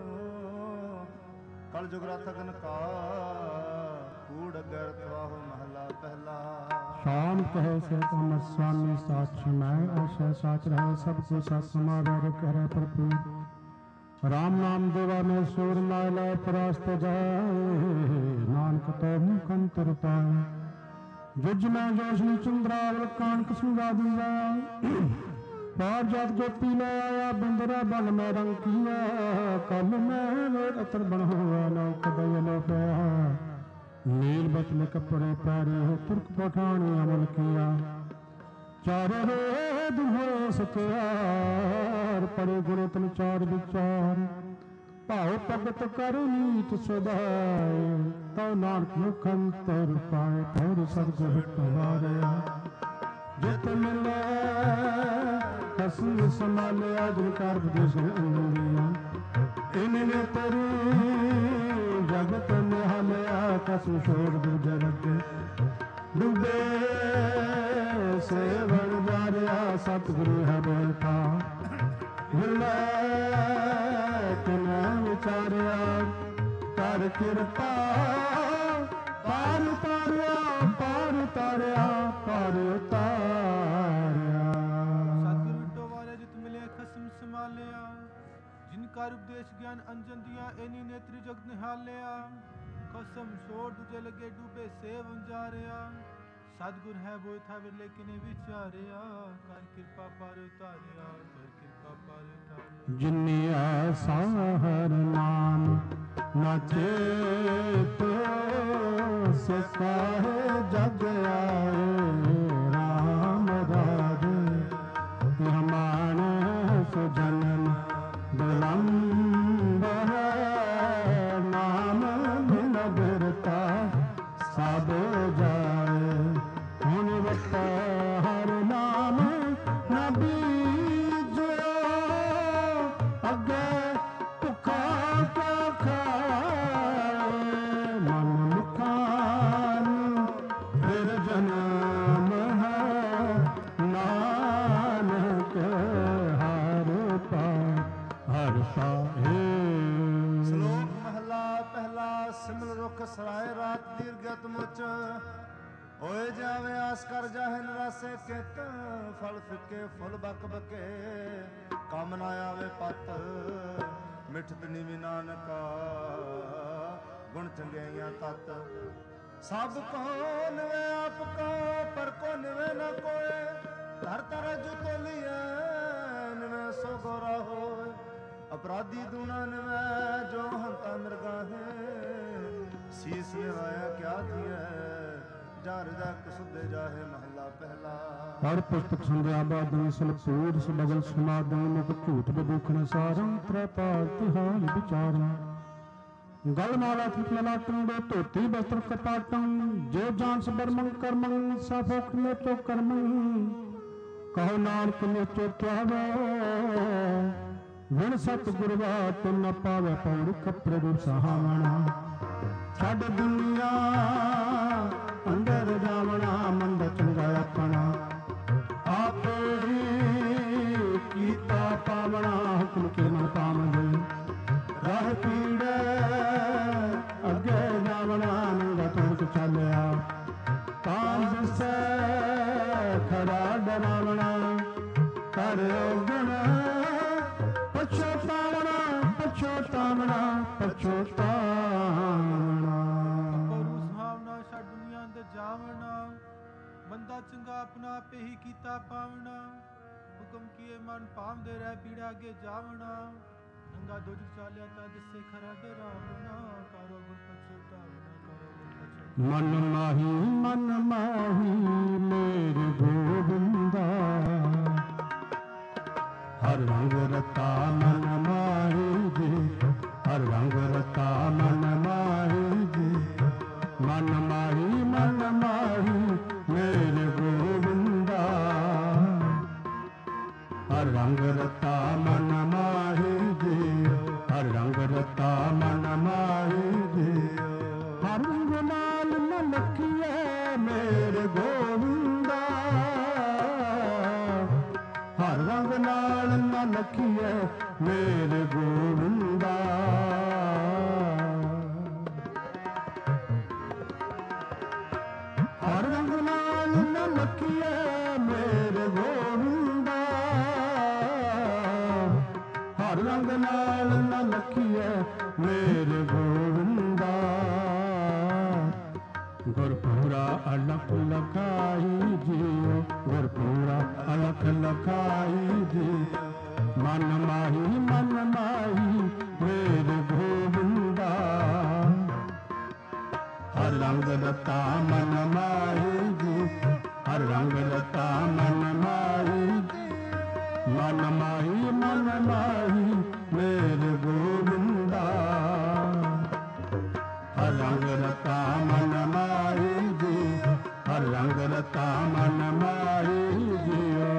ਕਲ ਜੁਗ ਰਥ ਅਗਨ ਕਾ ਕੂੜ ਗਰਥਵਾਹੋ। ਮਹਲਾ ਪਹਿਲਾ। ਸ਼ਾਮ ਕਹੇ ਸੇ ਅਮਰ ਸੁਆਮੀ ਸਾਖੀ ਮੈਂ, ਐਸਾ ਸਾਚ ਰਹੇ ਸਭ ਕੋ ਸਤ ਸਮਾਵੈ ਕਰੇ ਭਰਪੂਰ। ਰਾਮ ਨਾਮ ਦੇਵਾ ਮੈਂ ਸੂਰ ਨਾਇ ਪਰਾਸਤ ਜਾਏ, ਨਾਨਕ ਤੋ ਮੁਖ ਅੰਤਰ ਪਾਏ। ਜੁਜ ਮੈਂ ਜੋਸ਼ਨੀ ਚੰਦਰਾਵਲ ਕਾਨਕ ਸੁਗਾ ਦੀਆ। ਬਾਰ ਜਾਤ ਗੋਪੀ ਲੈ ਆਇਆ, ਬਿੰਦਰਾ ਬਲ ਮੈਂ ਰੰਗ ਕੀਆ। ਕਲ ਮੈਂ ਅਤਰ ਬਣ ਹੋਆ, ਨੌ ਕਦਇ ਲੋ ਪਿਆ। ਨੀਲ ਬਚਨ ਕੱਪੜੇ ਪਾਰੇ, ਤੁਰਕ ਪਠਾਣੀ ਅਮਲ ਕੀਆ। ਚਾਰੇ ਵੇਦ ਹੋਏ ਸਤਿਆਰ, ਪੜੇ ਗੁਣ ਤਨ ਚਾਰ ਵਿਚਾਰ। ਭਾਉ ਭਗਤ ਕਰ ਨੀਤ ਸਦਾਏ, ਤਉ ਨਾਨਕ ਮੁਖ ਅੰਤਰ ਪਾਏ। ਤੇਰੇ ਸਤਿਗੁਰ ਵਾਰਿਆ, ਜਿਤ ਮਿਲੇ ਕਸਮ ਸੰਭਾਲਿਆ। ਜਿਨ ਕਰ ਉਪਦੇਸ਼ ਅੰਦਿਆ, ਇਨ ਨੇ ਤੇਰੀ ਜਗਤ ਨਿਹਾਲਿਆ। ਕਸਮ ਛੋੜ ਦੂਜੇ ਰੱਖੇ, ਡੁੱਬੇ ਸੇਵਨ ਜਾਰਿਆ। ਸਤਿਗੁਰੂ ਹੈ ਬੈਠਾ, ਮਿਲੇ ਤਿਨੈ ਵਿਚਾਰਿਆ। ਕਰ ਕਿਰਪਾ ਪਾਰ ਉਤਾਰਿਆ, ਪਾਰ ਉਤਾਰਿਆ, ਪਾਰ ਉਤਾਰਿਆ। ਸਤਿਗੁਰੂ ਵਿਟੋ ਵਾਰਿਆ, ਜਿਤ ਮਿਲਿਆ ਖਸਮ ਸੰਭਾਲਿਆ। ਜਿਨ ਕਰ ਉਪਦੇਸ਼ ਗਿਆਨ ਅੰਜਨ ਦੀਆਂ, ਐਨੀ ਨੇਤਰੀ ਜਗਤ ਨਿਹਾਲਿਆ। ਖਸਮ ਛੋੜ ਦੂਜੇ ਲੱਗੇ, ਡੂਬੇ ਸੇਵ ਉਜਾਰਿਆ। ਸਤਿਗੁਰ ਹੈ ਬੋਇ ਥਾਵਿਰ ਲੇਕਿਨ ਵਿਚਾਰਿਆ। ਕਰ ਕਿਰਪਾ ਪਾਰ ਉਤਾਰਿਆ, ਕਰ ਕਿਰਪਾ ਪਾਰ ਉਤਾਰਿਆ। ਜਿਨੀ ਐਸਾ ਹਰ ਨਾਮ ਨਾ ਚੇਤ, ਸੇ ਕਾਹੇ ਜਗ ਆਏ। ਰਾਮ ਰਾਜੇ ਰਮਾਨ ਸੁਜਨਨ ਬਿਲੰਬ ਹੈ। ਨਾਮ ਬਿਨ ਬਿਰਤਾ ਸਭ ਜਾਏ। ਹੁਣ ਵਟਾ ਹਰ ਨਾਮ ਨਾ ਬੀਜੋ, ਅੱਗੇ ਭੁੱਖਾ ਕਿਆ ਖਾਏ। ਮਨ ਮੁਖਾਨ ਫਿਰ ਜਨਮ ਹੈ, ਨਾਨਕ ਹਰ ਪਾਏ, ਹਰ ਪਾਏ। ਸ਼ਲੋਕ ਮਹਲਾ ਪਹਿਲਾ। ਸਿਮਲ ਰੁਖ ਸਰਾਏ ਰਾਤ ਦੀਰਗਤ ਮੁਚ, ਹੋਏ ਜਾਵੇ ਆਸ ਕਰ ਜਾਹੇ ਨਰਾਸੇ ਕਿਤ। ਫਲ ਫਿੱਕੇ ਫੁੱਲ ਬਕ ਬਕੇ, ਕੰਮ ਨਾ ਆਵੇ ਪਤ। ਮਿਠਤ ਨੀਵੀ ਨਾਨਕਾ, ਗੁਣ ਚੰਗਿਆਈਆਂ ਤਤ। ਸਭ ਕੋ ਨਿਵੇ ਆਪ ਕੋ, ਪਰ ਕੋ ਨਿਵੇ ਨ ਕੋਏ। ਧਰ ਧਰ ਜੁ ਤੋਲੀਐ, ਨਿਵੇ ਸੋ ਗੋਰਾ ਹੋਏ। ਅਪਰਾਧੀ ਦੂਣਾ ਨਿਵੇ, ਜੋ ਹੰਤਾ ਮਿਰਗਾ ਹੈ। ਸੀਸ ਨਿਵਾਇਆ ਕਿਆ ਥੀਐ, ਜਾ ਰਜਾ ਕੁਸੁਦੇ ਜਾਹੇ। ਮਹਲਾ ਪਹਿਲਾ। ਹਰ ਪੁਸਤਕ ਸੰਧਿਆ ਬਾਦਨ ਸਲਪੂਰ ਸਬਗਲ ਸਮਾਦਨ। ਮੁਖ ਝੂਠ ਬਦੂਖਣ ਸਾਰੰ, ਤ੍ਰੈਪਾਲ ਤਿਹਾਲ ਵਿਚਾਰੰ। ਗਲ ਮਾਲਾ ਥਿਤ ਲਲਾਟੰ, ਦੇ ਧੋਤੀ ਬਸਤਰ ਕਪਾਟੰ। ਜੋ ਜਾਨ ਸਬਰਮੰ ਕਰਮੰ, ਸਾਫੋਕ ਮੇਚੋ ਕਰਮੰ। ਕਹੋ ਨਾਨਕ ਮੇਚੋ ਧਿਆਵੈ, ਵਿਣ ਸਤ ਗੁਰ ਬਾਤ ਨ ਪਾਵੈ। ਪੌੜ ਕੱਪੜੇ ਗੁਰ ਸਹਾਵਣਾ, ਛੱਡ ਦੁਨੀਆ ਅੰਦਰ ਜਾਵਣਾ। ਮੰਦ ਚੰਗਾ ਆਪਣਾ, ਆਪੇ ਹੀ ਕੀਤਾ ਪਾਵਣਾ। ਹੁਕਮ ਕੇ ਮਨ ਪਾਵੰਦੇ, ਰਾਹ ਰਹਿ ਪੀੜੈ ਅੱਗੇ ਜਾਵਣਾ ਨੰਗਾ ਤੁਰਕ ਚੱਲਿਆ ਤਾਂ ਦਿਸੈ ਖੜਾ ਡਰਾਵਣਾ ਕਰ ਔਗਣ ਪਛਤਾਵਣਾ ਪਛਤਾਵਣਾ ਪਛਤਾਵਣਾ ਪਰੂ ਸੁਹਾਵਣਾ ਛੱਡ ਦੁਨੀਆ ਅੰਦਰ ਜਾਵਣਾ ਬੰਦਾ ਚੰਗਾ ਆਪਣਾ ਆਪੇ ਹੀ ਕੀਤਾ ਪਾਵਣਾ ਹੁਕਮ ਕੀਏ ਮਨ ਭਾਵਦੇ ਰਹਿ ਪੀੜਾ ਅੱਗੇ ਜਾਵਣਾ ਨੰਗਾ ਦੋਜਕ ਚਾਲਿਆ ਤਾਂ ਦਿਸੇ ਖਰਾ ਡਰਾਵਣਾ ਕਰੋ ਗੁਰ ਪਛਤਾਵਣਾ ਕਰੋ ਗੁਰ ਪਛਤਾਵਣਾ ਮਨ ਮਾਹੀ ਮੇਰੇ ਗੋਬਿੰਦਾ ਹਰ ਰੰਗ ਰਤਾ ਮਨ ਮਾਹੀ ਜੀ ਹਰ ਰੰਗ ਰਤਾ ਮਨ ਮਾਹੀ ਜੀ ਮਨ ਮਾਹੀ ਮੇਰੇ ਗੋਬਿੰਦਾ ਹਰ ਰੰਗ ਰਤਾ ਮਨ ਮਾਹੀ ਜੀ ਹਰ ਰੰਗ ਰਤਾ ਮਨ ਮਾਹੀ ਜੀ ਹਰ ਰੰਗ ਨਾਲ ਨ ਲਖੀਐ ਮੇਰੇ ਗੋਬਿੰਦਾ ਹਰ ਰੰਗ ਨਾਲ ਨ ਲਖੀਐ ਮੇਰੇ ਗੋਬਿੰਦਾ ਹਰ ਰੰਗ ਨਾਲ ਨ ਲਖੀਐ ਮੇਰੇ ਗੋਬਿੰਦਾ ਹਰ ਰੰਗ ਨਾਲ ਨ ਲਖੀਐ ਮੇਰੇ ਗੋਬਿੰਦਾ ਗੁਰਪੂਰਾ ਅਲਖ ਲਖਾਈ ਜੀਓ ਗੁਰਪੂਰਾ ਅਲਖ ਲਖਾਈ ਜੀ ਮਨ ਮਾਹੀ ਮੇਰੇ ਗੋਬਿੰਦਾ ਹਰ ਰੰਗ ਰਤਾ ਮਨ ਮਾਹੀ ਜੀ ਹਰ ਰੰਗ ਰਤਾ ਮਨ ਮਾਹੀ ਮਨ ਮਾਹੀ ਮੇਰੇ ਗੋਬਿੰਦਾ ਹਰ ਰੰਗ ਰਤਾ ਮਨ ਮਾਹੀ ਜੀ ਹਰ ਰੰਗ ਰਤਾ ਮਨ ਮਾਹੀ ਜੀਓ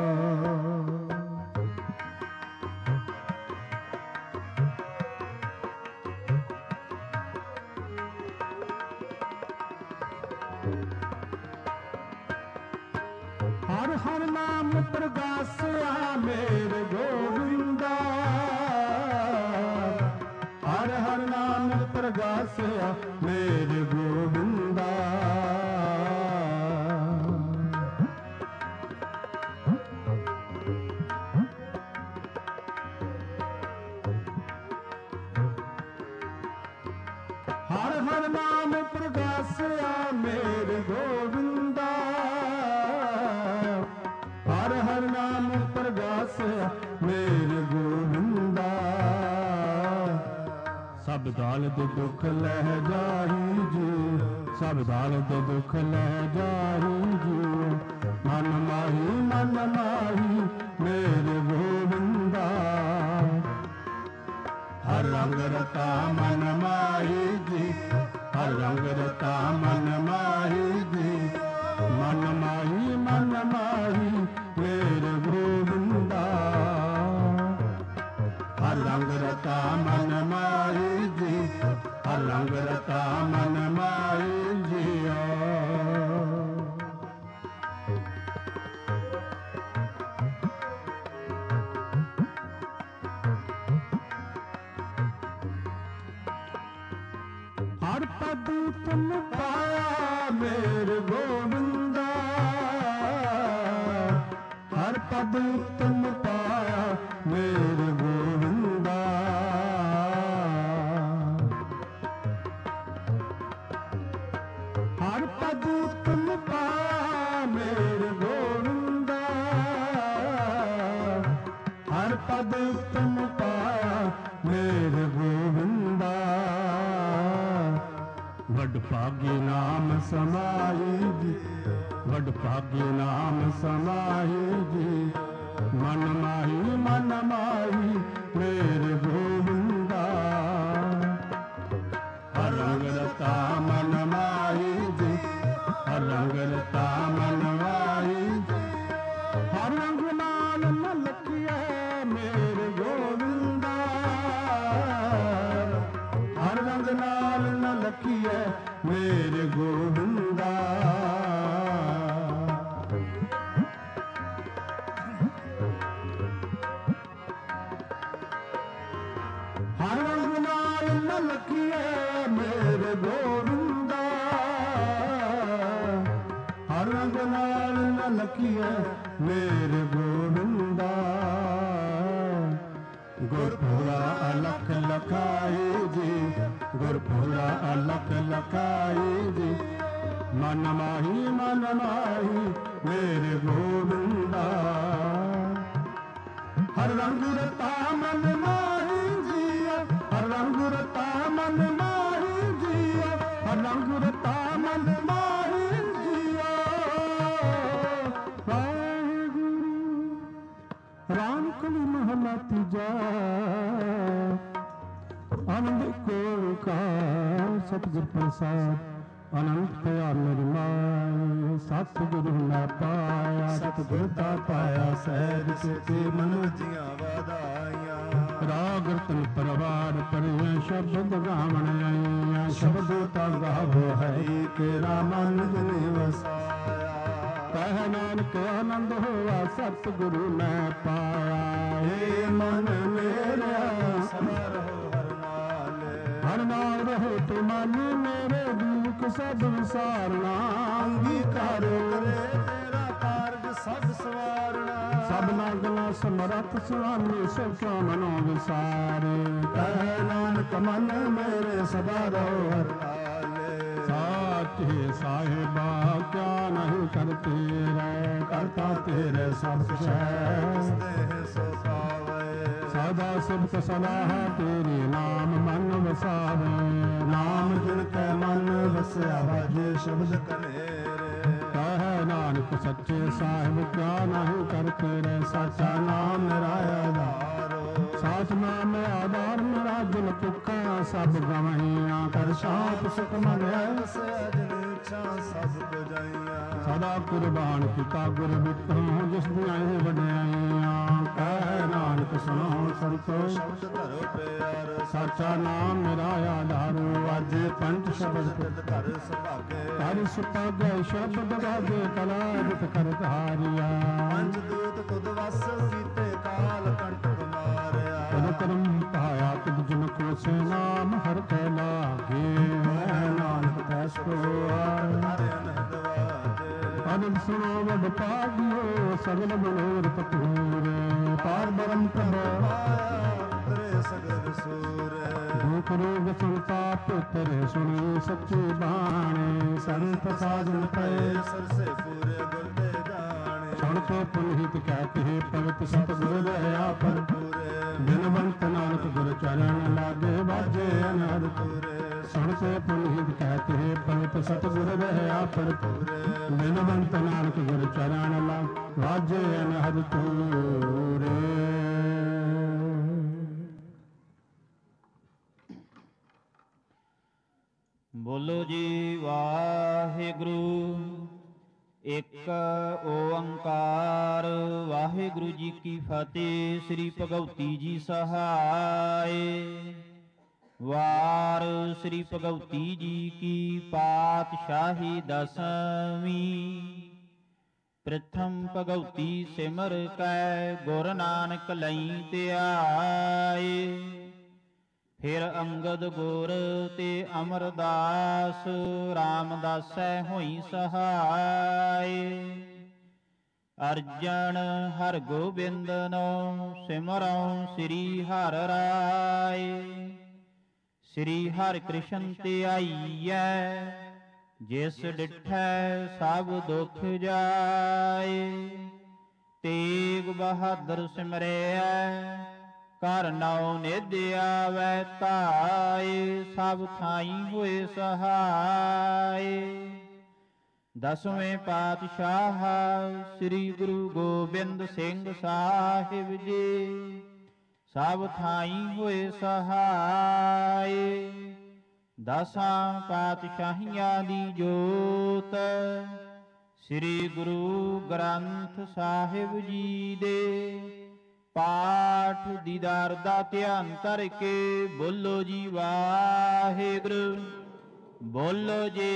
ਹਰ ਹਰ ਨਾਮ ਪ੍ਰਗਾਸਿਆ ਮੇਰੇ ਗੋਬਿੰਦਾ ਹਰ ਹਰ ਨਾਮ ਪ੍ਰਗਾਸਿਆ ਮੇਰੇ ਗੋਬਿੰਦਾ ਹਰ ਹਰ ਨਾਮ ਪ੍ਰਗਾਸਿਆ ਮੇਰੇ ਗੋਬਿੰਦਾ ਹਰ ਹਰ ਨਾਮ ਪ੍ਰਗਾਸਿਆ ਮੇਰੇ ਗੋਬਿੰਦਾ ਸਭ ਦਾਲ ਦੇ ਦੁੱਖ ਲੈ ਜਾਹੀ ਜੀ ਸਭ ਦਾਲ ਦੇ ਦੁੱਖ ਲੈ ਜਾਹੀ ਜੀ ਮਨ ਮਾਹੀ ਮੇਰੇ ਗੋਬਿੰਦਾ ਹਰ ਰੰਗ ਰਤਾ ਮਨ ਮਾਹੀ ਜੀ ਹਰ ਰੰਗ ਰਤਾ ਮਨ ਮਾਹੀ ਜੀ ਮਨ ਮਾਹੀ ਮੇਰੇ ਗੋਬਿੰਦਾ ਹਰ ਰੰਗ ਰਤਾ ਮਨ ਮਾਹੀ ਜੀ ਹਰ ਰੰਗ ਰਤਾ ਮਨ ਮਾਹੀ ਜੀਓ ਹਰ ਪਦ ਤੁਮ ਪਾਇਆ ਮੇਰੇ ਗੋਬਿੰਦਾ ਹਰ ਪਦ ਤੁਮ ਪਾਇਆ ਮੇਰੇ ਗੋਬਿੰਦਾ ਹਰ ਪਦ ਤੁਮ ਪਾਇਆ ਮੇਰੇ ਗੋਬਿੰਦਾ ਹਰ ਪਦ ਤੁਮ ਪਾਇਆ ਮੇਰੇ ਗੋਬਿੰਦਾ ਵਡ ਭਾਗੀ ਨਾਮ ਸਮਾਈ ਜੀ ਵਡ ਭਾਗੀ ਨਾਮ ਸਮਾਈ ਜੀ ਮਨ ਮਾਹੀ ਮੇਰੇ ਗੋਬਿੰਦਾ ਹਰ ਰੰਗ ਰਤਾ ਮਨ ਮਾਹੀ ਜੀ ਹਰ ਰੰਗ ਰਤਾ ਮਨ ਮਾਹੀ ਹਰ ਰੰਗ ਨਾਲ ਨ ਲਖੀਐ ਮੇਰੇ ਗੋਬਿੰਦਾ ਹਰ ਰੰਗ ਨਾਲ ਨ ਲਖੀਐ ਮੇਰੇ ਗੋਬਿੰਦਾ ਲਖੀਏ ਮੇਰੇ ਗੋਬਿੰਦਾ, ਹਰ ਰੰਗ ਨਾਲ ਨ ਲਖੀਏ ਮੇਰੇ ਗੋਬਿੰਦਾ। ਗੁਰਪੁਰਾ ਅਲਖ ਲਖਾਈ ਜੀ, ਗੁਰਪੁਰਾ ਅਲਖ ਲਖਾਈ ਜੀ, ਮਨ ਮਾਹੀ ਮੇਰੇ ਗੋਬਿੰਦਾ। ਹਰ ਰੰਗ ਰਤਾ ਮਨ ਮਾਹੀ ਜੀਆ, ਹਰ ਰੰਗ ਰਤਾ ਮਨ ਮਾਹੀ ਜੀਆ, ਹਰ ਰੰਗ ਰਤਾ ਮਨ ਮਾਹੀ ਜੀਆ। ਵਾਹਿਗੁਰੂ। ਰਾਮ ਕਲੀ ਮਹਲਾ ਤੀਜਾ। ਆਨੰਦ ਓੰਕਾਰ ਸਤਿਗੁਰ ਪ੍ਰਸਾਦ। ਅਨੰਤ ਪਿਆਰ ਨਿਰਮਾਇ ਸਤਿਗੁਰੂ ਮੈਂ ਪਾਇਆ, ਸਤਿਗੁਰ ਦਾ ਪਾਇਆ ਸਹਿਜ ਸੁਖੀ ਮਨੁ ਜੀਆਂ ਵਧਾਈਆਂ। ਰਾਗ ਰਤਨ ਪਰਵਾਰ ਪਰਿਆ ਸ਼ਬਦ ਗਾਵਣ ਆਈਆਂ, ਸ਼ਬਦ ਤਾਂ ਗਾਵੋ ਹੈ ਤੇਰਾ ਮਨ ਜਿਨੇ ਵਸਾਇਆ। ਕਹਿ ਨਾਨਕ ਆਨੰਦ ਹੋਆ ਸਤਿਗੁਰੂ ਮੈਂ ਪਾਇਆ। ਏ ਮਨ ਮੇਰਿਆ ਸਦਾ ਰਹੋ ਹਰ ਨਾਲ, ਹਰ ਨਾਲ ਰਹੋ ਤੇ ਮਨ ਮੇਰੇ ਦੁਖ ਸਭ ਵਿਸਾਰਨਾ। ਅੰਗੀਕਾਰ ਕਰੇ ਤੇਰਾ ਕਾਰਜ ਸਭ ਸਵਾਰਨਾ। ਸਭਨਾ ਗਲਾ ਸਮਰੱਥ ਸੁਆਮੀ ਸਭ ਕਿਉ ਮਨੋ ਵਿਸਾਰੇ। ਕਹਿ ਨਾਨਕ ਮਨ ਮੇਰੇ ਸਦਾ ਰਹੋ ਹਰ ਨਾਲ। ਸਾਚੇ ਸਾਹਿਬਾ ਕਿਆ ਨਹੀਂ ਕਰਤੇ ਰਹਿ, ਕਰਤਾ ਤੇਰੇ ਸਭ ਸ਼ੈ ਸੋ ਪਾਵੇ। ਸਦਾ ਸਿਫਤ ਸਲਾਹ ਤੇਰੇ ਨਾਮ ਮਨ ਵਸਾਵੇ। ਨਾਮ ਜਿਨ ਕੈ ਮਨ ਵਸਿਆ ਵਾਜੇ ਸ਼ਬਦ ਕਨੇਰੇ। ਕਹਿ ਨਾਨਕ ਸੱਚੇ ਸਾਹਿਬ ਕਿਆ ਨਹੀਂ ਕਰਤੇ ਰਹਿ, ਸਾਚਾ ਨਾਮ ਮੇਰਾ ਆਧਾਰ। ਸਾਚ ਨਾਮ ਆਧਾਰ ਮੇਰਾ ਜਿਨ ਤੁਕਾਂ ਸਭ ਗਵਾਈਆਂ। ਕਰ ਸ਼ਾਂਤ ਸੁਖ ਮਨ ਐਸਾ ਜਿਨ ਇੱਛਾ ਸਭ ਪੁਜਾਈਆਂ। ਸਦਾ ਕੁਰਬਾਨ ਕੀਤਾ ਗੁਰ ਬਿਟਹੁ ਜਿਸ ਦੀਆਂ ਇਹ ਵਡਿਆਈਆਂ। ਕਹਿ ਨਾਨਕ ਸੁਣੋ ਸੰਤੋ ਸ਼ਬਦ ਧਰੋ ਪਿਆਰ। ਸਾਚਾ ਨਾਮ ਮੇਰਾ ਆਧਾਰ। ਵਾਜੇ ਪੰਜ ਸ਼ਬਦ ਪਿਤ ਘਰ ਸੁਭਾਗੇ। ਘਰ ਸੁਭਾਗੇ ਸ਼ਬਦ ਵਾਜੇ ਕਲਾਵਤ ਕਰ ਧਾਰਿਆ। ਪੰਜ ਦੂਤ ਤੁਧ ਵਸ ਕੀਤੇ ਕਾਲ ਕੰਟਕ ਮਾਰਿਆ। ਤਦ ਕਰਮ ਪਾਇਆ ਤੁਧ ਜਿਨ ਕੋ ਸੇ ਨਾਮ ਹਰ ਕੈ ਲਾਗੇ। ਮੈਂ ਨਾਨਕ ਤੈਸ ਕੋ ਹਰਿ ਅਨਹਦ ਵਾਜੇ। ਅਨੰਦ ਸੁਣੋ ਵਡ ਭਾਗਿਓ ਸਗਲ ਮਨੋਰਥ ਪੂਰੇ। ਪਾਰ ਬ੍ਰਹਮ ਪ੍ਰਭ ਤੇਰੇ ਸਗਲ ਸੂਰੇ। ਦੁਖ ਰੋਗ ਸੰਤਾਪ ਤੇਰੇ ਸੁਣੀ ਸੱਚੀ ਬਾਣੀ। ਸੰਤ ਸਾਜਨ ਪਏ ਸਰਸੇ ਪੂਰੇ ਗੁਰ ਦੇ ਜਾਣੇ। ਸੁਣ ਕੇ ਪੁਨੀਤ ਕਹਿ ਭਗਤ ਸਤਿਗੁਰ ਰਹਾ ਭਰਪੂਰੇ। ਬਿਨਵੰਤ ਨਾਨਕ ਗੁਰ ਚਰਨ ਲਾਗੇ ਬਾਜੇ ਅਨਹਦ ਪੂਰੇ। ਸੁਣ ਕੇ ਪੁਨੀਤ ਕਹਿ ਭਗਤ ਸਤਿਗੁਰ ਰਹਾ ਭਰਪੂਰੇ। ਬਿਨਵੰਤ ਨਾਨਕ ਗੁਰ ਚਰਨ ਲਾਗੇ ਬਾਜੇ ਅਨਹਦ ਪੂਰੇ। ਬੋਲੋ ਜੀ ਵਾਹਿਗੁਰੂ। ਇੱਕ ਓੰਕਾਰ ਵਾਹਿਗੁਰੂ ਜੀ ਕੀ ਫਤਿਹ। ਸ੍ਰੀ ਭਗਉਤੀ ਜੀ ਸਹਾਇ। ਵਾਰ ਸ੍ਰੀ ਭਗਉਤੀ ਜੀ ਕੀ ਪਾਤਸ਼ਾਹੀ ਦਸਵੀਂ। ਪ੍ਰਥਮ ਭਗਉਤੀ ਸਿਮਰ ਕੈ ਗੁਰ ਨਾਨਕ ਲਈ ਧਿਆਏ। ਫਿਰ ਅੰਗਦ ਗੁਰ ਤੇ ਅਮਰਦਾਸ ਰਾਮਦਾਸੈ ਹੋਈ ਸਹਾਇ। ਅਰਜਨ ਹਰ ਗੋਬਿੰਦ ਨੋ ਸਿਮਰਉ ਸ੍ਰੀ ਹਰਿ ਰਾਇ। ਸ੍ਰੀ ਹਰਿ ਕ੍ਰਿਸ਼ਨ ਧਿਆਈਐ ਜਿਸ ਡਿਠੈ ਸਭ ਦੁਖ ਜਾਏ। ਤੇਗ ਬਹਾਦਰ ਸਿਮਰਿਐ ਘਰ ਨਉ ਨਿਧ ਆਵੈ ਧਾਇ। ਸਭ ਥਾਈ ਹੋਏ ਸਹਾਇ। ਦਸਵੇਂ ਪਾਤਸ਼ਾਹ ਸ੍ਰੀ ਗੁਰੂ ਗੋਬਿੰਦ ਸਿੰਘ ਸਾਹਿਬ ਜੀ ਸਭ ਥਾਈ ਹੋਏ ਸਹਾਇ। ਦਸਾਂ ਪਾਤਸ਼ਾਹੀਆਂ ਦੀ ਜੋਤ ਸ੍ਰੀ ਗੁਰੂ ਗ੍ਰੰਥ ਸਾਹਿਬ ਜੀ ਦੇ ਪਾਠ ਦੀਦਾਰ ਦਾ ਧਿਆਨ ਧਰ ਕੇ ਬੋਲੋ ਜੀ ਵਾਹਿਗੁਰੂ। ਬੋਲੋ ਜੀ।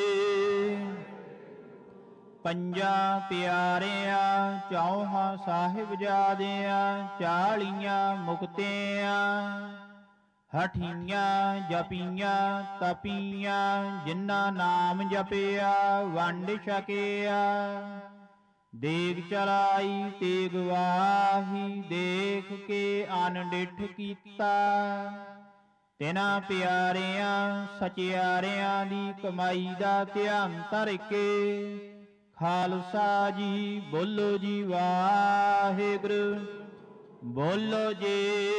ਪੰਜਾਂ ਪਿਆਰਿਆਂ ਚੌਹਾਂ ਸਾਹਿਬਜ਼ਾਦਿਆਂ 40 ਮੁਕਤਿਆਂ ਹਠੀਆਂ ਜਪੀਆਂ ਤਪੀਆਂ ਜਿਨ੍ਹਾਂ ਨਾਮ ਜਪਿਆ ਵੰਡ ਛਕਿਆ। ਦੇਗ ਚਲਾਈ ਤੇਗ ਵਾਹੀ ਦੇਖ ਕੇ ਅਨਡਿਠ ਕੀਤਾ। ਤਿਨਾਂ ਪਿਆਰਿਆਂ ਸਚਿਆਰਿਆਂ ਦੀ ਕਮਾਈ ਦਾ ਧਿਆਨ ਧਰ ਕੇ ਖਾਲਸਾ ਜੀ ਬੋਲੋ ਜੀ ਵਾਹਿਗੁਰੂ ਬੋਲੋ ਜੀ।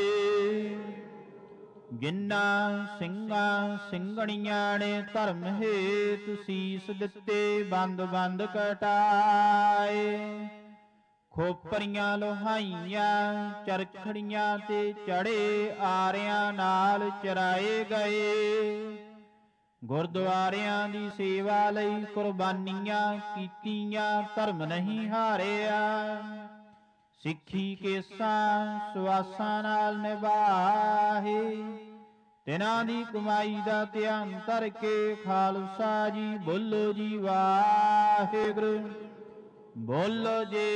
ਜਿਨ੍ਹਾਂ ਸਿੰਘਾਂ ਸਿੰਘਣੀਆਂ ਨੇ ਧਰਮ ਹੇਤ ਸੀਸ ਦਿੱਤੇ ਬੰਦ ਬੰਦ ਕਟਾਏ। ਖੋਪਰੀਆਂ ਲੋਹਾਈਆਂ ਚਰਖੜੀਆਂ ਤੇ ਚੜੇ ਆਰਿਆਂ ਨਾਲ ਚਰਾਏ ਗਏ। ਗੁਰਦੁਆਰਿਆਂ ਦੀ ਸੇਵਾ ਲਈ ਕੁਰਬਾਨੀਆਂ ਕੀਤੀਆਂ ਧਰਮ ਨਹੀਂ ਹਾਰਿਆ। ਸਿੱਖੀ ਕੇਸਾਂ ਸੁਆਸਾਂ ਨਾਲ ਨਿਭਾਹੇ। ਤਿਨਾਂ ਦੀ ਕਮਾਈ ਦਾ ਧਿਆਨ ਧਰ ਕੇ ਖਾਲਸਾ ਜੀ ਬੋਲੋ ਜੀ ਵਾਹਿਗੁਰੂ ਬੋਲੋ ਜੀ।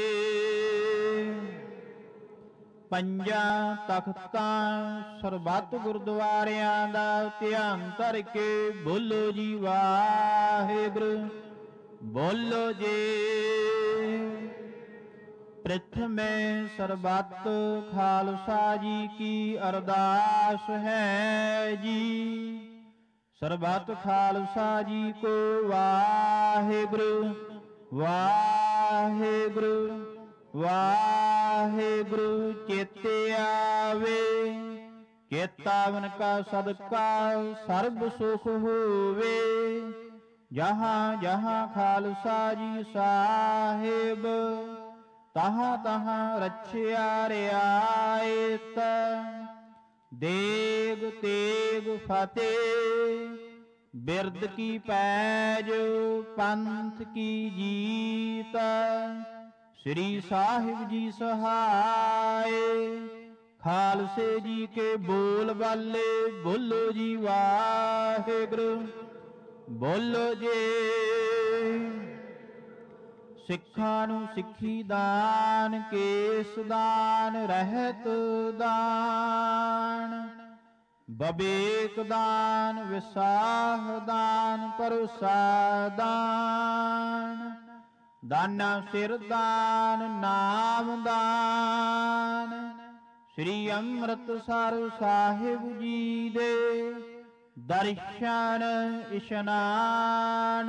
ਪੰਜਾਂ ਤਖਤਾਂ ਸਰਬੱਤ ਗੁਰਦੁਆਰਿਆਂ ਦਾ ਧਿਆਨ ਧਰ ਕੇ ਬੋਲੋ ਜੀ ਵਾਹਿਗੁਰੂ ਬੋਲੋ ਜੀ। ਪ੍ਰਥਮੇ ਸਰਬੱਤ ਖਾਲਸਾ ਜੀ ਕੀ ਅਰਦਾਸ ਹੈ ਜੀ। ਸਰਬੱਤ ਖਾਲਸਾ ਜੀ ਕੋ ਵਾਹਿਗੁਰੂ ਵਾਹਿਗੁਰੂ ਵਾਹਿਗੁਰੂ ਚੇਤੇ ਆਵੇ। ਚੇਤਾਵਨ ਕਾ ਸਦਕਾ ਸਰਬ ਸੁਖ ਹੋਵੇ। ਜਹਾਂ ਜਹਾਂ ਖਾਲਸਾ ਜੀ ਸਾਹਿਬ ਤਹਾਂ ਤਹਾਂ ਰਛਿਆ ਰਿਆਇਤ। ਦੇਗ ਤੇਗ ਫਤਿਹ ਬਿਰਦ ਕੀ ਪੈਜ ਪੰਥ ਕੀ ਜੀਤ। ਸ੍ਰੀ ਸਾਹਿਬ ਜੀ ਸਹਾਏ ਖਾਲਸੇ ਜੀ ਕੇ ਬੋਲ ਬਾਲੇ ਬੋਲੋ ਜੀ ਵਾਹਿਗੁਰੂ ਬੋਲੋ ਜੀ। ਸਿੱਖਾਂ ਨੂੰ ਸਿੱਖੀ ਦਾਨ ਕੇਸ ਦਾਨ ਰਹਿਤ ਦਾਨ। ਬਬੇਕ ਦਾਨ ਵਿਸਾਹ ਦਾਨ ਭਰੋਸਾ ਦਾਨ। ਦਾਨਾ ਸਿਰ ਦਾਨ ਨਾਮ ਦਾਨ। ਸ੍ਰੀ ਅੰਮ੍ਰਿਤਸਰ ਸਾਹਿਬ ਜੀ ਦੇ ਦਰਸ਼ਨ ਇਸ਼ਨਾਨ।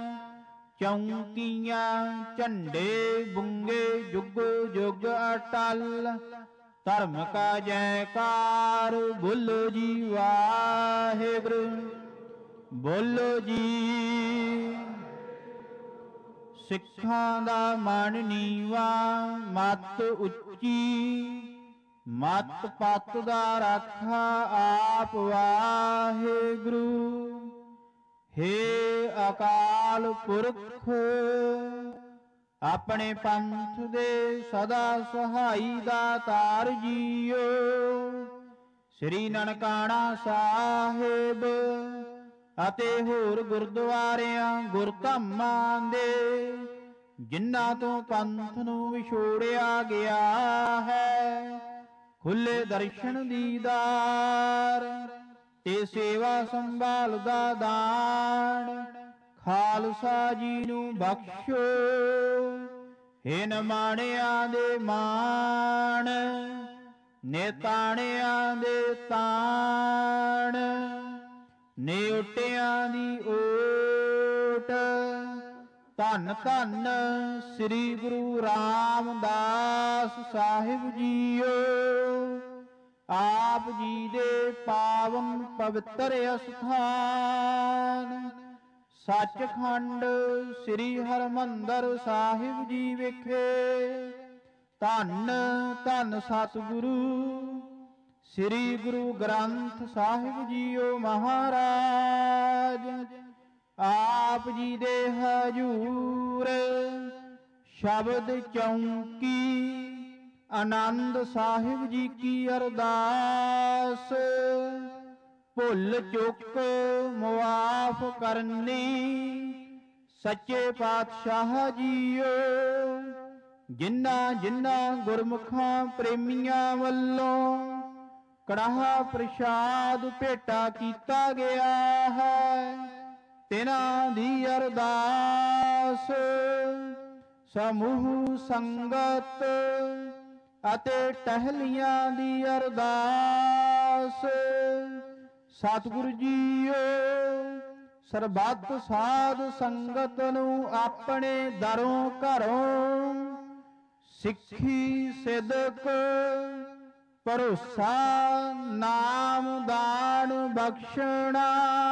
ਚੌਂਕੀਆਂ ਝੰਡੇ ਬੁੰਗੇ ਜੁਗ ਜੁਗ ਅਟਲ। ਧਰਮ ਕਾ ਜੈਕਾਰ ਬੋਲੋ ਜੀ ਵਾਹਿਗੁਰੂ ਬੋਲੋ ਜੀ। ਸਿੱਖਾਂ ਦਾ ਮਨ ਨੀਵਾ ਮਤ ਉੱਚੀ। ਮਤ ਪਤ ਦਾ ਰਾਖਾ ਆਪ ਵਾਹਿਗੁਰੂ। ਹੇ ਅਕਾਲ ਪੁਰਖ ਆਪਣੇ ਪੰਥ ਦੇ ਸਦਾ ਸਹਾਈ ਦਾਤਾਰ ਜੀਓ। ਸ੍ਰੀ ਨਨਕਾਣਾ ਸਾਹਿਬ ਅਤੇ ਹੋਰ ਗੁਰਦੁਆਰਿਆਂ ਗੁਰਧਾਮਾਂ ਦੇ ਜਿਨ੍ਹਾਂ ਤੋਂ ਪੰਥ ਨੂੰ ਵਿਛੋੜਿਆ ਗਿਆ ਹੈ ਖੁੱਲੇ ਦਰਸ਼ਨ ਦੀਦਾਰ ਤੇ ਸੇਵਾ ਸੰਭਾਲ ਦਾ ਦਾਨ ਖਾਲਸਾ ਜੀ ਨੂੰ ਬਖਸ਼ੋ। ਹੇ ਨਿਮਾਣਿਆਂ ਦੇ ਮਾਣ ਨੇਤਾਣਿਆਂ ਦੇ ਤਾਣ ਨਿਉਟਿਆਂ ਦੀ ਓਟ। ਧੰਨ ਧੰਨ ਸ੍ਰੀ ਗੁਰੂ ਰਾਮਦਾਸ ਸਾਹਿਬ ਜੀਓ। ਆਪ ਜੀ ਦੇ ਪਾਵਨ ਪਵਿੱਤਰ ਅਸਥਾਨ ਸੱਚਖੰਡ ਸ੍ਰੀ ਹਰਿਮੰਦਰ ਸਾਹਿਬ ਜੀ ਵਿਖੇ ਧੰਨ ਧੰਨ ਸਤਿਗੁਰੂ ਸ੍ਰੀ ਗੁਰੂ ਗ੍ਰੰਥ ਸਾਹਿਬ ਜੀਓ ਮਹਾਰਾਜ। ਆਪ ਜੀ ਦੇ ਹਜੂਰ ਸ਼ਬਦ ਚੌਂਕੀ ਆਨੰਦ ਸਾਹਿਬ ਜੀ ਕੀ ਅਰਦਾਸ। ਭੁੱਲ ਚੁੱਕ ਮੁਆਫ ਕਰਨੀ ਸੱਚੇ ਪਾਤਸ਼ਾਹ ਜੀਓ। ਜਿਨ੍ਹਾਂ ਜਿਨ੍ਹਾਂ ਗੁਰਮੁਖਾਂ ਪ੍ਰੇਮੀਆਂ ਵੱਲੋਂ ਕੜਾਹ ਪ੍ਰਸ਼ਾਦ ਭੇਟਾ ਕੀਤਾ ਗਿਆ ਹੈ। ਤਿਨਾਂ ਦੀ ਅਰਦਾਸ ਸਮੂਹ ਸੰਗਤ ਅਤੇ ਟਹਿਲੀਆਂ ਦੀ ਅਰਦਾਸ। ਸਤਿਗੁਰੂ ਜੀਓ ਸਰਬੱਤ ਸਾਧ ਸੰਗਤ ਨੂੰ ਆਪਣੇ ਦਰੋਂ ਘਰੋਂ ਸਿੱਖੀ ਸਿਦਕ ਭਰੋਸਾ ਨਾਮ ਦਾਨ ਬਖਸ਼ਣਾ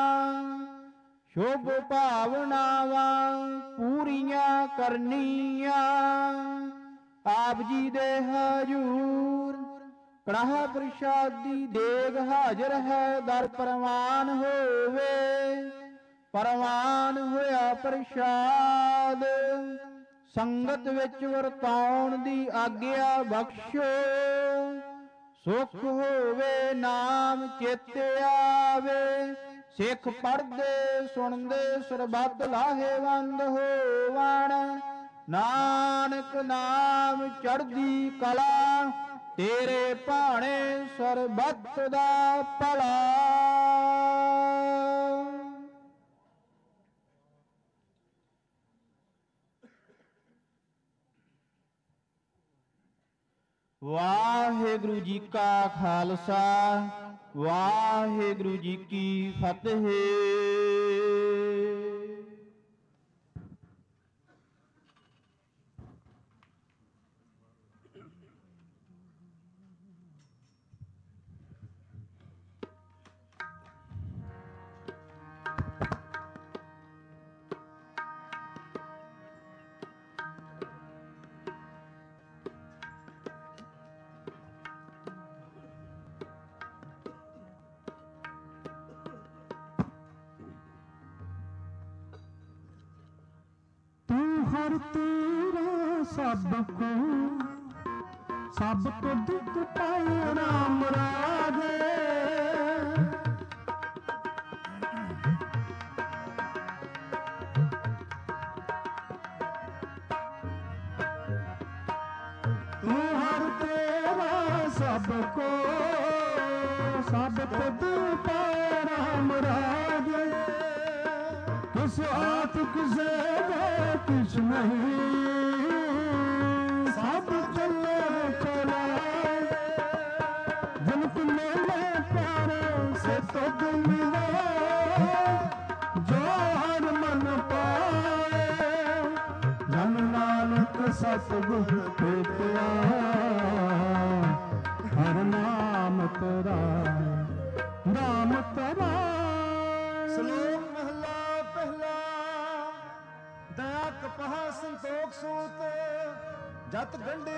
ਸ਼ੁਭ ਭਾਵਨਾਵਾਂ ਪੂਰੀਆਂ ਕਰਨੀਆਂ। ਆਪ ਜੀ ਦੇ ਹਜੂਰ ਕੜਾਹ ਪ੍ਰਸ਼ਾਦੀ ਦੇਗ ਹਾਜ਼ਰ ਹੈ। ਦਰ ਪ੍ਰਵਾਨ ਹੋਵੇ। ਪ੍ਰਵਾਨ ਹੋਇਆ ਪ੍ਰਸ਼ਾਦ ਸੰਗਤ ਵਿੱਚ ਵਰਤਾਉਣ ਦੀ ਆਗਿਆ ਬਖਸ਼ੋ। ਸੁਖ ਹੋਵੇ ਨਾਮ ਚੇਤੇ ਆਵੇ। ਸਿੱਖ ਪੜ੍ਹਦੇ ਸੁਣਦੇ ਸਰਬੱਤ ਲਾਹੇਵੰਦ ਹੋਵਣ। ਨਾਨਕ ਨਾਮ ਚੜ੍ਹਦੀ ਕਲਾ ਤੇਰੇ ਭਾਣੇ ਸਰਬੱਤ ਦਾ ਭਲਾ। ਵਾਹਿਗੁਰੂ ਜੀ ਕਾ ਖਾਲਸਾ ਵਾਹਿਗੁਰੂ ਜੀ ਕੀ ਫਤਿਹ। ਹਰ ਤੇਰਾ ਸਭ ਕੋ ਸਭ ਤੋਂ ਦੁੱਖ ਪਾਏ ਰਾਮ ਰਾਜੇ। ਤੂੰ ਹਰ ਤੇਰਾ ਸਭ ਕੋ ਸਭ ਤੋਂ ਦੁੱਖ ਪਾਏ ਰਾਮ ਰਾਜੇ। ਕਿਸ ਆਤ ਕਿਸੇ कुछ नहीं सब चले चला। जन तुम्हें प्यारे से तो तुम मिले जो हर मन पाए। जन नानक सतगुर भेटिया हर नाम तेरा नाम तेरा। ਸ਼ਲੋਕ ਮਹਲਾ ਪਹਿਲਾ। ਦਇਆ ਕਪਾਹ ਸੰਤੋਖ ਸੂਤ ਜਤ ਗੰਢੀ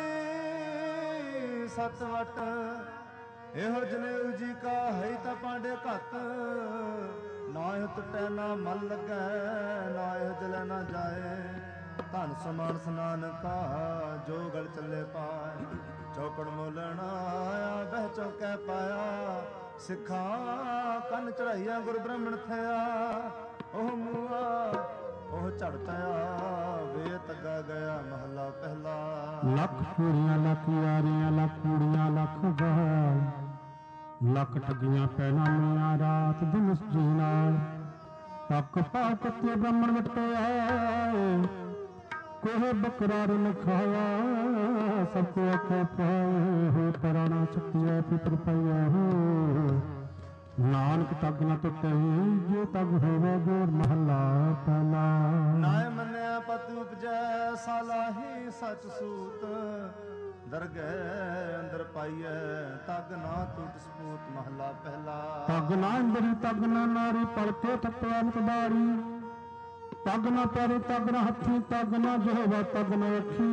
ਸਤ ਵਟ। ਇਹੋ ਜਨੇਊ ਜੀ ਕਾ ਹੈ ਤਾਂ ਪਾਂਡੇ ਘੱਤ। ਨਾ ਇਹ ਟੁੱਟੈ ਨਾ ਮਨ ਲੱਗੈ ਨਾ ਇਹ ਜਲੇ ਨਾ ਜਾਏ। ਧਨ ਸਮਾਨ ਸਨਾਨ ਕਾ ਜੋ ਗਲ ਚੱਲੇ ਪਾਏ। ਚੌਕੜ ਮੋਲਣਾ ਆਇਆ ਬਹਿ ਚੌਕੈ ਪਾਇਆ। ਸਿੱਖਾਂ ਕੰਨ ਚੜਾਈਆ ਗੁਰ ਬ੍ਰਾਹਮਣ ਥਿਆ। ਉਹ ਮੂਆ ਉਹ ਝੜਤਿਆ ਵੇ ਤੱਗਾ ਗਿਆ ਮਹਲਾ ਪਹਿਲਾ। ਲੱਖ ਚੂੜੀਆਂ ਲੱਖ ਯਾਰੀਆਂ ਲੱਖ ਕੂੜੀਆਂ ਲੱਖ ਗਾਲ। ਲੱਖ ਠੱਗੀਆਂ ਪੈਣਾ ਮੀਆਂ ਰਾਤ ਦਿਨ ਜੀ ਨਾਲ। ਪੱਕ ਪਾ ਕੁੱਤੇ ਬ੍ਰਾਹਮਣ ਵਟਿਆ ਕੋਹ ਬਕਰਾ ਨ ਖਾਇਆ। ਸਭ ਕੋ ਆਖੇ ਪਾਏ ਹੋ ਪਰਾਣਾ ਚੱਕਿਆ ਫਿਕਰ ਪਈਆ ਹੋ। ਨਾਨਕ ਤੱਗ ਨ ਟੁੱਟੇ ਜੋ ਤੱਗ ਹੋਵੇ ਗੋਰ ਮਹੱਲਾ ਪਹਿਲਾ। ਨਾਇ ਮੰਨਿਆ ਪਤ ਉਪਜੈ ਸਾਲਾਹੀ ਸਚ ਸੂਤ। ਦਰਗਹਿ ਅੰਦਰ ਪਾਈਐ ਤੱਗ ਨਾ ਟੁੱਟ ਸਪੂਤ ਮਹੱਲਾ ਪਹਿਲਾ। ਤੱਗ ਨਾ ਅੰਦਰੀ ਤੱਗ ਨਾ ਨਾਰੀ ਪਲਕੇ ਥੱਪਿਆ ਮਤਬਾਰੀ। ਤੱਗ ਨਾ ਪੈਰੀ ਤੱਗ ਨਾ ਹੱਥੀ ਤੱਗ ਨਾ ਜੋਵਾ ਤੱਗ ਨਾ ਅੱਖੀ।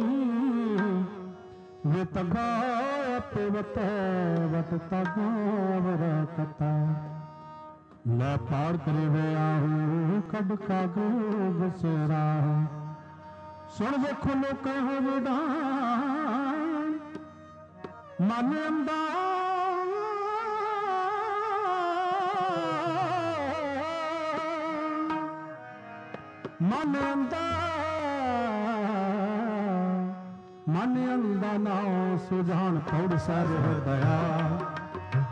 ਵੇ ਤਗਾ ਆਪੇ ਵਤ ਵਤ ਤਗ ਵਰ ਕਤਾ। ਲੈ ਪਾੜ ਕਰੇ ਵੇ ਆਹੂ ਕੱਢ ਕਾਗ ਬਸੇਰਾ। ਸੁਣ ਵੇਖੋ ਲੋਕਾਂ ਹੋ ਵਿਦਾਨ ਮਨ ਅੰਦਾ। ਮਨ ਅੰਦਾ ਮਨ ਅੰਦਾ ਨਾਉ ਸੁਜਾਨ ਪੌੜ ਸਰ ਦਇਆ।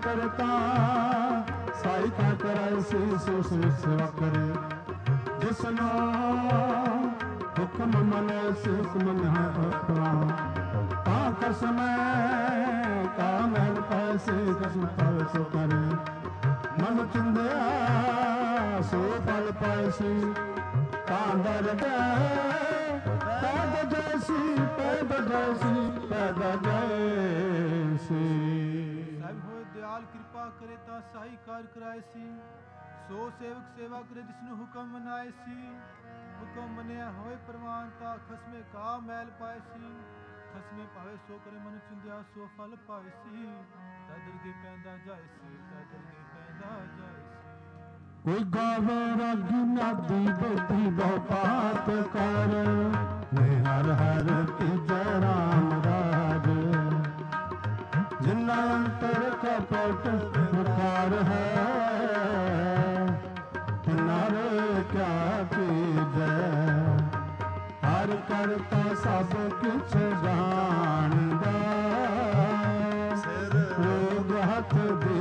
करता साई का कराए से सेवा करे जिसना हुक्म मने से मन है ता कर समय का महल पैसे कसम पावे सो करे मन चिंदिया सो फल पैसे कांदर दे पैदा जैसी पैदा जैसी पैदा जैसी ਸਾਹਿਬ ਹੋਏ ਦਿਆਲ ਕਿਰਪਾ ਕਰੇ ਤਾਂ ਸਾਈ ਕਾਰ ਕਰਾਏ ਸੀ ਸੋ ਸੇਵਕ ਸੇਵਾ ਕਰੇ ਜਿਸਨੂੰ ਹੁਕਮ ਮਨਾਏ ਸੀ ਹੁਕਮ ਮੰਨਿਆ ਹੋਏ ਪ੍ਰਵਾਨ ਤਾਂ ਖਸਮੇ ਕਾ ਮੈਲ ਪਾਏ ਸੀ ਖਸਮੇ ਭਾਵੇ ਸੋ ਕਰੇ ਮਨ ਚਿੰਦਿਆ ਸੋ ਫਲ ਪਾਏ ਸੀ ਤਦਰਗੇ ਪੈਂਦਾ ਜਾਏ ਸੀ ਤਦਰਗੇ ਪੈਂਦਾ ਜਾਏ ਸੀ कोई गावे रागी नादी बेटी बहुपात कर हर हर की जय राम राज जिन्ना अंतर कपट मुखार है किनारे क्या की जय हर करता सब किछ जानदा रोग हथ दे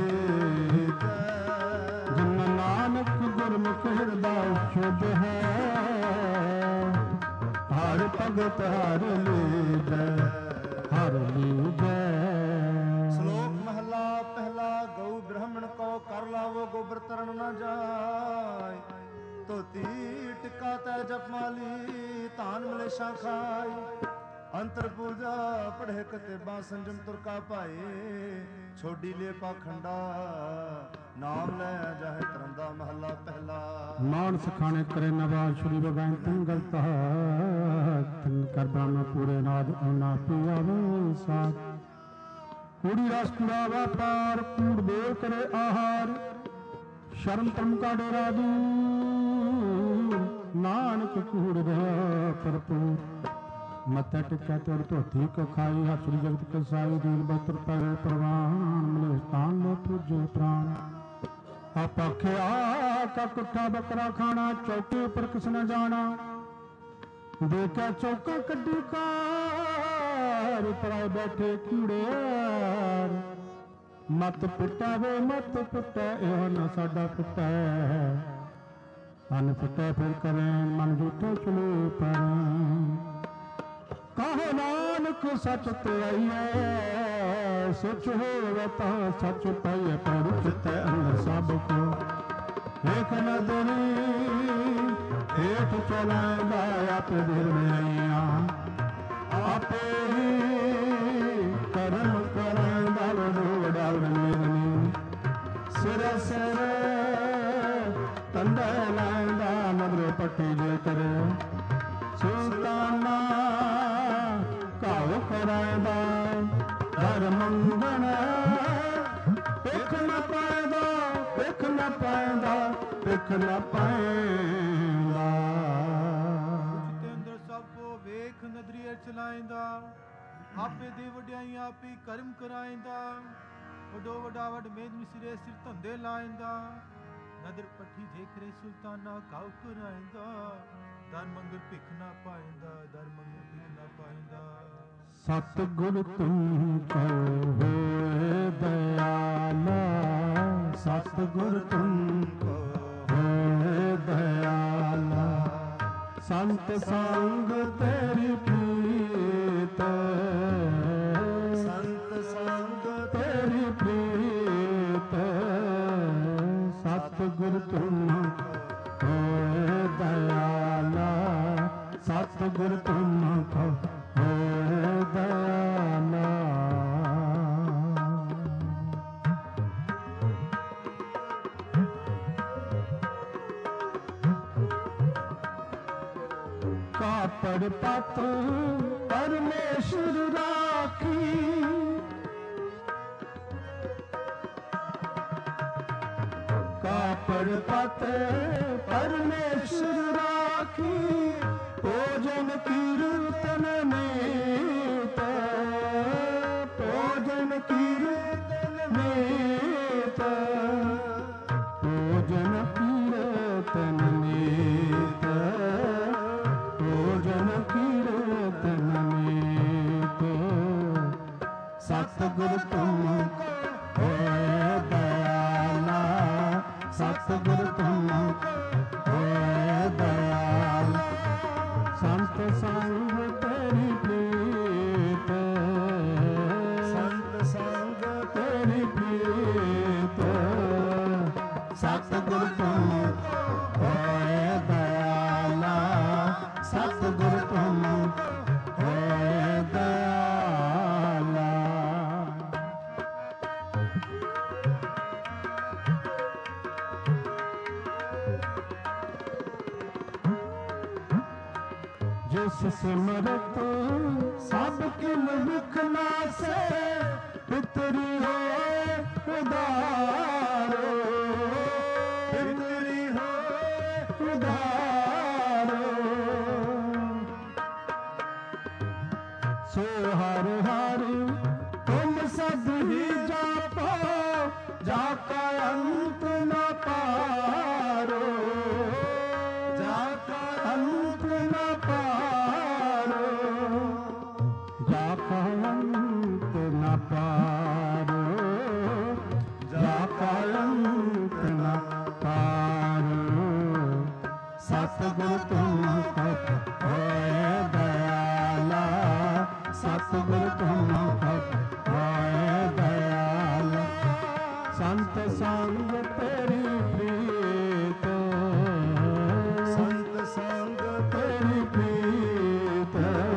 गुरमुख हृदय शुभ है हर भगत हर लीजै हर लीजै। श्लोक महला पहला गौ ब्राह्मण को कर लावो गोबर तरन न जाय धोती टिका तै जपमाली धान मलेशा खाई अंतर पूजा पढ़े कतेबा संजम तुरका पाए छोड़ी ले पाखंडा नाम ले जाहे तरंदा महला पहला मानस खाने करे नवाज श्री बगैन तंगल तन कर ब्राह्मण पूरे नाद ओना पियावे साथ कूड़ी रस कुड़ावा पार कूड़ बोल करे आहार शर्म तम का डेरा दूर नानक कूड़ रहा भरपूर मत्था टिका तोड़ धोती को खाई हसुरी जगत कसाई दीन बस्त्र पहरे प्रवान मिले स्थान ले पूजे प्राण आप आख्या का कुट्ठा बकरा खाना चौके पर किस न जाना देखा चौका कड्डी कार पराए बैठे कीड़े मत पुट्टा वे मत पुट्टा एहो न साडा पुट्टा अन पुट्टा फिर करें मन झूठे चले पर कहो नानक सच ते आइए सच होवे ता सच पाइए पर चिते अंदर सब को एक नदरी हेठ चलाएगा आप दिल में आइया आपे ही कर्म कराएगा रोड़ा मेरनी सिर सिर तंदे लाएगा मदरे पट्टी जे करे सुल्ताना काव कराएगा दर मंगण पिख न पाएगा पिख न पाएगा पिख न पाएगा ਤੇ ਅੰਦਰ ਸਭ ਕੋ ਵੇਖ ਨਦਰੀਏ ਚਲਾਏਂਦਾ ਆਪੇ ਦੇ ਵਡਿਆਈ ਆਪੇ ਕਰਮ ਕਰਾਏਂਦਾ ਵਡੋ ਵਡਾ ਵਡ ਮੇਜ ਮਿਸਰੇ ਸਿਰ ਧੰਦੇ ਲਾਏਂਦਾ ਨਦਰ ਪੱਠੀ ਦੇਖ ਰੇ ਸੁਲਤਾਨਾ ਕਾਉ ਕਰਾਏਂਦਾ ਦਰ ਮੰਗਲ ਭਿਖ ਨਾ ਪਾਏਂਦਾ ਦਰ ਮੰਗਲ ਭਿਖ ਨਾ ਪਾਏਂਦਾ सतगुर तुमको होए दयाला सतगुर तुमको होए दयाला संत संग तेरी प्रीत संत संग तेरी प्रीत सतगुर तुमको होए दयाला सतगुर तुमको कापड़ पत परमेश्वर राखी कापड़ पत परमेश्वर राखी भोजन कीर्तन में भोजन कीर्तन में भोजन कीर्तन में भोजन कीर्तन में सतगुर तुम होए सतगुर तुम होए दयाल संत संग तेरी प्रीत संत संग तेरी प्रीत सतगुर तुम होए दयाला सतगुर तुम होए दयाला जिस सिमरत सब किल विखना से पितरी हो उदारो पितरी हो उदारो सो हर हर तुम सब ही जापो जाका अंत न पारो जाका अंत न पारो जाका अंत न पारो जाका अंत न पारो सतगुर तुम होए दयाला सतगुर तुम होए दयाला संत संग तेरी प्रीत संत संग तेरी प्रीत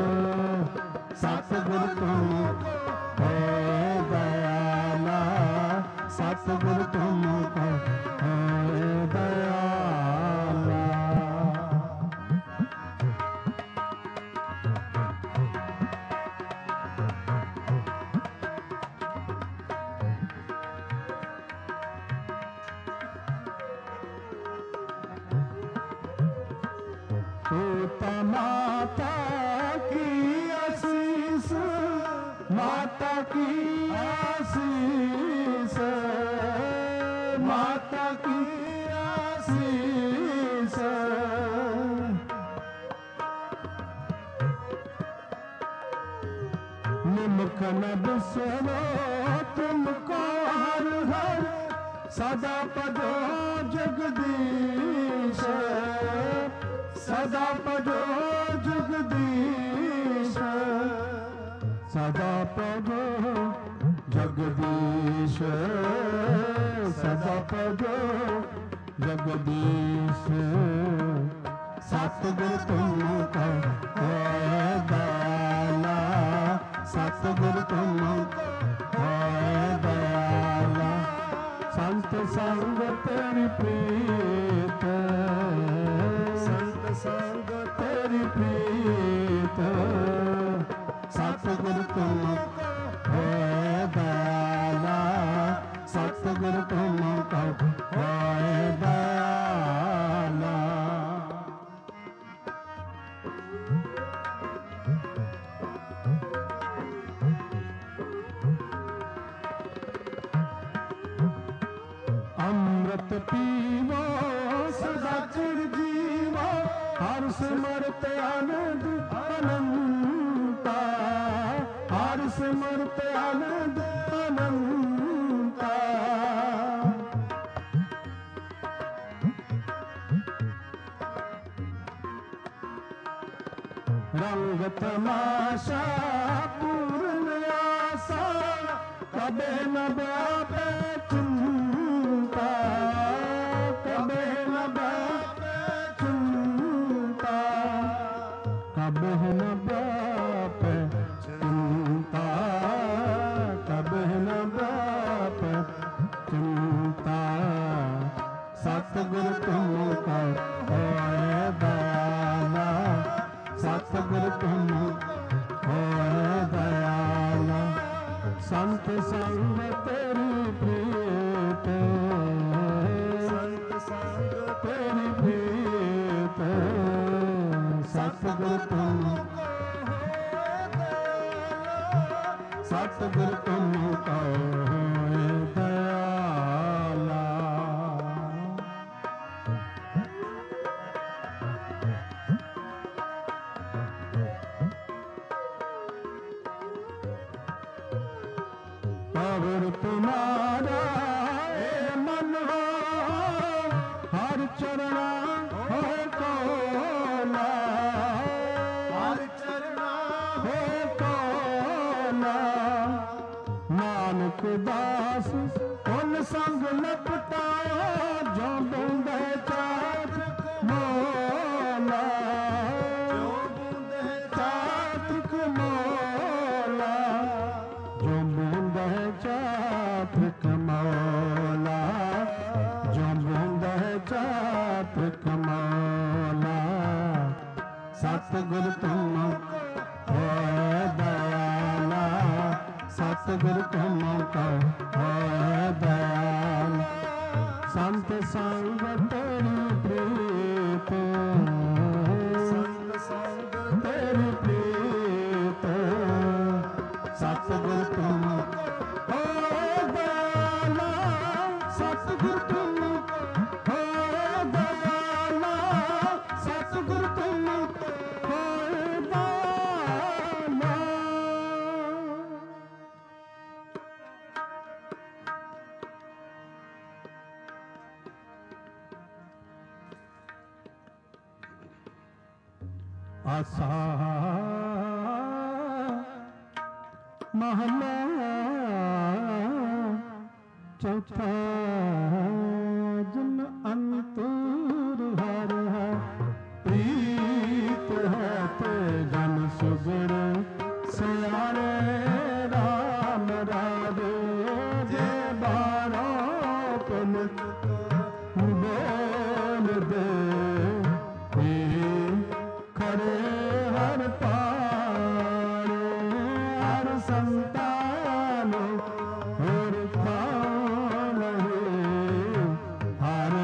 सतगुर तुम होए दयाला सतगुर तुम होए दयाला पिता माता की आशीष माता की आशीष माता की आशीष निमक न बिसरो तुमको हर हर सदा पदो जगदीश सदा पदो जगदीश सदा पदो जगदीश सदा पदो जगदीश सतगुर तुम होए दयाला सतगुर तुम होए दयाला संत संग तेरी प्रीत संत संग तेरी प्रीत सतगुर तुम होए दयाला सतगुर तुम होए दयाला अमृत पीवो सदा चिर जीवो हर सिमरत आनंद अनंता हर सिमरत आनंद अनंता रंग तमाशा पूर्ण आशा कबे न व्यापे चिंता कबे न व्यापे चिंता कबे न व्यापे चिंता कबे न व्यापे चिंता सतगुर तुमको होए दयाला सतगुर तुम होए दयाला संत संग तेरी प्रीत संत संग तेरी प्रीत सतगुर तुम सतगुर तुमको होए दयाला पवर तुम्हारा मन हो ਚਰਣਾ ਹੋਏ ਕੋਲਾ, ਹਰ ਚਰਣਾ ਹੋਏ ਕੋਲਾ। ਨਾਨਕ ਦਾਸ ਹੁਣ ਸੰਗ ਲਪਟਾਇਆ, ਜੋ ਬੁੰਦੇ ਚਾਤਕ ਮੋਲਾ, ਜੋ ਬੂੰਦੇ ਚਾਤਕ ਮੋਲਾ, ਜੋ ਬੁੰਦੇ ਚਾਤਕ ਮੋਲਾ, ਜੋ ਬੁੰਦੇ ਚਾਤਕ ਮੋਲਾ। ਸਤਿਗੁਰ ਤੁਮ ਹੋਇ ਦਇਆਲਾ, ਸਤਿਗੁਰ ਤੁਮ ਹੋਇ ਦਇਆਲ। ਸੰਤ ਸੰਗ ਤੇਰੀ ਪ੍ਰੀਤ, ਸੰਤ ਸੰਗ ਤੇਰੀ ਪ੍ਰੀਤ। ਸਤਿਗੁਰ ਤੁਮ ਹੋਇ ਦਇਆਲਾ, ਸਤਿਗੁਰ ਤੁਮ ਹੋਇ ਦਇਆਲਾ, ਸਤਿਗੁਰ ਤੁਮ ਹੋਇ ਦਇਆਲਾ। ਆਸਾ ਮਹਲਾ ਚੌਥਾ। ਜਨ ਅੰਤਰ ਹਰ ਹੈ ਪ੍ਰੀਤ ਹੈ ਤੇ ਜਨ ਸੁਗੜ ਸਿਆਰੇ ਰਾਮ ਰਾਜੇ। ਜੇ ਬਾਰੋ ਪੁਨਿਤ ਬੋਲ ਦੇ, ਖੜੇ ਹਰ ਪਾਰੇ। ਹਰ ਸੰਤਾਨ ਹੋਰ ਕਾਨ ਹਰ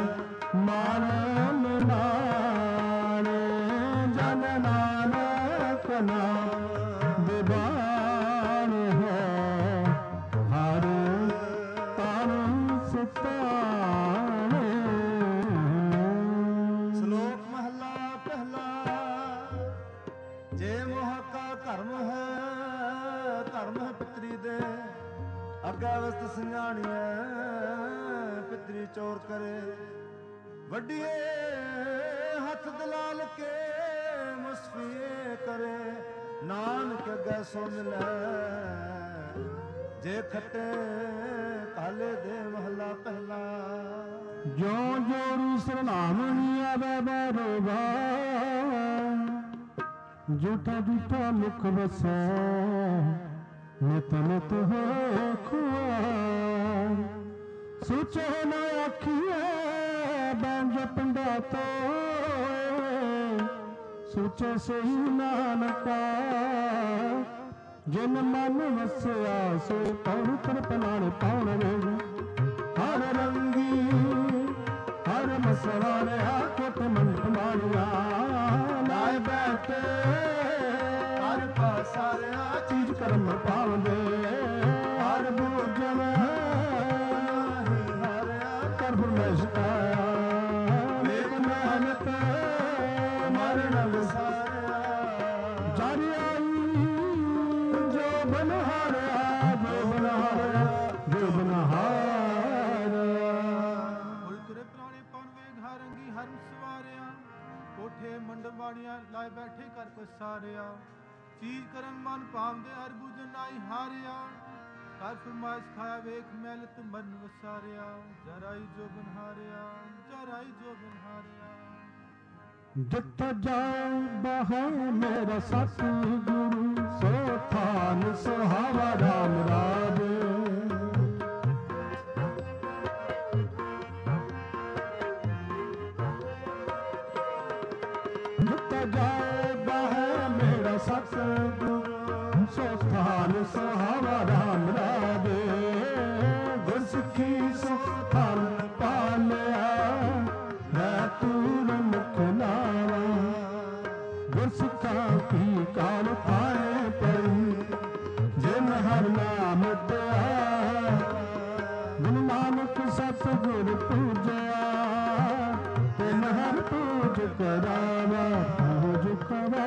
ਮਾਰਨ ਨਾਰੇ। ਜਨ ਨਾਨਕ ਨਾਮ ਬਿਬਾਨ ਹੈ, ਹਰ ਤਨ ਸੁਤਾਣੇ। ਸ਼ਲੋਕ ਮਹਲਾ ਪਹਿਲਾ। ਜੇ ਮੋਹ ਕਾ ਧਰਮ ਹੈ, ਧਰਮ ਹੈ ਪਿਤਰੀ ਦੇ। ਅੱਗੇ ਵਸਤ ਸੰਜਾਣੀਐ, ਪਿਤਰੀ ਚੋਰ ਕਰੇ। ਵੱਡੀਏ ਹੱਥ ਦਲਾਲ ਕੇ, ਮੁਸਫੀਏ ਕਰੇ। ਨਾਨਕ ਅੱਗੇ ਸੋ ਮਿਲੈ, ਜੇ ਖੱਟੇ ਕਾਲੇ ਦੇ ਮਹਲਾ ਪਹਿਲਾ। ਜੋ ਜੋਰੂ ਸਰਨਾਮਣੀ ਆਵੇ ਬਰੋਬਾ, ਝੂਠਾ ਝੂਠਾ ਮੁਖ ਵਸੈ। ਨਿਤ ਨਿਤ ਹੋ ਖੁਆਰ, ਸੋਚੇ ਨਾ ਆਖੀਏ ਬੰਜ ਪਿੰਡਾ ਤੋਏ। ਸੋਚੇ ਸਹੀ ਨਾਨਕਾ, ਜਿਨ ਮਨ ਵਸਿਆ ਸੋ ਪਵਿੱਤਰ ਪਨਾਣ ਪਾਉਣ ਵੇਗੀ। ਹਰ ਰੰਗੀ ਹਰ ਮਸਵਾਰਿਆ, ਕੋਟ ਮੰਟ ਮਾਰਿਆ। ਲਾਇ ਬੈਠੇ ਹਰ ਪਾਸਾਰਿਆ, ਚੀਜ਼ ਕਰਮ ਪਾਉਂਦੇ। ਹਰ ਬੂਝਣ ਹਰਿਆ, ਕਰ ਫਰਮੈਸ਼ ਪਾਇਆ। ਵੇਖ ਮਿਹਨਤ ਮਰਨ ਵਿਸਾਰਿਆ। ਜਰ ਆਈ ਜੋ ਬਨਹਾਰਿਆ, ਜੋ ਬਨਹਾਰਿਆ, ਜੋ ਬਨਹਾਰਿਆ। ਹੋਈ ਤੁਰੇ ਪੁਰਾਣੇ ਪਵਨ ਵੇਗ ਹਰ ਰੰਗੀ ਹਰਮ ਸਵਾਰਿਆ। ਕੋਠੇ ਮੰਡਪ ਵਾਣੀਆਂ ਲਾਏ ਬੈਠੇ ਕਰ ਪਸਾਰਿਆ। ਚੀਜ਼ ਕਰਨ ਮਨ ਭਾਵਦੇ ਹਰ ਬੂਝਣ ਨਾਈ ਹਾਰਿਆ। ਕਰ ਫਰਮਾਇਸ਼ ਖਾਇਆ ਵੇਖ ਮੈਲਤ ਮਨ ਵਸਾਰਿਆ। ਜਰਾਈ ਜੋ ਬਨਹਾਰਿਆ, ਜਰਾਈ ਜੋ ਬਨਹਾਰਿਆ। ਜਿੱਥੇ ਜਾਏ ਬਹੈ ਮੇਰਾ ਸਤਿਗੁਰੂ, ਸੋ ਥਾਨ ਸੁਹਾਵਾ ਰਾਮ ਰਾਜੇ। ਜਿੱਥੇ ਜਾਏ ਬਹੈ ਮੇਰਾ ਸਤਿਗੁਰੂ, ਸੋ ਥਾਨ ਸੁਹਾਵਾ ਰਾਮ ਰਾਜੇ। ਗੁਰਸਿੱਖੀ ਸੁਖ ਧਨ ਪਾਲਿਆ, ਮੈਂ ਤੂਰ ਮੁਖ ਨਾਵਾ। ਗੁਰਸਿੱਖਾਂ ਕੀ ਕਾਲ ਪਾਏ ਪਈ, ਜਿਨ ਹਰ ਨਾਮ ਧਿਆ। ਗੁਰੂ ਨਾਨਕ ਸਤਿਗੁਰ ਪੂਜਿਆ, ਤਿਨ ਹਰ ਪੂਜ ਕਰਾਵਾ, ਪੂਜ ਕਰਾ।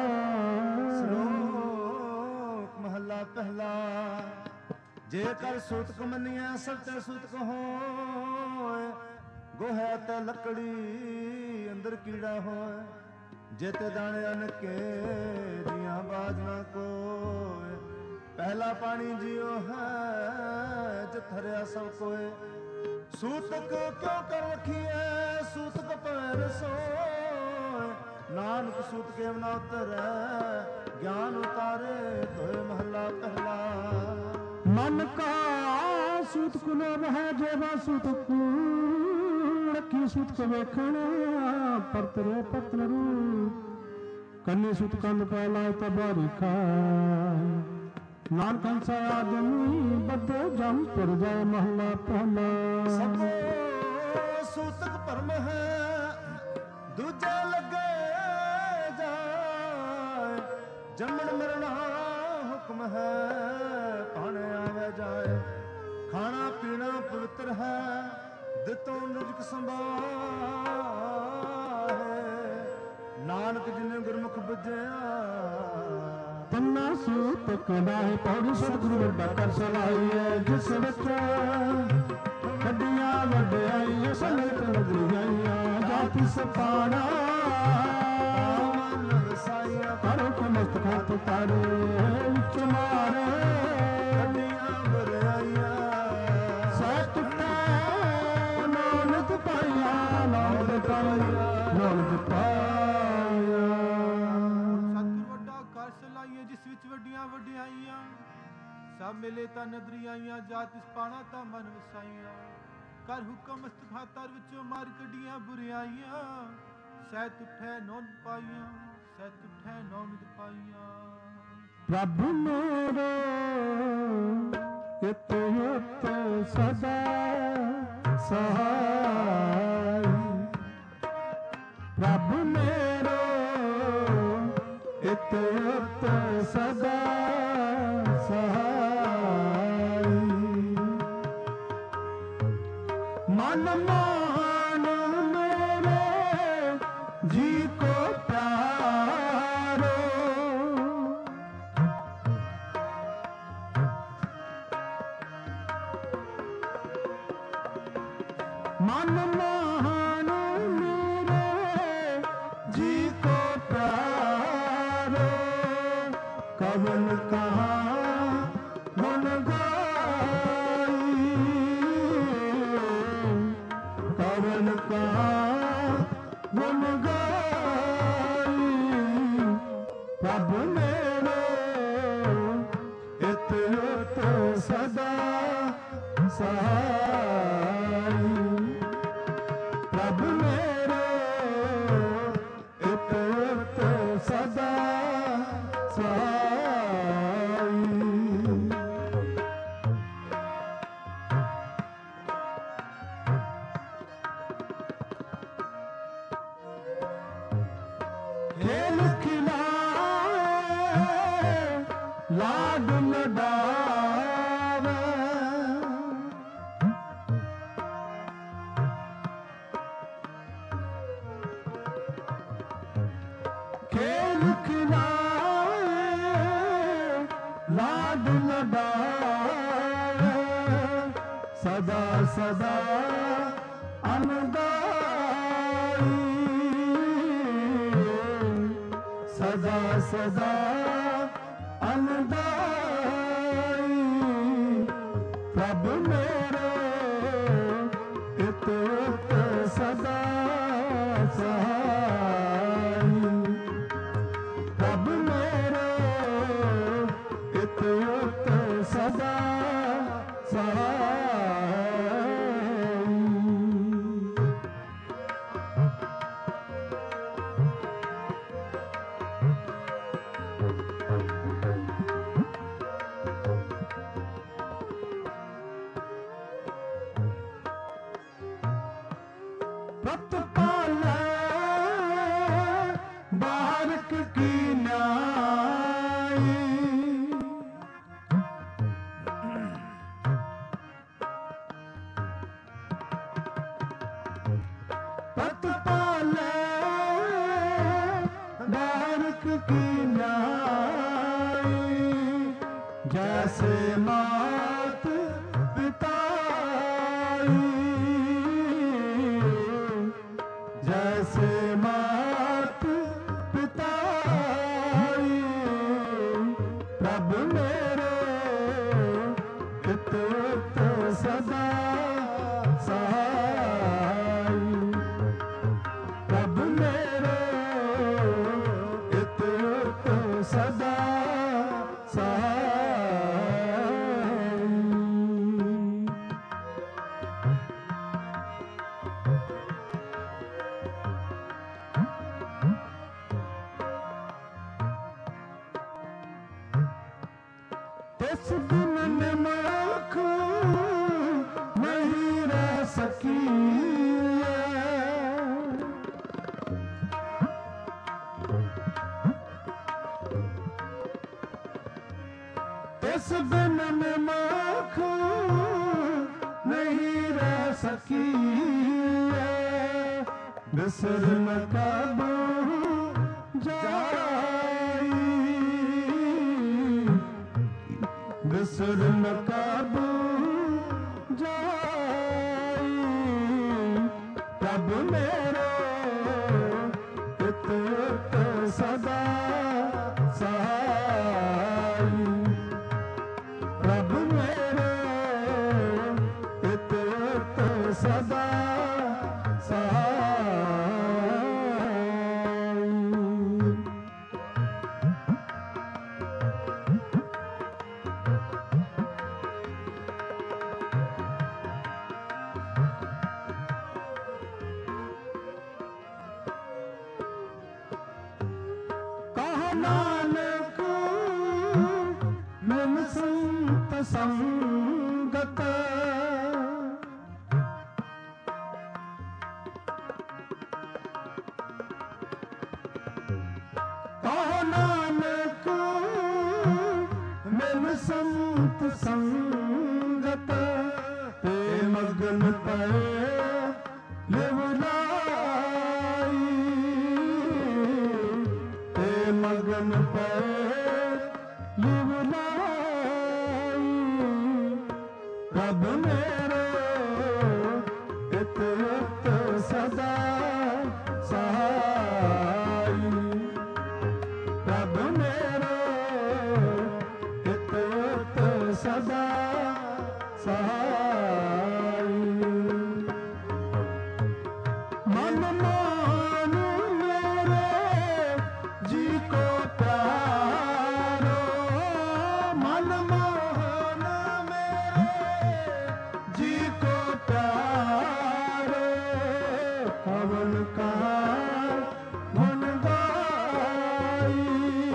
ਸ਼ਲੋਕ ਮਹਲਾ ਪਹਿਲਾ। ਜੇ ਕਰ ਸੂਤਕ ਮੰਨਿਆ, ਸਭ ਤੇ ਸੂਤਕ ਹੋਏ। ਗੋਹੇ ਤੇ ਲੱਕੜੀ ਅੰਦਰ ਕੀੜਾ ਹੋਏ, ਜਿਤ ਦਾਣੇ ਅਨਕੇ ਜੀਆਂ ਬਾਜ ਨਾ ਕੋਏ। ਪਹਿਲਾ ਪਾਣੀ ਜਿਉ ਹੈ ਜਿਤ ਹਰਿਆ ਸਭ ਕੋਏ। ਸੂਤਕ ਕਿਉਂ ਕਰ ਰਖੀਐ ਸੂਤਕ ਪੈਰ ਸੋਏ। ਨਾਨਕ ਸੂਤ ਕੇ ਨਾ ਉਤਰੈ ਗਿਆਨ ਉਤਾਰੇ ਧੋਏ ਮਹਲਾ ਪਹਿਲਾ। ਮਨ ਕਾ ਸੂਤ ਕੁਲੋ ਰਹਿ ਜੇਵਾ ਸੂਤ ਰੱਖੀ ਸੂਤ ਕੋ ਵੇਖਣ ਪਰਤ ਰੇ ਪਤਨ ਰੂ ਕੰਨੇ ਸੂਤ ਕੰਨ ਪੈ ਲਾਇ ਤਬਾਰੀ ਖਾਇ। ਨਾਨਕ ਹੰਸਾ ਆਦਮੀ ਬੱਦੇ ਜਮ ਪਰ ਜਾਏ ਮਹਲਾ ਪਹਿਲਾ। ਸਭੋ ਸੂਤਕ ਭਰਮ ਹੈ ਦੂਜੇ ਲੱਗੇ ਜਾਏ। ਜੰਮਣ ਮਰਨਾ ਹੁਕਮ ਹੈ ਭਾਣੇ ਆਵੇ ਜਾਏ। ਖਾਣਾ ਪੀਣਾ ਪਵਿੱਤਰ ਹੈ ਦਿੱਤੋਂ ਰਿਜ਼ਕ ਸੰਭਾਏ। ਨਾਨਕ ਜਿਨੇ ਗੁਰਮੁਖ ਬੁੱਝਿਆ ਤੰਨਾ ਸੂਤਕ ਨਾਹਿ ਪੌੜੀ ਸਤਿਗੁਰੂ ਵੱਡਾ ਕਰ ਸਲਾਹੀਐ। ਜਿਸ ਵਿੱਚ ਵੱਡੀਆਂ ਵਡਿਆਈਆਂ ਸਮੇਤ ਨਗਰੀਆਂ ਜਾਤੀ ਸਪਾਣਾ ਵਸਾਈਆਂ। ਕਰੋ ਕੋ ਮਸਤਕ ਹੱਥ ਤਾਰੇ ਵਿੱਚ ਮਾਰੇ ਵੱਡੀਆਂ ਵਡਿਆਈਆਂ। ਸਤ ਟੈ ਨਾਨਕ ਪਾਇਆ ਨਾਨਕ ਪਾਇਆ ਨਾਨਕ ਪਾਇਆ। ਜਿਸ ਵਿੱਚ ਵੱਡੀਆਂ ਵਡਿਆਈਆਂ ਸਭ ਮਿਲੇ ਤਾਂ ਨਦਰੀ ਆਈਆਂ। ਜਾਤ ਇਸ ਪਾਣਾ ਤਾਂ ਮਨ ਵਸਾਈਆਂ। ਕਰ ਹੁਕਮ ਮਸਤਕ ਹਾਤਰ ਵਿੱਚੋਂ ਮਾਰ ਕੱਢੀਆਂ ਬੁਰਿਆਈਆਂ। ਸਹਿਤ ਉਠੈ ਨੌਨ ਪਾਈਆਂ ਸਹਿਤ ਉਠੈ ਨੌਨ ਪਾਈਆਂ। ਪ੍ਰਭ ਮੇਰੇ ਇਤ ਉਤ ਸਦਾ ਸਹਾਈ। ਪ੍ਰਭ ਮੇਰੇ ਇਤ ਉਤ ਸਦਾ ਸਹਾਈ। ਮਨ ਮਾਨ ਮੇਰੇ ਜੀ ਕੋ ਪਿਆਰੋ। ਮਨ ਮਾਨ ਮੇਰੇ ਜੀ ਕੋ ਪਿਆਰੋ। ਕਵਨ ਕਹਾਂ ਗੁਣ ਗਾਈ। ਕਵਨ ਕਹਾਂ ਗੁਣ ਗਾਈ। ਪ੍ਰਭ ਮੇਰੇ ਇਤ ਉਤ ਸਦਾ ਸਹਾਈ। ਪ੍ਰਭ ਮੇਰੇ ਇਤ ਉਤ ਸਦਾ ਸਹਾਈ। ਖੇਲ ਖਿਲਾਏ ਲਾਡ ਲਡਾਵੇ। ਖੇਲ ਖਿਲਾਏ ਲਾਡ ਲਡਾਵੇ। ਸਦਾ ਸਦਾ ਅਨੰਦਾਈ। ਸਦਾ ਸਦਾ ਅਨੰਦਾਈ। ਪ੍ਰਭ ਮੇਰੇ ਇਤ ਉਤ ਸਦਾ ਸਹਾਈ। ਪ੍ਰਭ ਮੇਰੇ ਇਤ ਉਤ ਸਦਾ ਸਹਾਈ। ਪ੍ਰਤਪਾਲੈ ਬਾਰਕ ਕੀ ਨਾਈ। ਪ੍ਰਤਪਾਲੈ ਬਾਰਕ ਕੀ ਨਾਈ। ਜੈਸੇ ਮਾਤ ਪਿਤਾਈ। दिन निमख नहीं रह सकी इस दिन निमख नहीं रह सकी बिसर न कब जाई बिसर न कब जाई प्रभु मेरो इत सदा सहाई प्रभु मेरो इत सदा नानक मन संत संगत कहो नानक मन संत संगत ते मगन पए लिवलाई ते मगन पए लिवलाई प्रभु मेरो इत सदा सहाई प्रभु मेरो इत सदा सहाई मन मान मेरे जी को प्यारो मन मान मेरे जी को प्यारो पवन का गुण गाई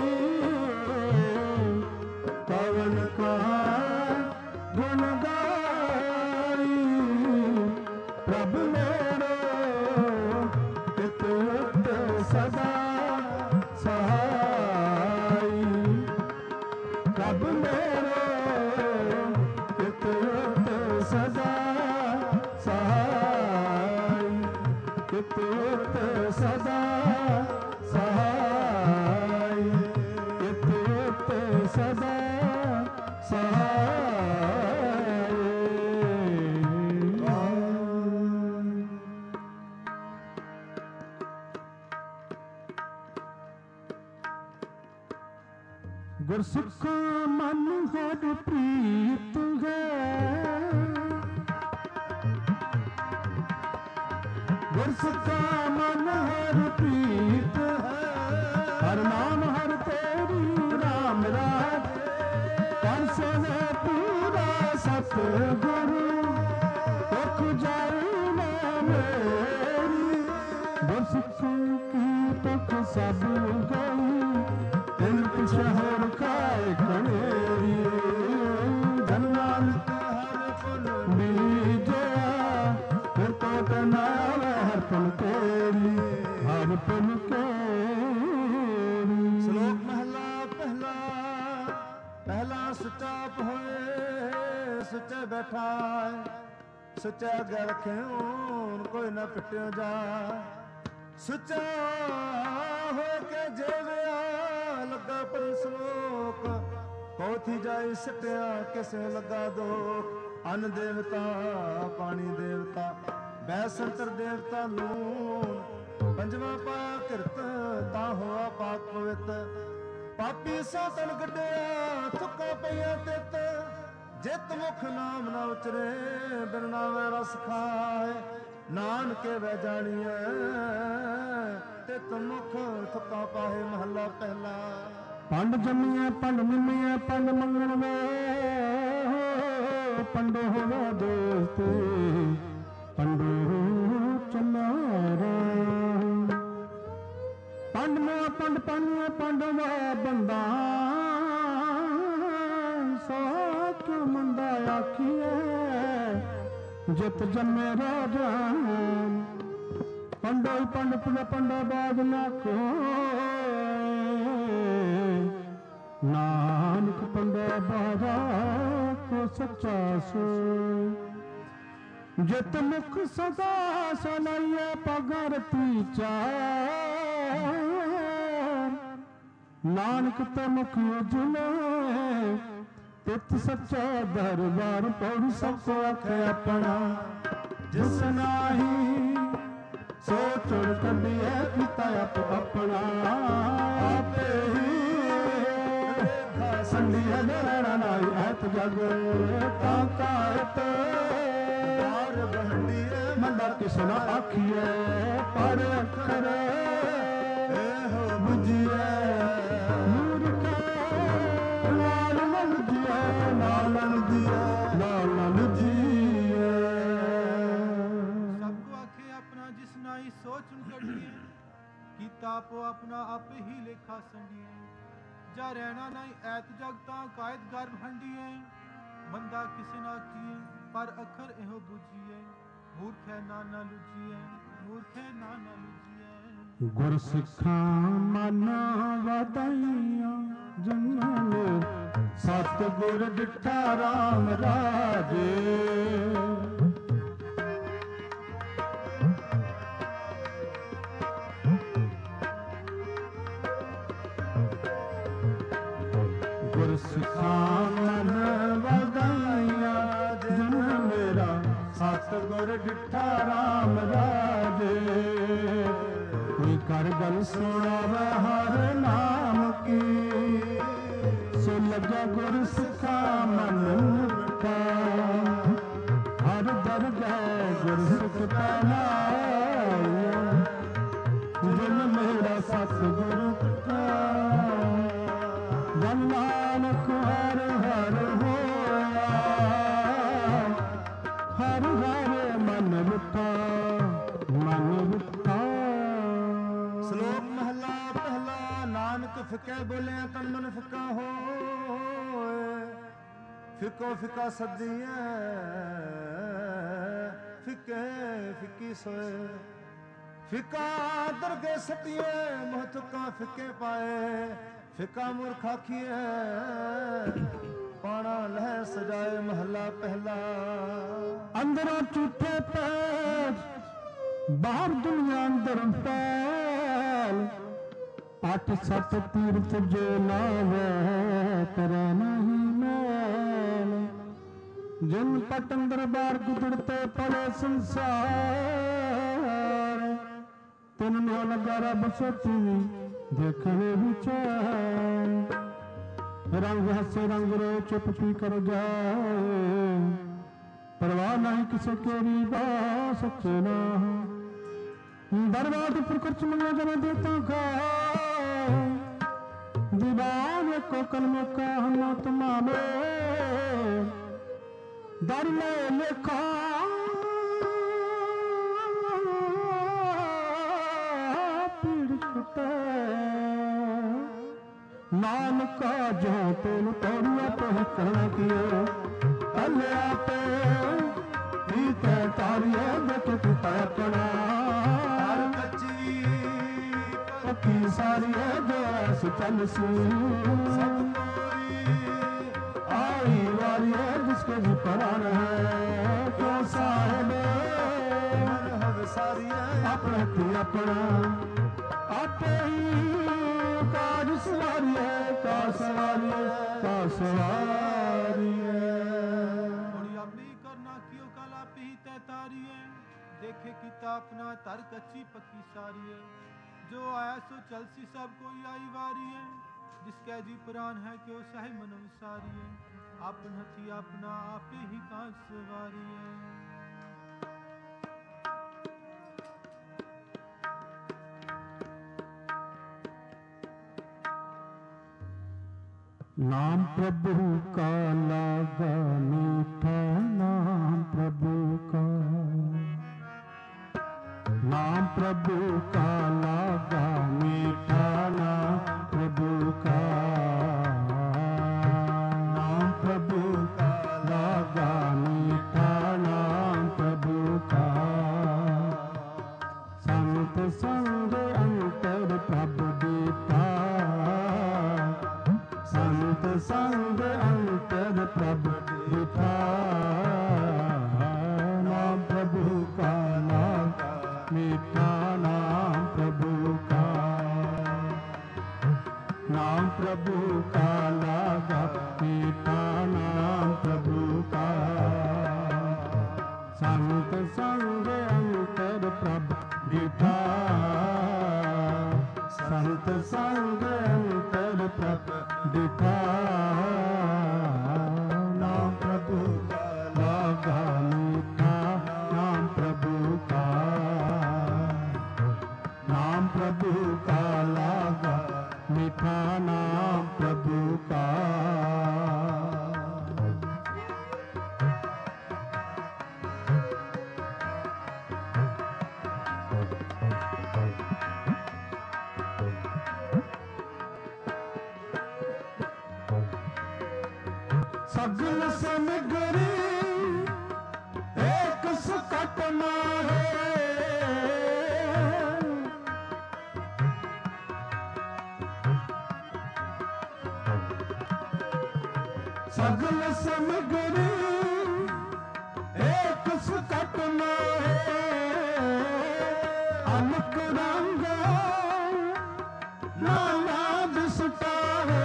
पवन का गुण गाई प्रभु मेरो इत सदा सहाई प्रभु मेरो इत सदा सहाई इत सदा सहाई इत सदा गुरसिख मन हर प्रीत है गुरसिख मन हर प्रीत है हर नाम हर तेरी राम राज कर सुने पूरा सतगुरु दुख जाई न मेरी गुरसिख की दुख सब गई शहर खाए कनेरी धनवान बीजा फिर तो कनाल हर पल तेरी हर पल तेरी श्लोक महला पहला पहला सच्चा होए सच्चे बैठा सच्चा अगे रखे कोई ना पिटियो जा सच्चा हो के जेविया लगा पर श्लोक कोथी जाई सटिया किसे लगा दो अन्न देवता पानी देवता बैसंतर देवता लून पंजवा पाया किरत ता होआ पाक पवित पापी सातन गड्डिया थुक्का पईया तित जित मुख नाम ना उचरे बिन नावे रस खाए नानके वै जानिए तित मुख थुक्का पाहे महला पहला पंड जमिए पंड निमिए पंड मंगण वे पंडो होवा दोस्त पंडो चलारा पंड में पंड पानिए पंड वा बंदा सो ਆਖੀਏ ਜਿਤ ਜੰਮੇ ਰਾਜਾ ਪੰਡੋ ਪੰਡ ਪੰਡਾ ਬਾਦ ਨਾ ਕੋਇ ਨਾਨਕ ਪੰਡਾ ਬਾਦਾ ਕੋ ਸੱਚਾ ਸੋਇ ਜਿਤ ਮੁਖ ਸਦਾ ਸੁਨਾਈਏ ਪਗਰਤੀ ਚਾਰ ਨਾਨਕ ਤੇ ਮੁਖ ਉਜਲੇ ਤਿਤ ਸੱਚਾ ਦਰਬਾਰ ਪਉ ਸਭ ਕੋ ਆਖੇ ਆਪਣਾ ਜਿਸ ਨਾਹੀ ਸੋਚ ਕੱਢਿਐ ਕੀਤਾ ਆਪ ਆਪਣਾ ਆਪੇ ਹੀ ਰੇਖਾ ਸੰਡੀਐ ਨੈਣਾ ਨਾਈ ਐਤ ਜਗ ਤਾਂ ਕਾਇਤ ਬਾਰ ਗੰਢੀਐ ਮੰਦਾ ਕਿਸ ਨਾ ਆਖੀਐ ਪਰ ਅੱਖਰ ਇਹੋ ਬੁਝੀਐ ਕੀਤਾ ਆਪੋ ਆਪਣਾ ਆਪੇ ਹੀ ਲੇਖਾ ਸੰਡੀਏ ਜਾ ਰਹਿਣਾ ਨਹੀਂ ਐਤ ਜਗਤਾਂ ਕਾਇਦ ਗਰਮ ਹੰਡੀਏ ਮੰਦਾ ਕਿਸੇ ਨਾ ਕੀਏ ਪਰ ਅੱਖਰ ਇਹੋ ਬੁਝੀਏ ਮੂਰਖੈ ਨਾ ਲੁਝੀਏ ਮੂਰਖੈ ਨਾ ਲੁਝੀਏ ਗੁਰ ਸਿੱਖਾਂ ਮਨ ਵਧਾਈਆਂ ਜਨਮ ਸਤ ਗੁਰ ਡਿਠਾ ਰਾਮ ਰਾਜੇ ਗੁਰ ਸਿੱਖਾਂ ਮਨ ਵਧਾਈਆਂ ਜਨ ਮੇਰਾ ਸਤ ਗੁਰ ਡਿਠਾ ਰਾਮ ਰਾਜੇ ਕੋਈ ਕਰ ਗਲ ਸੁਣਾਵੇ ਹਰ ਨਾਮ ਕੀ ਸੋ ਲੱਗਾ ਗੁਰ ਸਿੱਖਾਂ ਮਨ ਮਿੱਠਾ ਹਰ ਦਰਗਾਹ ਗੁਰ ਸਿੱਖ ਪਾਇਆ ਜਨ ਮੇਰਾ ਸਤ ਗੁਰ ਡਿਠਾ ਜਨ ਨਾਨਕ ਹਰ ਹਰ ਹੋਇਆ ਹਰ ਹਰ ਮਨ ਮਿੱਠਾ ਮਨ ਮਿੱਠਾ। ਸ਼ਲੋਕ ਮਹਲਾ ਪਹਿਲਾ ਨਾਨਕ ਫਿੱਕੇ ਬੋਲਿਆ ਤਨ ਮਨ ਫਿੱਕਾ ਹੋਏ ਫਿੱਕੋ ਫਿੱਕਾ ਸੱਦੀਐ ਫਿੱਕੇ ਫਿੱਕੀ ਸੋਏ ਫਿੱਕਾ ਦਰਗੇ ਸਤੀਏ ਮੋਹ ਤੁਕਾਂ ਫਿੱਕੇ ਪਾਏ ਫਿੱਕਾ ਮੂਰਖ ਆਖੀਐ ਪਾਣਾ ਲਹਿ ਸਜਾਏ ਮਹਲਾ ਪਹਿਲਾ ਅੰਦਰੋਂ ਝੂਠੇ ਪੈਰ ਬਾਹਰ ਦੁਨੀਆ ਅੰਦਰ ਪੈਲ ਅੱਠ ਸੱਤ ਤੀਰਥ ਜੋ ਲਾਵੇ ਤੇਰਾ ਨਹੀਂ ਮੈਲ ਜਿਨ ਪਟ ਅੰਦਰ ਬਾਹਰ ਗੁਦੜਤੇ ਪੜੇ ਸੰਸਾਰ ਤਿਨ ਨੂੰ ਲਗਾ ਰੱਬ ਸੋਚੀ ਦੇਖਣੇ ਵਿਚਾਰ ਰੰਗ ਹੱਸੇ ਰੰਗ ਰੇ ਚੁੱਪ ਪੀ ਕਰ ਜਾਏ ਪਰਵਾਹ ਨਹੀਂ ਕਿਸੇ ਕੇਰੀ ਦਾ ਸੱਚੇ ਨਾ ਦਰਬਾਰ ਦੇ ਪੁਰਖ ਮੰਗਿਆ ਜਨ ਦੇਤਾ ਕਾ ਦੀਵਾਨ ਕੋ ਕਲਮੇ ਕਾ ਹਮ ਤੁਮਾਵੇ ਦਰ ਲੈ ਲੇਖਾ ਨਾਨਕਾ ਜੋ ਤੈਨੂੰ ਤੋੜਿਆ ਪਹਿਕਣਾ ਕੀਓ ਕੱਲਿਆ ਤੇ ਤੇ ਤਾਰੀਏ ਦੇਖ ਪਿਤਾ ਆਪਣਾ ਹਰ ਕੱਚੀ ਪੱਕੀ ਸਾਰੀ ਜੋ ਐਸ ਚੱਲ ਸੀ ਸਤਿਗੁਰੀ ਆਈ ਵਾਰੀ ਜਿਸਕੇ ਵੀ ਪਰਾਨ ਹੈ ਕਿਉਂ ਸਾਹਿਬ ਮਨ ਹਵ ਸਾਰੀ ਆਪਣੇ ਤੇ ਆਪਣਾ ਆਪੇ ਹੀ ਕਾਜ ਸਵਾਰੀਏ ਕਾ ਸਵਾਰੀਏ ਕਾ ਸਵਾਰੀਏ देखे किता अपना तर कच्ची पक्की सारी है जो आया सो चल सी सब कोई आई वारी है जिसके जी पुराण है कि वो सही मनो सारी है अपन हथी अपना आपे ही काज सवारी है नाम प्रभु का लागा मीठा नाम प्रभु का नाम प्रभु का लागा मीठा नाम प्रभु का नाम प्रभु का लागा मीठा नाम प्रभु का, नाम प्रभु का लागा मीठा नाम प्रभु का। संत संग अंतर प्रभ दिठा, संत संग अंतर प्रभ दिठा। नाम प्रभु का लागा मीठा नाम प्रभु का, नाम प्रभु का लागा मीठा नाम प्रभु का। सगल समगरी एक सुकट मारे, सगल समगरी एक सुकट मारे। अनक रंग नाना दिसता है,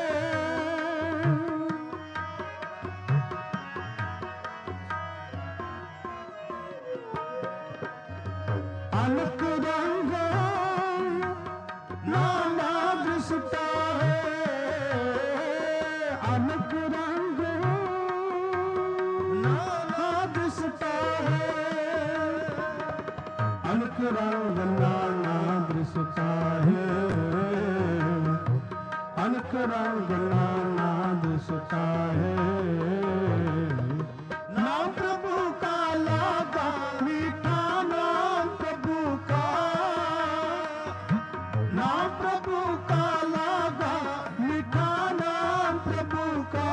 अनक रंग नाना दिसता है, अनक रंग नाना दिसता है, अनक रंग नाना दिसता है, अनक रंग नाना दिसता है। नाम प्रभु का लागा मीठा नाम प्रभु का, नाम प्रभु का लागा मीठा नाम प्रभु का।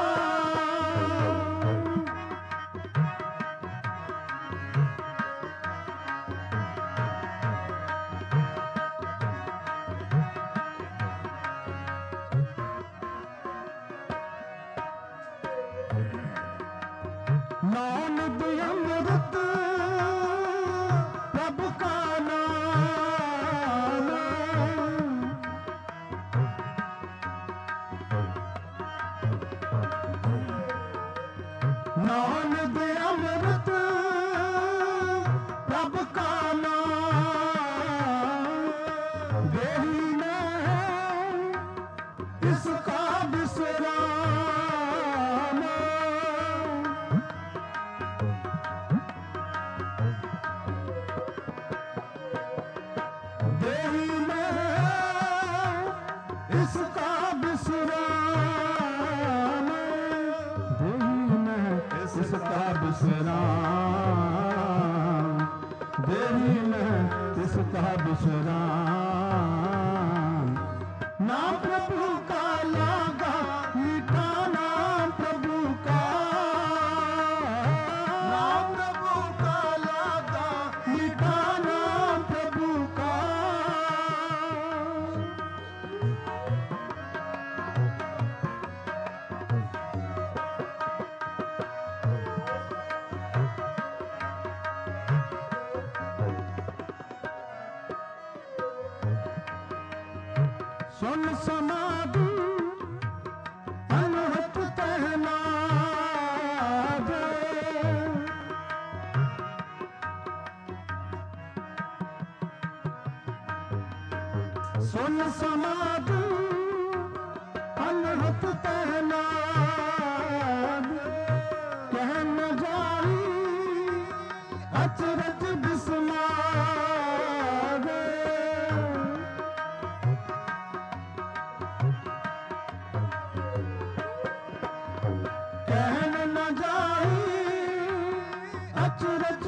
मौन अमृत प्रभु का नाम, मौन अमृत प्रभु का नाम। देही में इसका विश्राम, देही में इसका विश्राम, देही में इसका विश्राम, देही में इसका विश्राम। नाम प्रभु का लागा मीठा नाम प्रभु का, नाम प्रभु का लागा मीठा नाम प्रभु का। सुन समाधि अनहत कहना दे, सुन समाधि अनहत कहना दे। कह न जाई अचरज बिस्मार, कहन न जाई अचरज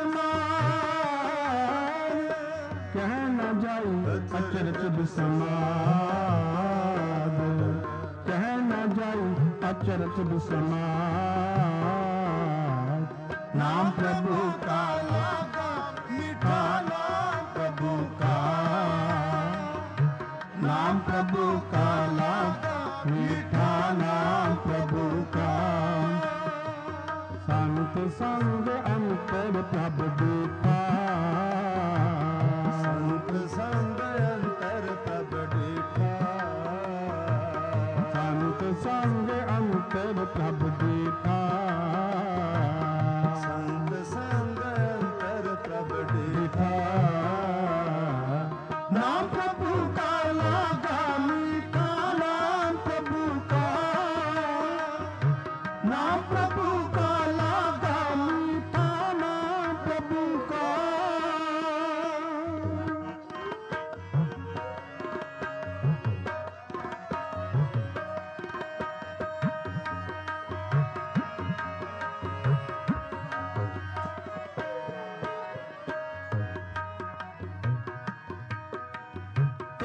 बिस्मार, कह न जाई अचरज बिस्मार, कह न जाई अचरज बिस्मार। नाम प्रभु का लागा मीठा नाम प्रभु का, नाम प्रभु का लागा मीठा नाम प्रभु का। संत संग अंतर प्रभु दिठा,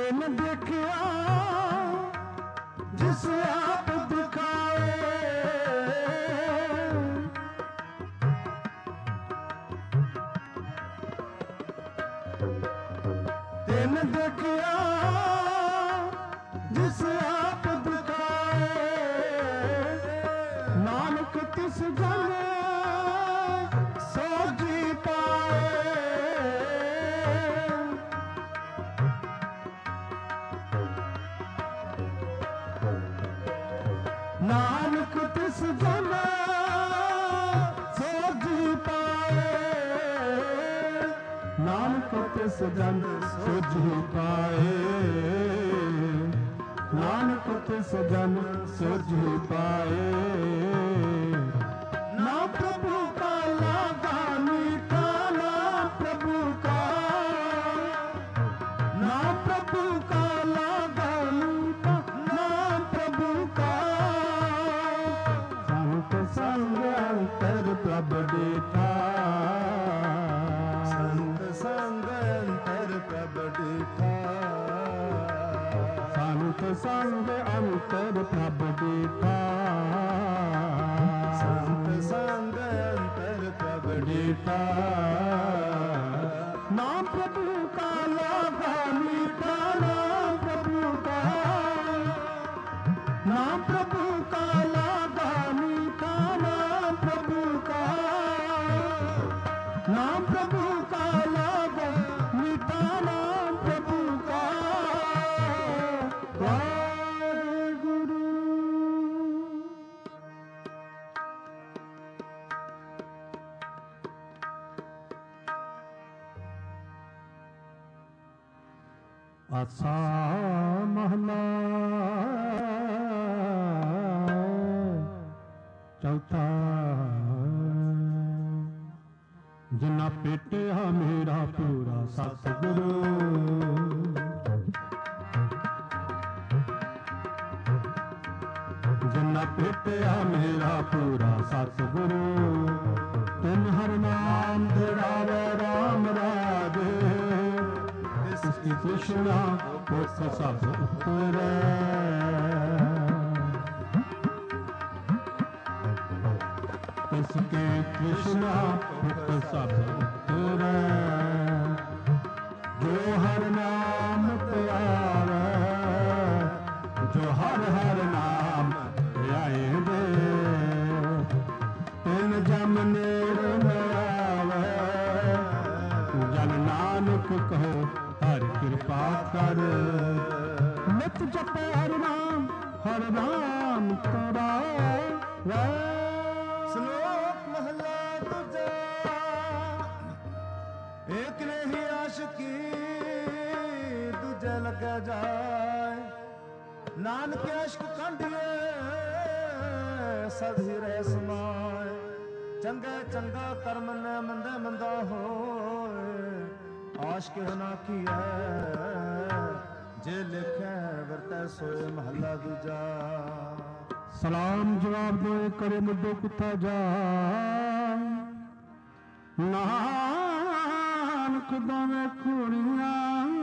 ਤਿਨ ਦੇਖਿਆ ਜਿਸ ਆਪ ਦਿਖਾਏ, ਤਿਨ ਦੇਖਿਆ ਜਿਸ ਆਪ ਦਿਖਾਏ, ਨਾਨਕ ਤਿਸ ਜਨ ਸੋਝੀ ਪਾਏ। ਨਾਨਕ ਤਿਸ ਜਨ ਸੋਝੀ ਪਾਏ, ਨਾਨਕ ਤਿਸ ਜਨ ਸੋਝੀ ਪਾਏ, ਨਾਨਕ ਤਿਸ ਜਨ ਸੋਝੀ ਪਾਏ। ਨਾ ਪ੍ਰਭੂ ਕਾ ਲਾਗਾ ਮੀਠਾ, ਨਾ ਪ੍ਰਭੂ ਕਾ, ਨਾ ਪ੍ਰਭੂ ਕਾ ਲਾਗਾ ਮੀਠਾ, ਨਾ ਪ੍ਰਭੂ ਕਾ। ਸੰਤ ਸੰਗ ਅੰਤਰ ਪ੍ਰਭ ਦੇਖਾ, ਸੰਤ ਸੰਗ ਅੰਤਰ ਪ੍ਰਭ ਦੇਖਾ, ਸੰਤ ਸੰਗ ਅੰਤਰ ਪ੍ਰਭ ਦੇਖਾ, ਸੰਤ ਸੰਗ ਅੰਤਰ ਪ੍ਰਭ ਦੇਖਾ। ਨਾ ਪ੍ਰਭੂ ਕਾ ਲਾਗਾ ਮੀਠਾ, ਨਾ ਪ੍ਰਭੂ ਕਾ, ਨਾ ਪ੍ਰਭੂ ਕਾ ਲਾਗਾ ਮੀਠਾ, ਨਾ ਪ੍ਰਭੂ ਕਾ, ਨਾ ਪ੍ਰਭੂ ਕਾ ਲਾਗਾ ਮੀਠਾ, ਨਾ ਪ੍ਰਭੂ ਕਾ। ਵਾਹਿਗੁਰੂ। ਆਸਾ ਮਹਲਾ ਚੌਥਾ। ਜਿਨਾ ਭੇਟਿਆ ਮੇਰਾ ਪੂਰਾ ਸਤਿਗੁਰੂ, ਜਿਨਾ ਭੇਟਿਆ ਮੇਰਾ ਪੂਰਾ ਸਤਿਗੁਰੂ, ਤਿਨ ਹਰਿ ਨਾਮ ਧਿਆਵੇ ਰਾਮ ਰਾਜੇ, ਇਸਕੀ ਤ੍ਰਿਸ਼ਨਾ ਭੁਖ ਸਭ ਉਤਰੈ। ਇਸਕੇ ਤ੍ਰਿਸ਼ਨਾ ਭੁਖ ਸਭ ਉਤਰੈ। ਜੋ ਹਰਿ ਨਾਮ ਧਿਆਵੈ, ਜੋ ਹਰਿ ਹਰਿ ਨਾਮ ਧਿਆਇਂਦੇ, ਤਿਨ ਜਮ ਨੇੜ ਨ ਆਵੈ। ਜਨ ਨਾਨਕ ਕਹੋ ਹਰਿ ਕਿਰਪਾ ਕਰ, ਨਿਤ ਜਪੈ ਹਰਿ ਨਾਮ ਕਰਾਵੈ। ਸ਼ਲੋਕ ਮਹਲਾ ਦੂਜਾ। ਏਕ ਨਹੀਂ ਆਸ਼ਕੀ ਦੂਜੇ ਲੱਗੇ ਜਾਏ, ਨਾਨਕ ਆਸ਼ਕ ਕੰਢੀਏ ਸਦ ਹਿਰੇ ਸਮਾਏ। ਚੰਗਾ ਚੰਗਾ ਕਰਮ ਨੇ ਮੰਦੇ ਮੰਦਾ ਹੋਏ, ਆਸ਼ਕ ਨਾ ਕੀਐ ਜੇ ਲਿਖੈ ਵਰਤੈ ਸੋਏ। ਮਹਲਾ ਦੂਜਾ। ਸਲਾਮ ਜਵਾਬ ਦੋਏ ਕਰੇ ਮੁੱਢੋ ਕੁੱਤਾ ਜਾ, ਨਾਨਕ ਦੋਵੇਂ ਕੁੜੀਆਂ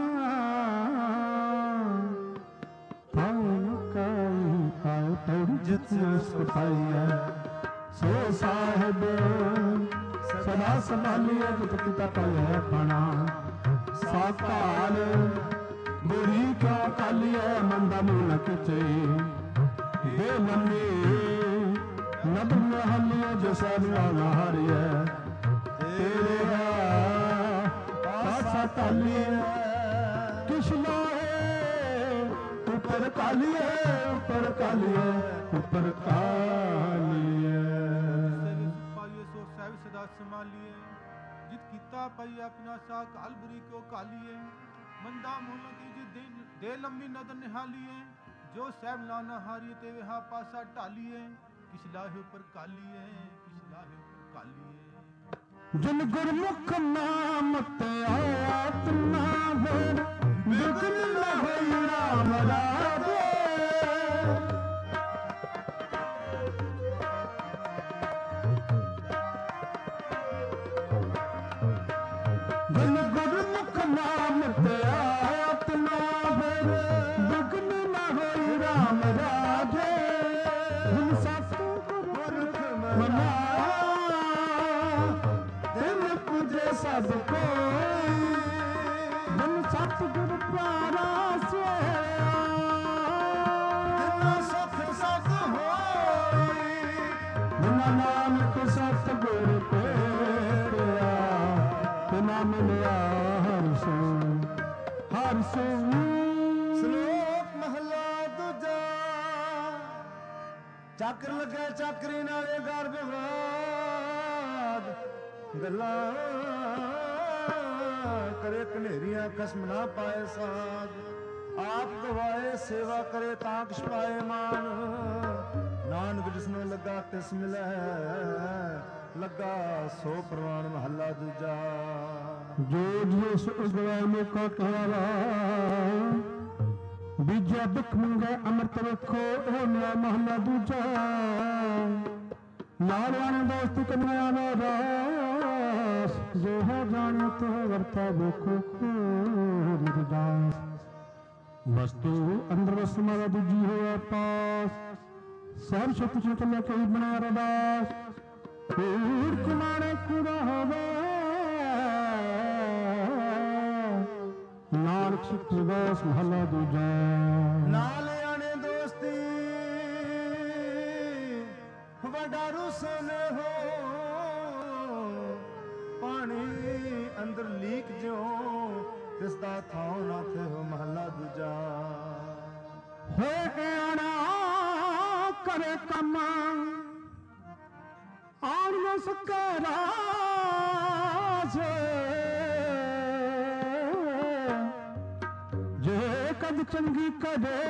ਪਾਉ ਕਾਈ ਪਾਉ ਤੌੜੀ ਜਿਤ ਸੁਖਾਈਐ। ਸੋ ਸਾਹਿਬ ਸਦਾ ਸੰਭਾਲੀਐ, ਜਿਤ ਕੀਤਾ ਪਾਈਐ ਖਾਣਾ। ਸਾਕਾਲ ਬੁਰੀ ਕਿਉ ਕਾਲੀਐ, ਮੰਦਾ ਮੂਲ ਕਿਚੇ ਦੇ ਲੰਮੀ ਨਬ ਮਹਲੀਏ। ਜੋ ਸਭ ਨਾਲ ਹਾਰੀਐ ਤੇਰੇ ਪਾਸਾ ਤਾਲੀਐ। ਕਿਛ ਲਾਏ ਉੱਪਰ ਕਾਲੀਐ, ਉੱਪਰ ਕਾਲੀਐ, ਉੱਪਰ ਕਾਲੀਐ। ਪਾਈਏ ਸੋ ਸਹਿਬ ਸਦਾ ਸੰਭਾਲੀਏ, ਜਿਤ ਕੀਤਾ ਪਾਈ ਆਪਣਾ ਸਾ ਕਾਲ ਬੁਰੀ ਕੋ ਕਾਲੀਏ। ਮੰਦਾ ਮੂਲ ਕੀ ਦੇ ਲੰਮੀ ਨਦਰ ਨਿਹਾਲੀਏ। ਜੋ ਸਹਿਬ ਨਾ ਹਾਰੀਏ ਤੇ ਵਿਹਾ ਪਾਸਾ ਢਾਲੀਏ। ਕਿਛ ਲਾਹੇ ਉੱਪਰ ਕਾਲੀਏ, ਕਿਛ ਲਾਹੇ ਉੱਪਰ ਕਾਲੀਏ। ਜਿਨ ਗੁਰਮੁਖ ਨਾਮ ਤੇ ਆਇਆ ਤਨਾ ਹੋਰ, ਬਿਗਨ ਨਾ ਹੋਈ ਰਾਮ ਰਾਜੇ। ਜਿਨ ਗੁਰਮੁਖ ਨਾਮ ਤੇ ਆਇਆ ਤਨਾ ਹੋਰ, सब कोई बिन सतगुर प्यारा बिना सुख सत होई बिना नानक सतगुर पेया बिना मिलिया हर सो ਸ਼ਲੋਕ ਮਹਲਾ ਦੂਜਾ। ਚੱਕਰ ਲੱਗੇ ਚੱਕਰੀ ਨਾਲੇ ਗਰ ਵਿਵਾਦ ਗੱਲਾਂ ਕਰੇ ਕਨੇਰੀਆਂ ਕਸਮ ਨਾ ਪਾਏ ਸਾਧ ਆਪ ਗਵਾਏ ਸੇਵਾ ਕਰੇ ਤਾਂ ਕਿਛ ਪਾਏ ਮਾਨ ਨਾਨਕ ਜਿਸਨੂੰ ਲੱਗਾ ਤਿਸ ਮਿਲੈ ਲੱਗਾ ਸੋ ਪ੍ਰਵਾਨ ਮਹੱਲਾ ਦੂਜਾ। ਜੋ ਜਿਸ ਉਗਵਾ ਮੌਕਾ ਕਾਲਾ ਬੀਜਾ ਦੁੱਖ ਮੰਗੇ ਅੰਮ੍ਰਿਤ ਰੱਖੋ ਉਹ ਨਾ ਮਹੱਲਾ ਦੂਜਾ। ਨਾਲ ਵਾਣੇ ਦੋਸਤ ਕੰਨਿਆ ਦਾ ਰਾਸ ਜੋ ਹੋ ਜਾਣੇ ਤੋ ਵਰਤਾ ਬੋਖੋ ਰਜਾਸ ਵਸਤੂ ਅੰਦਰ ਵਸਮਾਵਾ ਦੂਜੀ ਹੋਇਆ ਪਾਸ ਸਭ ਸੁਖ ਸੁਖ ਲੈ ਕੇ ਬਣਾ ਰਦਾਸ ਕੂੜ ਕੁਮਾਰੇ ਕੁੜਾ ਹੋਵੇ ਨਾਨਕ ਸੁਖ ਦਾਸ ਮਹਲਾ ਦੂਜਾ। ਨਾਲ ਆਣੇ ਦੋਸਤੀ ਵੱਡਾ ਰੁਸਨ ਹੋ ਪਾਣੀ ਅੰਦਰ ਲੀਕ ਜਿਉ ਤਿਸ ਦਾ ਥਾਂ ਨਾ ਥੇ ਹੋ ਮਹਲਾ ਦੂਜਾ। ਹੋਏ ਆਣਾ ਕਰੇ ਕੰਮ ਆਣ ਨਾ ਸਕੇ ਰਾਜ ਜੇ ਕਦ ਚੰਗੀ ਕਦੇ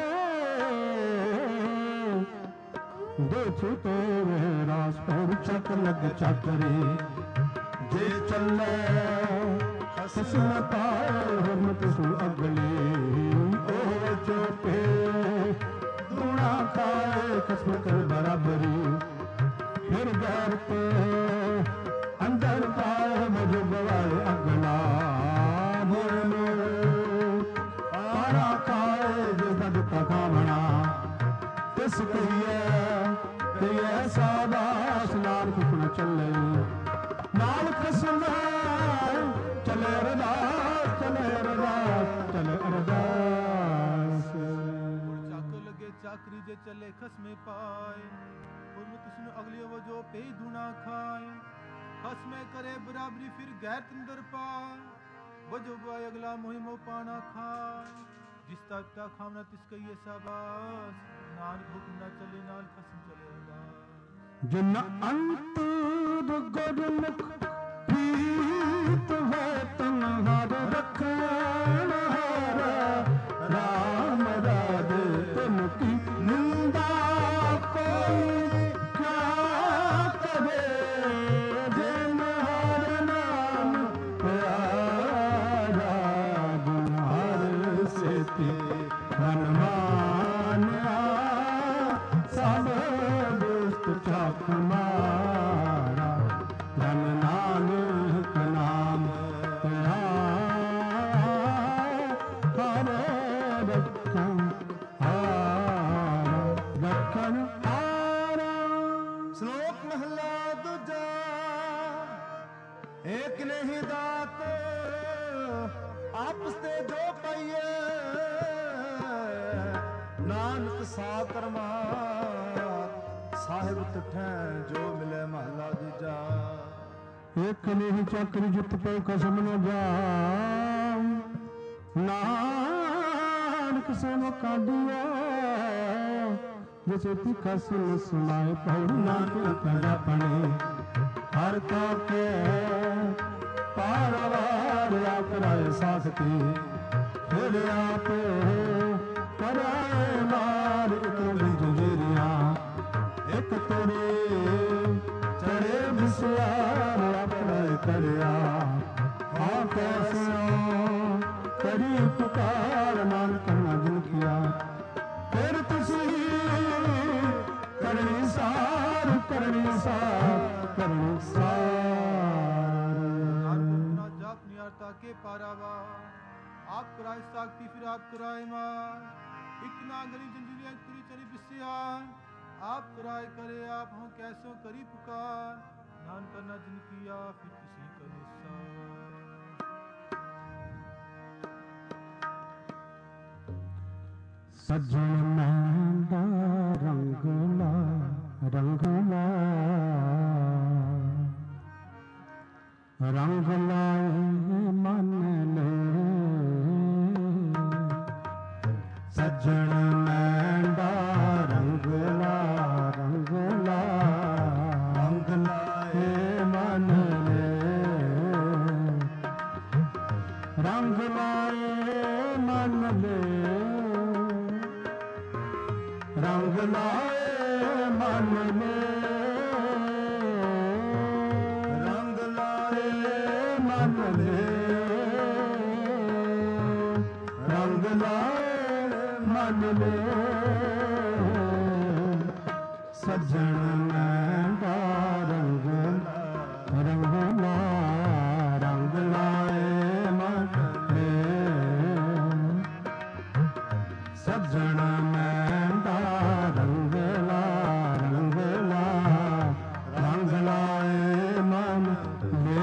ਦੇਖ ਤੇਰੇ ਰਾਸ ਪਰ ਚੱਕ ਲੱਗ ਚੱਕਰੇ ਜੇ ਚੱਲੇ ਖਸਮ ਪਾਏ ਹਰਮਤ ਸੂ ਅਗਲੇ ਉਹ ਚੋਪੇ ਦੂਣਾ ਖਾਏ ਖਸਮ ਕਰ ਬਰਾਬਰੀ फिर घर पे अंदर पाए मुझे गवाए अगला मुरलो पारा खाए जो सद पका बना तिस कहिए साबास नाल कुकन चले नाल कसम चले अरदास चले अरदास चले अरदास। चाकर लगे चाकरी जे चले खसमे पाए तुसनु अगली वजो पे धुना खाए खसमे करे बराबरी फिर गैर तंदर पाए वजो बाय अगला मोहिमो पाना खाए जिस ताकता खामना तिसका ये शाबाश नानक हुक्म ना चले नाल खसम चलेगा जिन अंतर गुरमुख प्रीत है तन हर रखन हारा राम राधे तुम की निंदा कोई हमारा धन नानक नाम हरे रखन रखन ਸ਼ਲੋਕ ਮਹਲਾ ਦੂਜਾ। ਏਕ ਨਹੀਂ ਦਾਤ ਆਪਸ ਤੇ ਜੋ ਪਾਈਏ ਨਾਨਕ ਸਾ ਕਰਮਾ ਸਾਹਿਬ ਤੁਠੈ ਜੋ ਮਿਲੇ ਮਹਲਾ ਦੂਜਾ। ਇੱਕ ਨਹੀਂ ਚੱਕਰ ਜਿੱਤ ਪੈ ਕਸਮ ਨ ਜਾ ਨਾਨਕ ਸਮ ਕਾਢਿਆ ਜਿਸੇ ਤੀ ਕਸਮ ਸੁਨਾਏ ਪਉ ਨਾਨਕ ਕੜਾ ਪਣੇ ਹਰ ਤਾ ਕੇ ਪਾਰਵਾਰ ਆਪਰਾਏ ਸਾਖਤੀ ਫਿਰ ਆਪੇ ਕਰਾਏ ਮਾਰ ਇਤਨੀ ਜੁਗੇਰੀਆਂ ਇੱਕ ਤੇਰੇ ਚੜੇ ਮਿਸਿਆਰ ਆਪਣਾ ਕਰਿਆ ਹਾਂ ਕੈਸਿਓ ਕਰੀ ਪੁਕਾਰ ਨਾਨਕ ਨਾ ਜਿਨ ਕੀਆ ਫਿਰ ਤੁਸੀਂ ਕਰਨੀ ਸਾਰ ਕਰਨੀ ਸਾਰ ਕਰਨੀ ਸਾਰ ना जाप नियारता के पारावा आप कराए साखती फिर आप कराए मार इतना गली जंजीरियां तुरी चली बिस्या आप कराए करे आप हम कैसो करी पुकार नान करना जिन किया फिर किसी का निस्सा। ਸੱਜਣ ਮਹਿੰਦਾ ਰੰਗਲਾ ਰੰਗਲਾ ਰੰਗ ਲਾਏ ਮਨ ਲੈ ਸੱਜਣ ਮਹਿੰਦਾ ਰੰਗਲਾ ਰੰਗਲਾ ਰੰਗ ਲਾਏ ਮਨ ਲੈ ਰੰਗ ਲਾਏ ਮਨ ਲੈ ਰੰਗ ਲਾਏ ਮਨ ਨੇ ਰੰਗ ਲਾਏ ਮਨ ਨੇ ਰੰਗ ਲਾਏ ਮਨ ਨੇ ਸੱਜਣ ਮਹਿੰਦਾ ਰੰਗ ਰੰਗਲਾ ਰੰਗ ਲਾਏ ਮਨ ਨੇ ਸੱਜਣ ਮਹਿੰਦਾ ਰੰਗਲਾ ਰੰਗਲਾ ਰੰਗ ਲਾਏ ਮਨ ਲੈ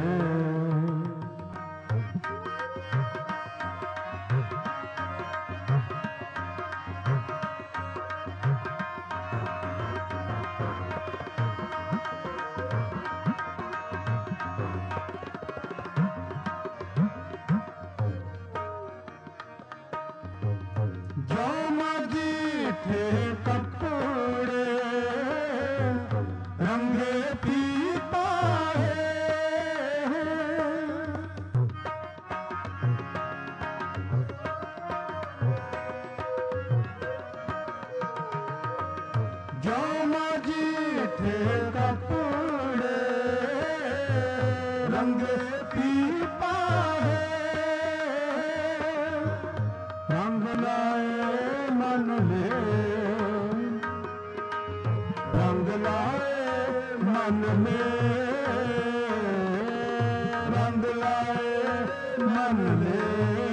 ਜੋ ਮਰਜੀ ਥੇ ਕੱਪੜੇ ਰੰਗੇ ਪੀ ਪਾਏ ਜੋ ਮਰਜੀ ਥੇ ਕੱਪੜੇ ਰੰਗੇ ਪੀ ਪਾਏ ਰੰਗ ਲਾਏ ਮਨ ਲੈ ਰੰਗ ਲਾਏ ਮਨ ਲੈ ਰੰਗ ਲਾਏ ਮਨ ਲੈ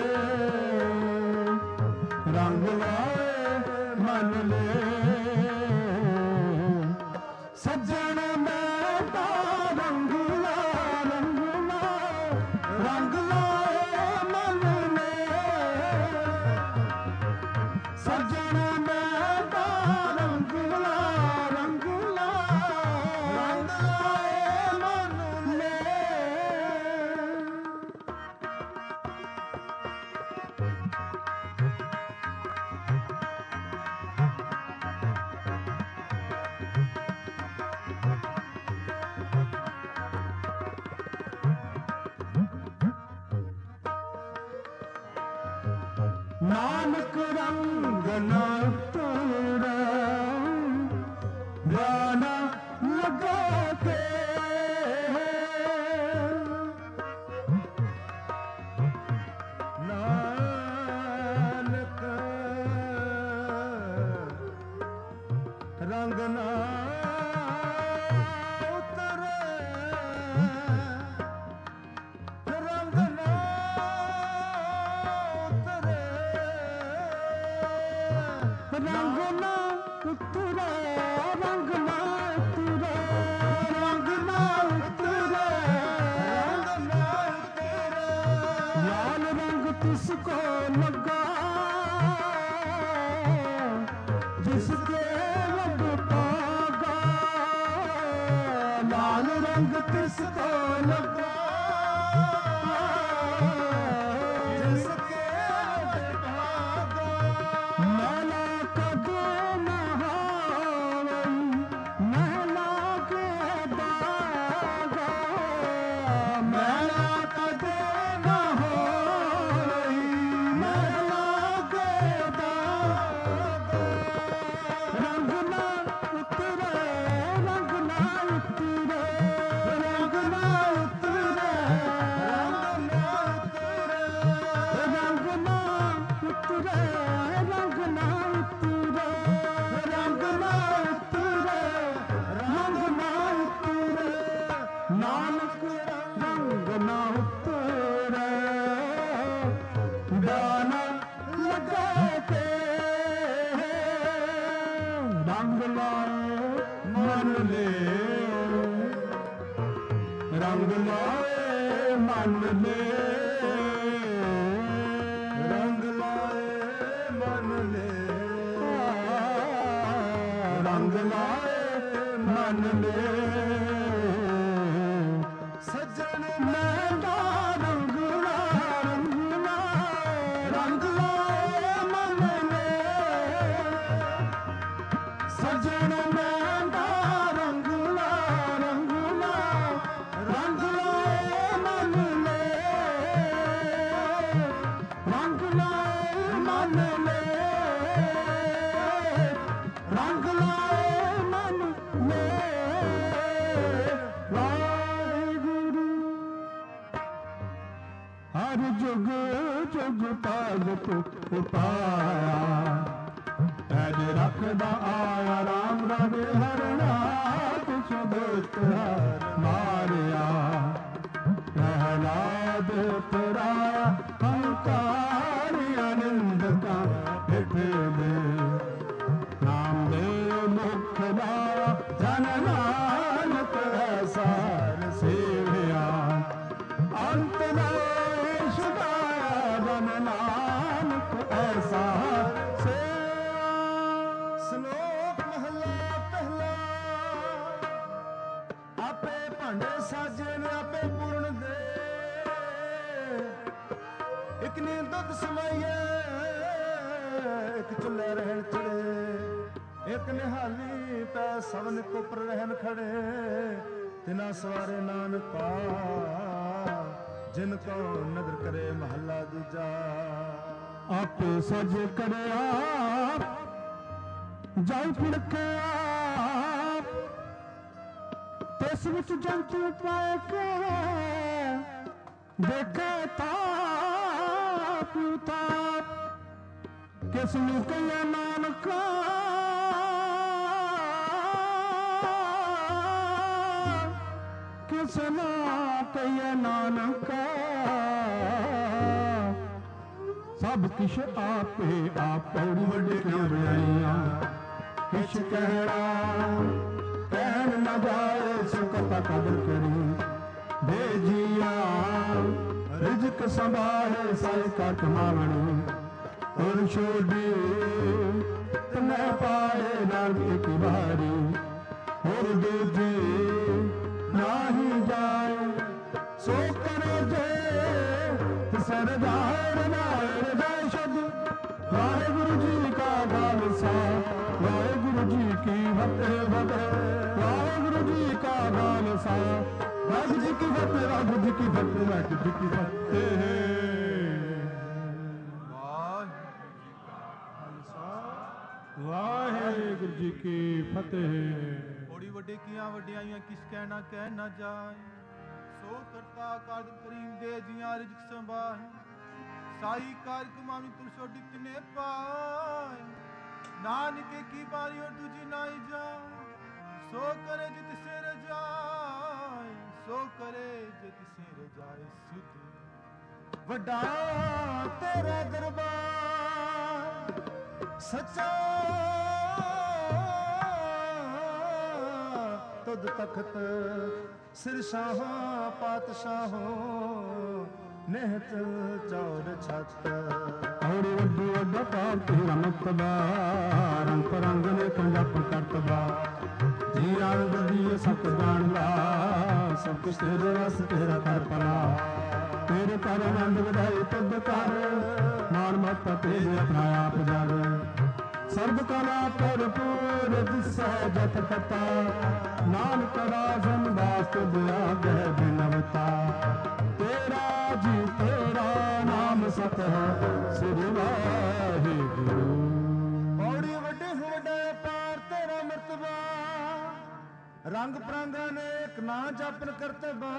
ਰੰਗ ਲਾਏ ਮਨ ਲੈ ਸੱਜਣ ਮਹਿੰਦਾ ਰੰਗਲਾ ਰੰਗਲਾ ਰੰਗ ਲਾਏ ਮਨ ਲੈ ਸੱਜਣ ਮਹਿੰਦਾ ਰੰਗਲਾ ਰੰਗਲਾ ਰੰਗ ਲਾਏ ਮਨ ਲੈ ਨਾਨਕ ਰੰਗ ਨਾ ਤੋੜਾ ਰਾਣਾ ਲਗਾ ਕੇ ਨਾਨਕ ਰੰਗ ਨਾ ਉਤਰੇ ਰੰਗ ਨਾ ਉਤਰੇ ਰੰਗ ਨਾ ਉਤਰੇ ਰੰਗ ਨਾ ਉਤਰੇ ਰੰਗ ਨਾ ਉਤਰੇ ਰੰਗ ਨਾ ਉਤਰੇ ਲਾਲ ਰੰਗ ਤਿਸ ਕੋ ਲਗਾ ਜਿਸਕੇ ਰੰਗ ਪਾਗਾ ਲਾਲ ਰੰਗ ਤਿਸ ਕੋ ਲਗਾ ਜਿਸਕੇ ਰੰਗ ਪਾਗਾ ਮੈਲਾ ਕਦੇ ਨਹਾਵਈ ਮਹਿਲਾ ਕੇ ਬਾਗਾ ਮੈਲਾ ਕਦੇ ਨਹਾਵਈ जुग जुग भगत उपाया ऐज रखदा आया राम रवि हरना कुछ दुष्ट मारिया प्रहलाद पुराया हंकारी आनंद का हिठले नाम दे मुख लाया जन नानक ऐसा सेविया अंत देश गाया जन नानक ऐसा सेविया। श्लोक महला पहला आपे भांडे साजे ने आपे पूर्ण दे एक ने दुध समाइए एक चुल्हे रहन चढ़े एक निहाली पै सवन कोपर रहन खड़े तिना सवारे नानका जिनको नदर करे महला दूजा आपे सज करे आप जाई फिरके आप तिस विच जंतु पाए के देखे ताप उताप किस नूं कहिए नानका किस ना कहिए नानका सब किश आपे आप पौड़ी वड्डियां बनाइयां किश कहना कहन न जाए सुकता कदर करी भेजिया रिजक संभाले साई का कमावणी और छोड़ी तुम्हें पाए नाग एक बारी और दूजी नाही जाए सो करे जे सर जाए नायर जाए शब्द वाहेगुरु जी का खालसा वाहेगुरु जी की फतेह फतेह वाहेगुरु जी का खालसा वाहिगुरु जी की फतेह वाहिगुरु जी की फतेह वाहिगुरु जी की फतेह। वाहेगुरु जी की फतेह। बड़ी वड्डे किया वड्डियाइयां किस कहना कह न जाए सो करता कादर करीम दे जियां रिजक संभाए साई कार कमामी तुल छोड़ी तिने पाए नानके की बारी और तुझी नाई जाए सो करे जित से रजाए सो करे जित से रजाए सुध वड्डा तेरा दरबार सच्चा तुद तखत सिर शाह पातशाहों नेहत चौर छत और वड्डू वड्डा पाप तेरा मुक्तबा रंग रंग ने कंजप करतबा जी आनंद दिए सत जान ला सब कुछ तेरे रस तेरा कर पला तेरे कर आनंद ਵਧਾਈ तुद कर मान मत तेरे अपना आप जग सर्ब कला भरपूर दिसै जत कथा नानक राजन वास्त दिया गह बिनवता तेरा जी तेरा नाम सत है श्री वाहिगुरु। बौड़ी वड्डे हो वड्डा पार तेरा मर्तबा रंग प्रांगा ने एक ना जापन करतबा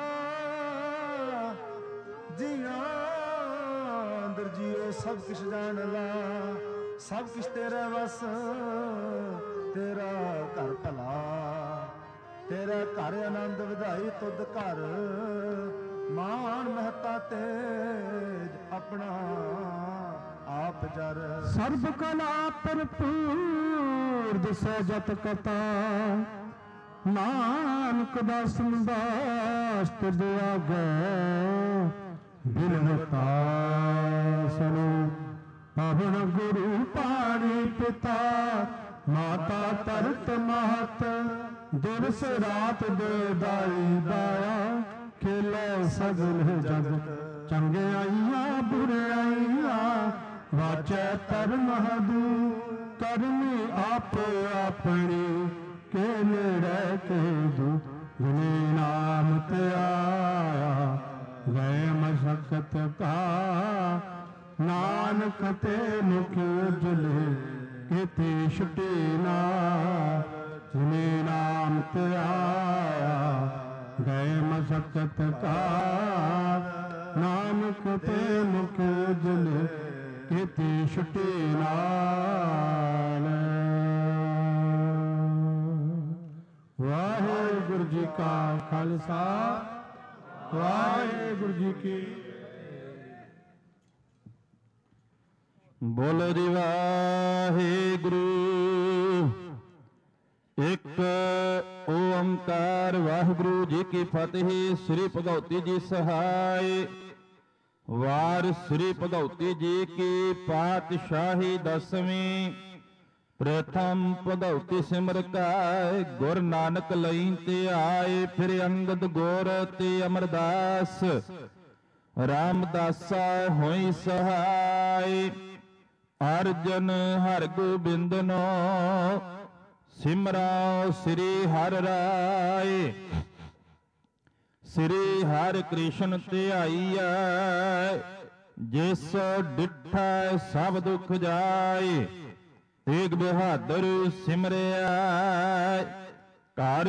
जिया अंदर जियो सब किश जान ला सब किश तेरा वस तेरा घर भला तेरा घर आनंद ਵਧਾਈ तुद घर मान महता तेज अपना आप जर सर्ब कला भरपूर दिसै जत कथा नानक दासन दास्त दिया गए बिनवता सुनो पवन गुरु पाणी पिता माता तरत महत दिवस रात दे दाई दाया खेले सगल जग चंगे आइया बुरे आइया वाचै धर्म हदू करमी आप अपनी के नेड़े के दू गुने नाम ते आया गए मशक्कत का नानक ते मुख उजले केते छुटे ना गुने नाम ते आया गए मशक्कत का ਨਾਨਕ ਤੇ ਮੁਖ ਜਨ ਕੀਤੀ ਛੁੱਟੀ ਨਾਲ। ਵਾਹਿਗੁਰੂ ਜੀ ਕਾ ਖਾਲਸਾ, ਵਾਹਿਗੁਰੂ ਜੀ ਕੀ। ਬੋਲੋ ਜੀ ਵਾਹਿਗੁਰੂ। ਇੱਕ ਓੰਕਾਰ ਵਾਹਿਗੁਰੂ ਜੀ ਕੀ ਫਤਿਹ। ਸ੍ਰੀ ਭਗਉਤੀ ਜੀ ਸਹਾਇ। ਵਾਰ ਸ੍ਰੀ ਭਗਉਤੀ ਜੀ ਕੀ ਪਾਤਸ਼ਾਹੀ ਦਸਵੀਂ। ਪ੍ਰਥਮ ਭਗਉਤੀ ਸਿਮਰ ਕਾਇ ਗੁਰ ਨਾਨਕ ਲਈ ਤੇ ਆਏ। ਫਿਰ ਅੰਗਦ ਗੁਰ ਤੇ ਅਮਰਦਾਸ ਰਾਮਦਾਸਾ ਹੋਈ ਸਹਾਇ। ਅਰਜਨ ਹਰਿ ਗੋਬਿੰਦਨੋ ਸਿਮਰਾਓ ਸ੍ਰੀ ਹਰਿ ਰਾਏ। ਸ੍ਰੀ ਹਰਿ ਕ੍ਰਿਸ਼ਨ ਧਿਆਈਐ ਜਿਸ ਡਿਠੈ ਸਭ ਦੁਖ ਜਾਏ। ਤੇਗ ਬਹਾਦਰ ਸਿਮਰਿਆ ਘਰ